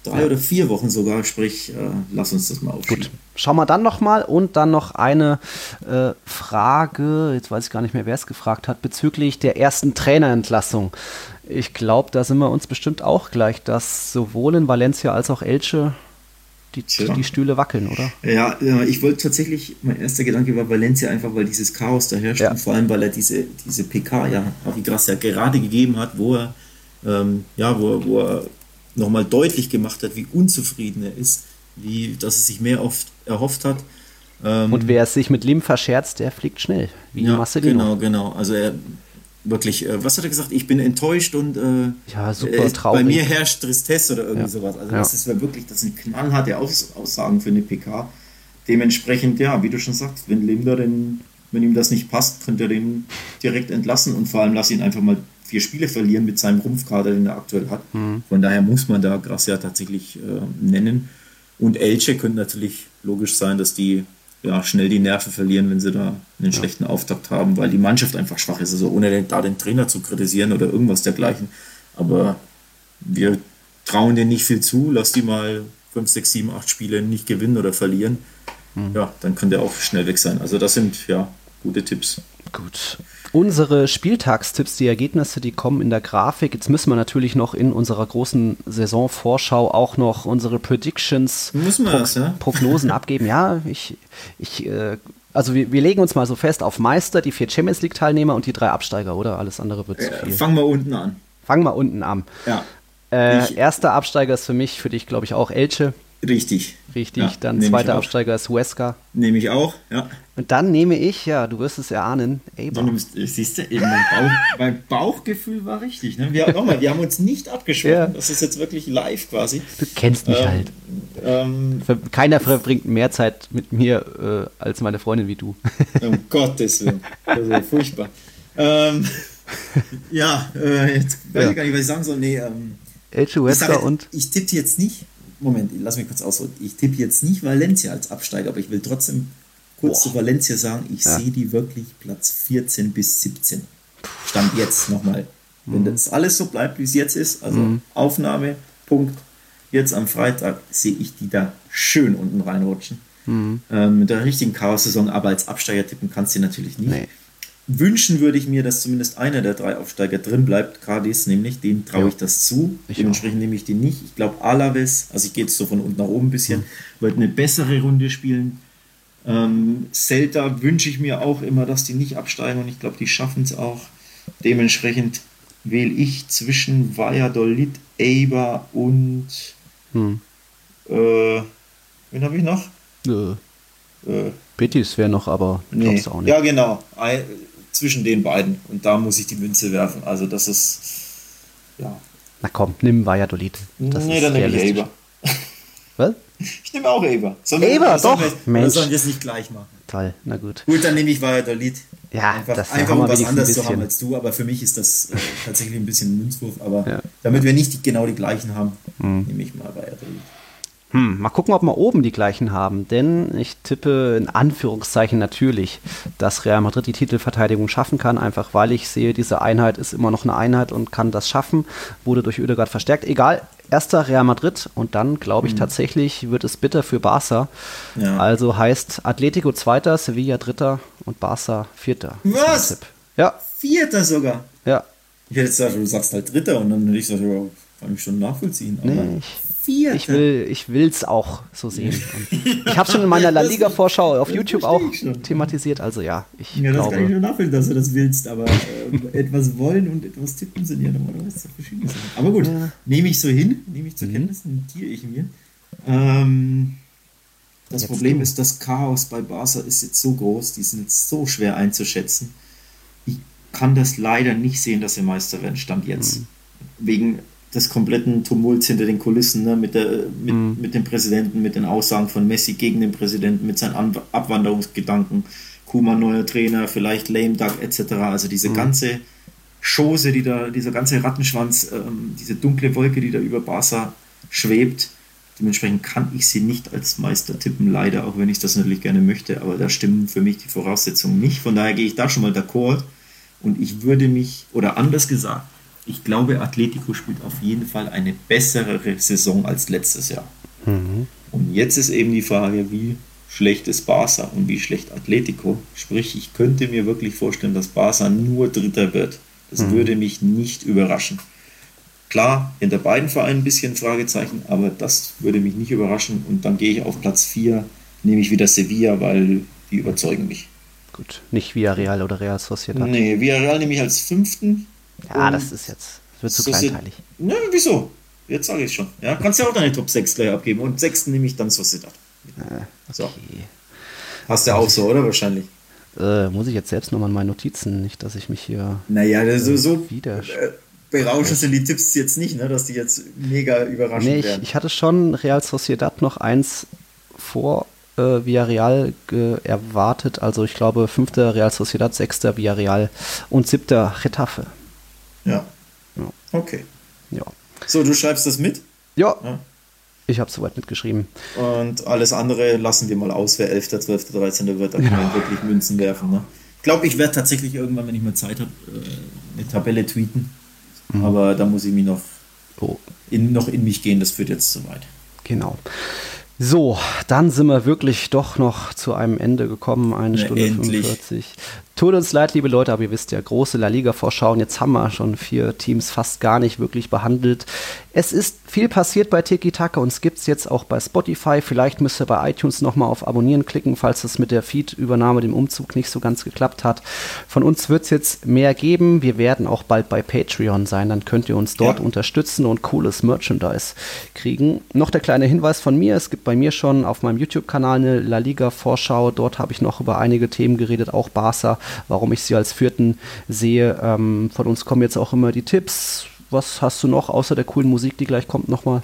drei ja. oder vier Wochen sogar, sprich, äh, lass uns das mal aufschieben. Gut, schauen wir dann nochmal und dann noch eine äh, Frage, jetzt weiß ich gar nicht mehr, wer es gefragt hat, bezüglich der ersten Trainerentlassung. Ich glaube, da sind wir uns bestimmt auch gleich, dass sowohl in Valencia als auch Elche die, die Stühle wackeln, oder? Ja, ja, ich wollte tatsächlich, mein erster Gedanke war Valencia, einfach weil dieses Chaos da herrscht ja. und vor allem, weil er diese, diese P K ja, Avi Gracia gerade gegeben hat, wo er, ähm, ja, wo er, wo er nochmal deutlich gemacht hat, wie unzufrieden er ist, wie, dass er sich mehr oft erhofft hat. Ähm, und wer es sich mit Lim verscherzt, der fliegt schnell, wie ja, Marcelino. Genau, genau. Also er wirklich, äh, was hat er gesagt? Ich bin enttäuscht und äh, ja, super äh, traurig. Bei mir herrscht Tristesse oder irgendwie ja. sowas. Also ja. das ist wirklich, das sind knallharte Aus- Aussagen für eine P K. Dementsprechend, ja, wie du schon sagst, wenn Lim da den, wenn ihm das nicht passt, könnte er den direkt entlassen und vor allem lass ihn einfach mal vier Spiele verlieren mit seinem Rumpfkader, den er aktuell hat. Mhm. Von daher muss man da Gracia tatsächlich äh, nennen. Und Elche könnte natürlich logisch sein, dass die ja, schnell die Nerven verlieren, wenn sie da einen ja. schlechten Auftakt haben, weil die Mannschaft einfach schwach ist. Also ohne den, da den Trainer zu kritisieren oder irgendwas dergleichen. Aber wir trauen denen nicht viel zu. Lass die mal fünf, sechs, sieben, acht Spiele nicht gewinnen oder verlieren. Mhm. Ja, dann kann der auch schnell weg sein. Also das sind ja gute Tipps. Gut. Unsere Spieltagstipps, die Ergebnisse, die kommen in der Grafik. Jetzt müssen wir natürlich noch in unserer großen Saisonvorschau auch noch unsere Predictions, Pro- das, ja? Prognosen abgeben. Ja, ich, ich, äh, also wir, wir legen uns mal so fest auf Meister, die vier Champions League Teilnehmer und die drei Absteiger, oder? Alles andere wird zu äh, viel. Fangen wir unten an. Fangen wir unten an. Ja. Äh, erster Absteiger ist für mich, für dich glaube ich auch Elche. Richtig. Richtig, ja, dann zweiter Absteiger ist Huesca. Nehme ich auch, ja. Und dann nehme ich, ja, du wirst es erahnen, Eibar. Du nimmst, siehst du, eben mein, Bauch, mein Bauchgefühl war richtig. Ne? Wir, nochmal, wir haben uns nicht abgesprochen. Ja. Das ist jetzt wirklich live quasi. Du kennst mich ähm, halt. Ähm, Keiner verbringt mehr Zeit mit mir äh, als meine Freundin wie du. Um Gottes Willen. Das ist ja furchtbar. Ähm, ja, äh, jetzt weiß ja. ich gar nicht, was ich sagen soll. Nee, ähm, Elche, Huesca und... Ich tippe jetzt nicht... Moment, lass mich kurz ausholen. Ich tippe jetzt nicht Valencia als Absteiger, aber ich will trotzdem kurz Boah. zu Valencia sagen, ich ja. sehe die wirklich Platz vierzehn bis siebzehn. Stand jetzt nochmal. Mhm. Wenn das alles so bleibt, wie es jetzt ist, also mhm. Aufnahme, Punkt, jetzt am Freitag, sehe ich die da schön unten reinrutschen. Mhm. Ähm, mit der richtigen Chaos-Saison, aber als Absteiger tippen kannst du natürlich nicht. Nee. Wünschen würde ich mir, dass zumindest einer der drei Aufsteiger drin bleibt. Cadiz nämlich, dem traue ich das zu. Ich Dementsprechend auch. nehme ich den nicht. Ich glaube, Alaves, also ich gehe jetzt so von unten nach oben ein bisschen, mhm. wird eine bessere Runde spielen. Ähm, Celta wünsche ich mir auch immer, dass die nicht absteigen und ich glaube, die schaffen es auch. Dementsprechend wähle ich zwischen Valladolid, Eibar und mhm. äh, wen habe ich noch? Nö. Äh, Betis wäre noch, aber nee. glaubst du auch nicht. Ja, genau. Ein, zwischen den beiden. Und da muss ich die Münze werfen. Also das ist, ja. Na komm, nimm Valladolid. Das nee, dann nehme ich Eibar. Was? Ich nehme auch Eibar. Eibar, doch. Wir, Mensch. sollen wir es nicht gleich machen? Toll, na gut. Gut, dann nehme ich Valladolid. Ja, einfach, das einfach um was anderes ein zu haben als du. Aber für mich ist das äh, tatsächlich ein bisschen ein Münzwurf. Aber ja. damit wir nicht die, genau die gleichen haben, hm. nehme ich mal Valladolid. Hm, mal gucken, ob wir oben die gleichen haben, denn ich tippe in Anführungszeichen natürlich, dass Real Madrid die Titelverteidigung schaffen kann, einfach weil ich sehe, diese Einheit ist immer noch eine Einheit und kann das schaffen, wurde durch Oedegaard verstärkt. Egal, erster Real Madrid und dann glaube ich mhm. tatsächlich wird es bitter für Barca. Ja. Also heißt Atletico zweiter, Sevilla dritter und Barca vierter. Was? Ja. Vierter sogar? Ja. Ich hätte jetzt gesagt, du sagst halt dritter und dann hätte ich gesagt, ja, kann ich schon nachvollziehen. Aber nee, ich Vierte. Ich will ich will's auch so sehen. Und ich habe schon in meiner La Liga-Vorschau auf YouTube auch thematisiert, also ja, ich ja, das glaube... kann ich nur nachfühlen, dass du das willst, aber äh, etwas wollen und etwas tippen sind ja normalerweise verschiedene Sachen. Aber gut, ja. nehme ich so hin, nehme ich zur mhm. Kenntnis, notiere ich mir. Ähm, das jetzt Problem du. ist, das Chaos bei Barca ist jetzt so groß, die sind jetzt so schwer einzuschätzen. Ich kann das leider nicht sehen, dass sie Meister werden, Stand jetzt. Mhm. Wegen des kompletten Tumults hinter den Kulissen, ne, mit, der, mit, mm. mit dem Präsidenten, mit den Aussagen von Messi gegen den Präsidenten, mit seinen An- Abwanderungsgedanken, Koeman neuer Trainer, vielleicht Lame Duck et cetera. Also diese mm. ganze Chose, die da, dieser ganze Rattenschwanz, ähm, diese dunkle Wolke, die da über Barca schwebt. Dementsprechend kann ich sie nicht als Meister tippen, leider, auch wenn ich das natürlich gerne möchte, aber da stimmen für mich die Voraussetzungen nicht. Von daher gehe ich da schon mal d'accord und ich würde mich, oder anders gesagt, ich glaube, Atletico spielt auf jeden Fall eine bessere Saison als letztes Jahr. Mhm. Und jetzt ist eben die Frage, wie schlecht ist Barca und wie schlecht Atletico. Sprich, ich könnte mir wirklich vorstellen, dass Barca nur Dritter wird. Das mhm. würde mich nicht überraschen. Klar, hinter beiden Vereinen ein bisschen Fragezeichen, aber das würde mich nicht überraschen. Und dann gehe ich auf Platz vier, nehme ich wieder Sevilla, weil die überzeugen mich. Gut, nicht Villarreal oder Real Sociedad. Nee, Villarreal nehme ich als fünften. Ja, das ist jetzt, das wird zu so kleinteilig. Ne, wieso? Jetzt sage ich es schon. Ja, kannst ja auch deine Top sechs gleich abgeben. Und sechsten nehme ich dann Sociedad. Äh, okay. So. Hast du ja auch so, oder? Wahrscheinlich. Äh, muss ich jetzt selbst nochmal in meine Notizen, nicht, dass ich mich hier naja, das äh, so wieder... Äh, berauschend sind die Tipps jetzt nicht, ne? Dass die jetzt mega überraschend nee, ich, werden. Ich hatte schon Real Sociedad noch eins vor äh, Villarreal äh, erwartet. Also ich glaube fünfter Real Sociedad, sechster Villarreal und siebter Getafe. Ja. ja. Okay. Ja. So, du schreibst das mit? Ja. ja. Ich habe soweit mitgeschrieben. Und alles andere lassen wir mal aus, wer elfter, zwölfter, dreizehnter wird. Da kann man ja. wirklich Münzen werfen. Ne? Ich glaube, ich werde tatsächlich irgendwann, wenn ich mal Zeit habe, eine Tabelle tweeten. Mhm. Aber da muss ich mich noch, oh. in, noch in mich gehen. Das führt jetzt zu weit. Genau. So, dann sind wir wirklich doch noch zu einem Ende gekommen. Eine Na, Stunde endlich. fünfundvierzig. Tut uns leid, liebe Leute, aber ihr wisst ja, große La Liga-Vorschau. Und jetzt haben wir schon vier Teams fast gar nicht wirklich behandelt. Es ist viel passiert bei Tiki Taka und es gibt es jetzt auch bei Spotify. Vielleicht müsst ihr bei iTunes nochmal auf Abonnieren klicken, falls es mit der Feed-Übernahme, dem Umzug nicht so ganz geklappt hat. Von uns wird es jetzt mehr geben. Wir werden auch bald bei Patreon sein. Dann könnt ihr uns dort ja. unterstützen und cooles Merchandise kriegen. Noch der kleine Hinweis von mir. Es gibt bei mir schon auf meinem YouTube-Kanal eine La Liga-Vorschau. Dort habe ich noch über einige Themen geredet, auch Barca, warum ich sie als Vierten sehe. Ähm, von uns kommen jetzt auch immer die Tipps. Was hast du noch, außer der coolen Musik, die gleich kommt, nochmal?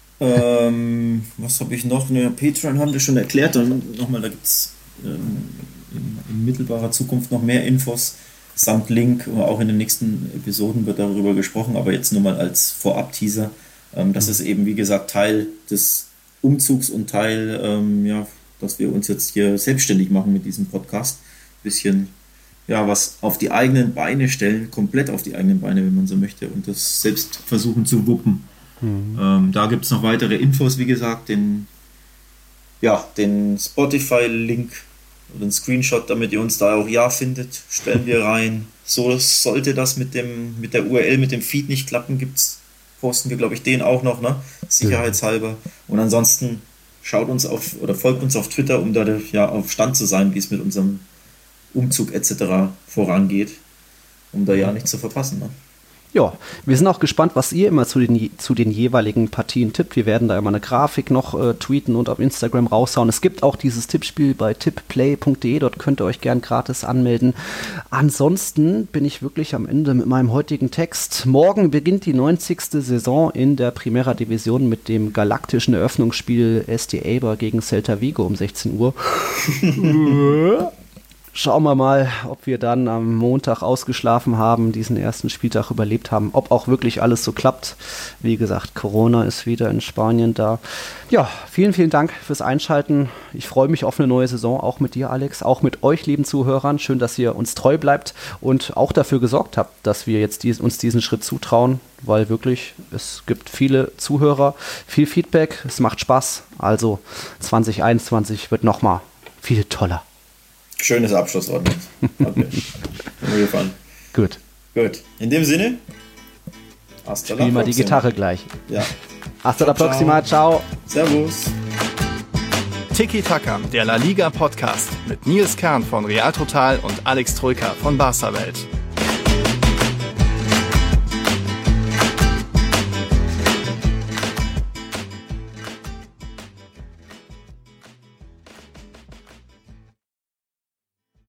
Ähm, was habe ich noch? Ne, Patreon haben wir schon erklärt. Dann nochmal, da gibt es ähm, in, in mittelbarer Zukunft noch mehr Infos samt Link. Auch in den nächsten Episoden wird darüber gesprochen, aber jetzt nur mal als Vorab-Teaser. Ähm, das mhm. ist eben, wie gesagt, Teil des Umzugs und Teil, ähm, ja, dass wir uns jetzt hier selbstständig machen mit diesem Podcast. Bisschen, ja, was auf die eigenen Beine stellen, komplett auf die eigenen Beine, wenn man so möchte, und das selbst versuchen zu wuppen. Mhm. Ähm, da gibt es noch weitere Infos, wie gesagt, den, ja, den Spotify-Link oder den Screenshot, damit ihr uns da auch ja findet, stellen wir rein. So sollte das mit dem, mit der U R L, mit dem Feed nicht klappen, gibt's, posten wir, glaube ich, den auch noch, ne? Sicherheitshalber. Und ansonsten schaut uns auf oder folgt uns auf Twitter, um da ja auf Stand zu sein, wie es mit unserem Umzug et cetera vorangeht, um da ja nichts zu verpassen. Ne? Ja, wir sind auch gespannt, was ihr immer zu den, zu den jeweiligen Partien tippt. Wir werden da immer eine Grafik noch äh, tweeten und auf Instagram raushauen. Es gibt auch dieses Tippspiel bei tippplay punkt de, dort könnt ihr euch gern gratis anmelden. Ansonsten bin ich wirklich am Ende mit meinem heutigen Text. Morgen beginnt die neunzigste Saison in der Primera Division mit dem galaktischen Eröffnungsspiel S D Eibar gegen Celta Vigo um sechzehn Uhr. Schauen wir mal, ob wir dann am Montag ausgeschlafen haben, diesen ersten Spieltag überlebt haben, ob auch wirklich alles so klappt. Wie gesagt, Corona ist wieder in Spanien da. Ja, vielen, vielen Dank fürs Einschalten. Ich freue mich auf eine neue Saison, auch mit dir, Alex, auch mit euch, lieben Zuhörern. Schön, dass ihr uns treu bleibt und auch dafür gesorgt habt, dass wir jetzt dies, uns diesen Schritt zutrauen, weil wirklich, es gibt viele Zuhörer, viel Feedback, es macht Spaß. Also zwanzig einundzwanzig wird nochmal viel toller. Schönes Abschlusswort. Hat mir gefallen. Gut. Gut. In dem Sinne, hasta Spiel mal die Gitarre gleich. Ja. Hasta la próxima. Ciao. Servus. Tiki Taka, der La Liga Podcast mit Nils Kern von Real Total und Alex Troika von Barca Welt.